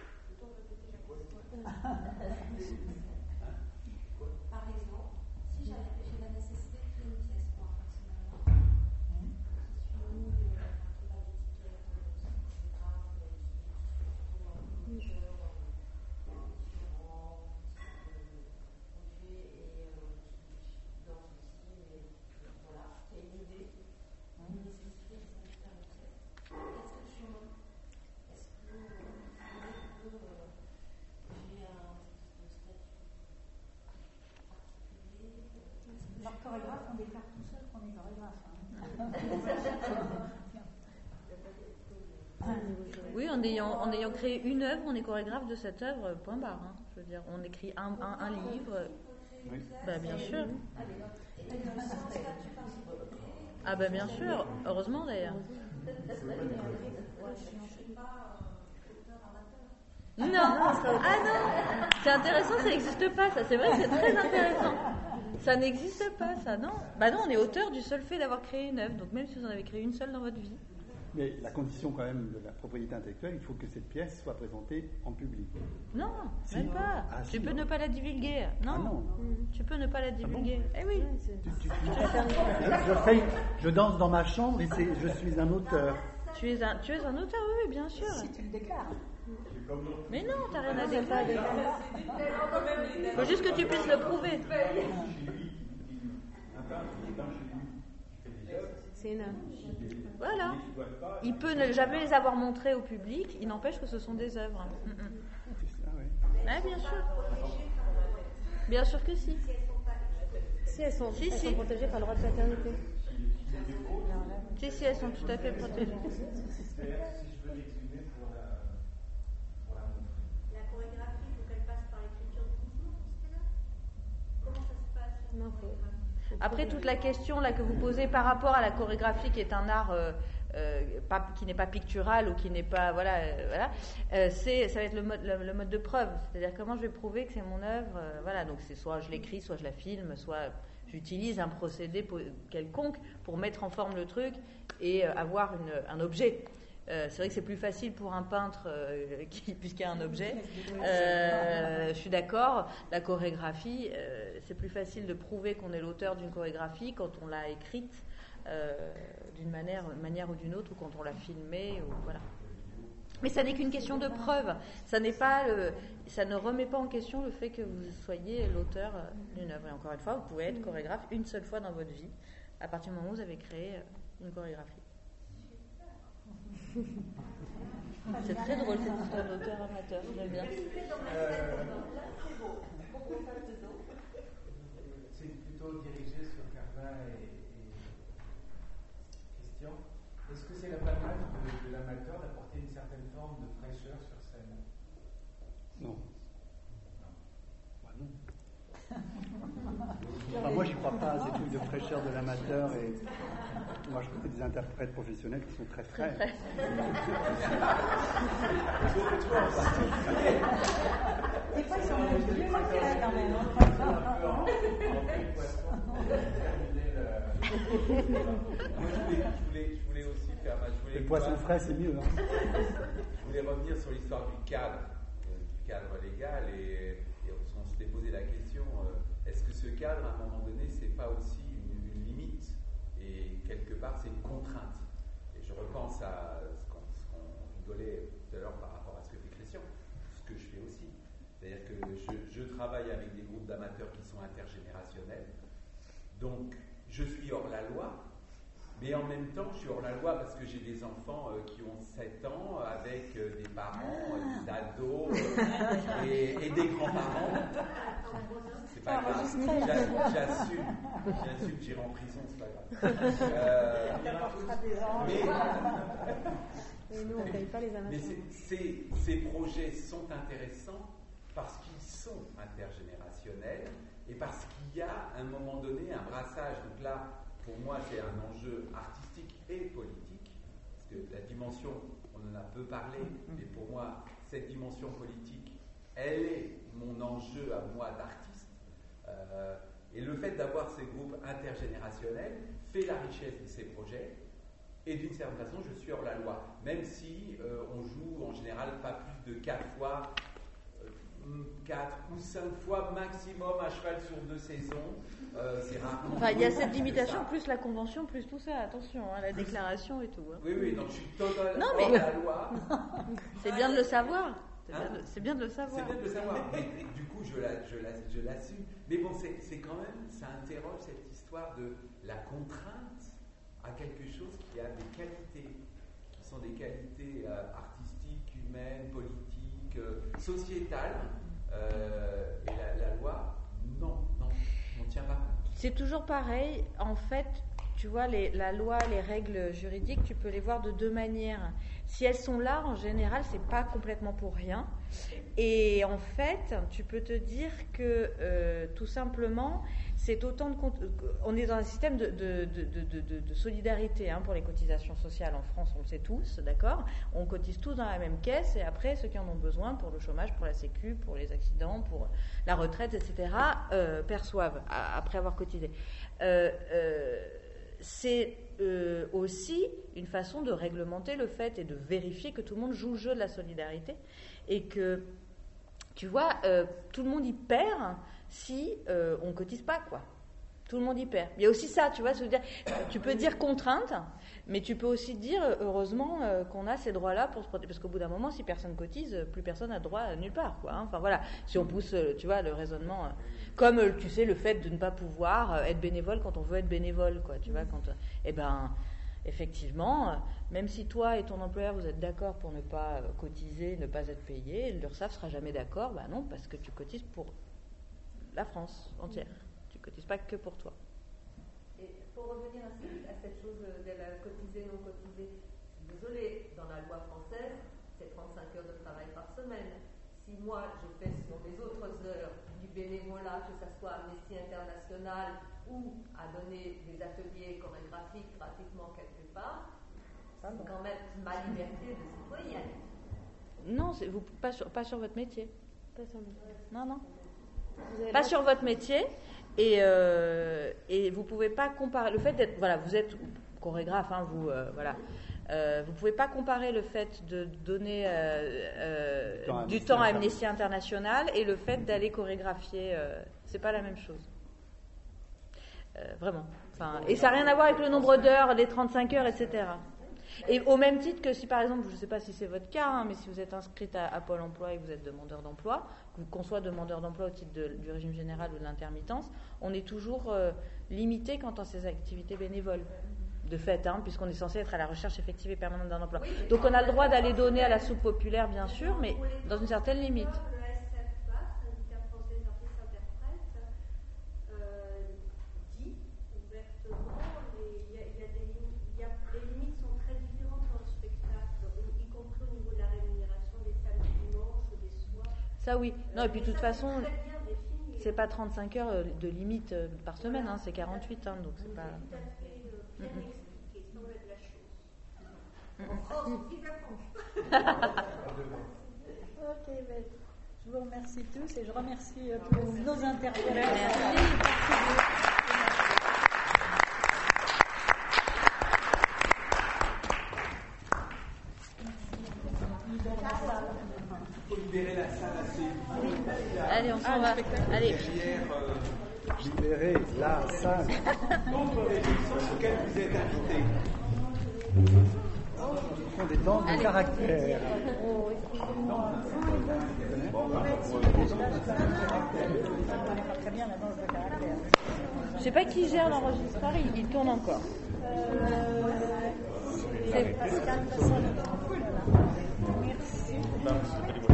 Alors, chorégraphe, on déclare tout seul qu'on est chorégraphe. Hein. Oui, en ayant, en ayant créé une œuvre, on est chorégraphe de cette œuvre, point barre. Hein. Je veux dire, on écrit un, un, un livre. Oui. Ben, bien sûr. Ah ben bien sûr, heureusement d'ailleurs. Non, ah non, c'est intéressant, ça n'existe pas, ça. C'est vrai, c'est très intéressant. Ça n'existe pas, ça, non. Bah non, on est auteur du seul fait d'avoir créé une œuvre, donc même si vous en avez créé une seule dans votre vie. Mais la condition quand même de la propriété intellectuelle, il faut que cette pièce soit présentée en public. Non, si. même pas. Ah, tu si, peux non. ne pas la divulguer. Non, Ah, non. tu peux ne pas la divulguer. Ah bon eh oui. Tu, tu, tu, je, fais, je danse dans ma chambre et c'est, je suis un auteur. Tu es un, tu es un auteur, oui, oui, bien sûr. Si tu le déclares. Mais non, t'as rien à déclarer. Il faut juste que tu puisses le prouver. C'est une œuvre. Voilà. Il peut ne jamais les avoir montrées au public, il n'empêche que ce sont des œuvres. Mm -mm. Ah ouais. Ah, bien sûr. Bien sûr que si. Si elles sont, si, elles si. sont protégées par le droit de paternité. Si, si, elles sont tout à fait protégées. La chorégraphie, il faut qu'elle passe par l'écriture du mouvement, jusque-là. Comment ça se passe Non, faut, faut Après, toute la question là que vous posez par rapport à la chorégraphie, qui est un art euh, euh, pas, qui n'est pas pictural ou qui n'est pas voilà, euh, voilà, euh, c'est ça va être le mode le, le mode de preuve. C'est-à-dire comment je vais prouver que c'est mon œuvre. Euh, voilà, donc c'est soit je l'écris, soit je la filme, soit j'utilise un procédé quelconque pour mettre en forme le truc et euh, avoir une, un objet. Euh, c'est vrai que c'est plus facile pour un peintre euh, qui, puisqu'il y a un objet. Euh, je suis d'accord. La chorégraphie, euh, c'est plus facile de prouver qu'on est l'auteur d'une chorégraphie quand on l'a écrite euh, d'une manière, manière ou d'une autre, ou quand on l'a filmée. Ou, voilà. Mais ça n'est qu'une question de preuve. Ça n'est pas le, ça ne remet pas en question le fait que vous soyez l'auteur d'une œuvre. Et encore une fois, vous pouvez être chorégraphe une seule fois dans votre vie, à partir du moment où vous avez créé une chorégraphie. C'est très drôle cette histoire d'auteur amateur, j'aime bien. Euh, c'est plutôt dirigé sur Carla et, et Christian. Est-ce que c'est l'apanage de, de l'amateur d'apporter une certaine forme de fraîcheur sur scène? Non. Bah non. Enfin, moi, je ne crois pas à ces trucs de fraîcheur de l'amateur. Et moi, je connais des interprètes professionnels qui sont très frais. Des fois, ils sont même vieux quand même. Moi, je voulais, je voulais, je voulais aussi faire. Je voulais le poisson frais, c'est mieux. Hein. Je voulais revenir sur l'histoire du cadre, euh, du cadre légal, et, et on s'était posé la question euh, est-ce que ce cadre, à un moment donné, c'est pas aussi une, une limite, et quelque part, c'est une contrainte. Et je repense à ce qu'on, ce qu'on rigolait tout à l'heure par rapport à ce que fait Christian, ce que je fais aussi. C'est-à-dire que je, je travaille avec des groupes d'amateurs qui sont intergénérationnels, donc je suis hors la loi, mais en même temps, je suis hors la loi parce que j'ai des enfants euh, qui ont sept ans, avec euh, des parents, euh, des ados euh, et, et des grands-parents. C'est pas grave, J'a, j'assume, j'assume, j'irai en prison, c'est pas grave. Euh, mais, et nous, on ne paye pas les amateurs. Mais c'est, ces, ces projets sont intéressants parce qu'ils sont intergénérationnels et parce qu'il y a, à un moment donné, un brassage. Donc là, pour moi, c'est un enjeu artistique et politique, parce que la dimension, on en a peu parlé, mais pour moi, cette dimension politique, elle est mon enjeu à moi d'artiste. Euh, et le fait d'avoir ces groupes intergénérationnels fait la richesse de ces projets, et d'une certaine façon, je suis hors la loi, même si euh, on joue en général pas plus de quatre fois, quatre ou cinq fois maximum à cheval sur deux saisons. Euh, c'est rarement. Enfin, il y a cette limitation, plus la convention, plus tout ça. Attention, hein, la déclaration et tout. Hein. Oui, oui, donc je suis totalement non, mais... hors la loi. C'est bien de le savoir. C'est, hein? bien, de, c'est bien de le savoir. C'est bien de le savoir. Mais, du coup, je, la, je, la, je l'assume. Mais bon, c'est, c'est quand même, ça interroge cette histoire de la contrainte à quelque chose qui a des qualités, qui sont des qualités euh, artistiques, humaines, politiques, euh, sociétales. Euh, et la, la loi, non, non, on ne tient pas compte. C'est toujours pareil. En fait, tu vois, les, la loi, les règles juridiques, tu peux les voir de deux manières. Si elles sont là, en général, c'est pas complètement pour rien. Et en fait, tu peux te dire que euh, tout simplement, c'est autant de on est dans un système de, de, de, de, de, de solidarité hein, pour les cotisations sociales en France, on le sait tous, d'accord ? On cotise tous dans la même caisse et après, ceux qui en ont besoin pour le chômage, pour la sécu, pour les accidents, pour la retraite, et cetera, euh, perçoivent à, après avoir cotisé. Euh, euh, c'est euh, aussi une façon de réglementer le fait et de vérifier que tout le monde joue le jeu de la solidarité et que, tu vois, euh, tout le monde y perd si euh, on ne cotise pas, quoi. Tout le monde y perd. Il y a aussi ça, tu vois, se dire, tu peux dire contrainte, mais tu peux aussi dire, heureusement, euh, qu'on a ces droits-là pour se protéger. Parce qu'au bout d'un moment, si personne cotise, plus personne n'a droit nulle part, quoi. Hein. Enfin, voilà, si on pousse, euh, tu vois, le raisonnement... Euh, comme, euh, tu sais, le fait de ne pas pouvoir euh, être bénévole quand on veut être bénévole, quoi. Tu vois, quand... Euh, eh ben, effectivement, euh, même si toi et ton employeur, vous êtes d'accord pour ne pas euh, cotiser, ne pas être payé, l'URSSAF sera jamais d'accord. Ben non, parce que tu cotises pour la France entière. Tu ne cotises pas que pour toi. Et pour revenir à, ce, à cette chose de la cotisée, non cotisée, désolé, dans la loi française, c'est trente-cinq heures de travail par semaine. Si moi, je fais sur les autres heures du bénévolat, que ce soit Amnesty International ou à donner des ateliers chorégraphiques gratuitement quelque part, c'est quand même ma liberté de citoyenne. Non, c'est, vous, pas, sur, pas sur votre métier. Pas sur votre métier. Non, non. Pas sur votre métier. Et, euh, et vous pouvez pas comparer le fait d'être, voilà, vous êtes chorégraphe, hein, vous, euh, voilà, euh, vous pouvez pas comparer le fait de donner euh, euh, du temps à Amnesty International et le fait d'aller chorégraphier, euh, c'est pas la même chose, euh, vraiment. Enfin, et ça n'a rien à voir avec le nombre d'heures, les trente-cinq heures, et cetera. Et au même titre que si par exemple, je ne sais pas si c'est votre cas, hein, mais si vous êtes inscrite à, à Pôle emploi et que vous êtes demandeur d'emploi, qu'on soit demandeur d'emploi au titre de, du régime général ou de l'intermittence, on est toujours euh, limité quant à ces activités bénévoles, de fait, hein, puisqu'on est censé être à la recherche effective et permanente d'un emploi. Oui, donc on a le droit d'aller donner à la soupe populaire, bien sûr, mais dans une certaine limite. Ça oui. Non, et puis de toute façon, c'est pas trente-cinq heures de limite par semaine, hein, c'est quarante-huit, hein, donc c'est pas... Mm-hmm. Ok, ben, je vous remercie tous et je remercie tous nos intervenants. Libérer la salle assez. Allez, on s'en va. Allez. Libérer la salle. D'autres régions sur lesquelles vous êtes invités. Ce sont des danses de caractère. Je sais pas qui gère l'enregistreur, il, il tourne encore. C'est Pascal. Merci.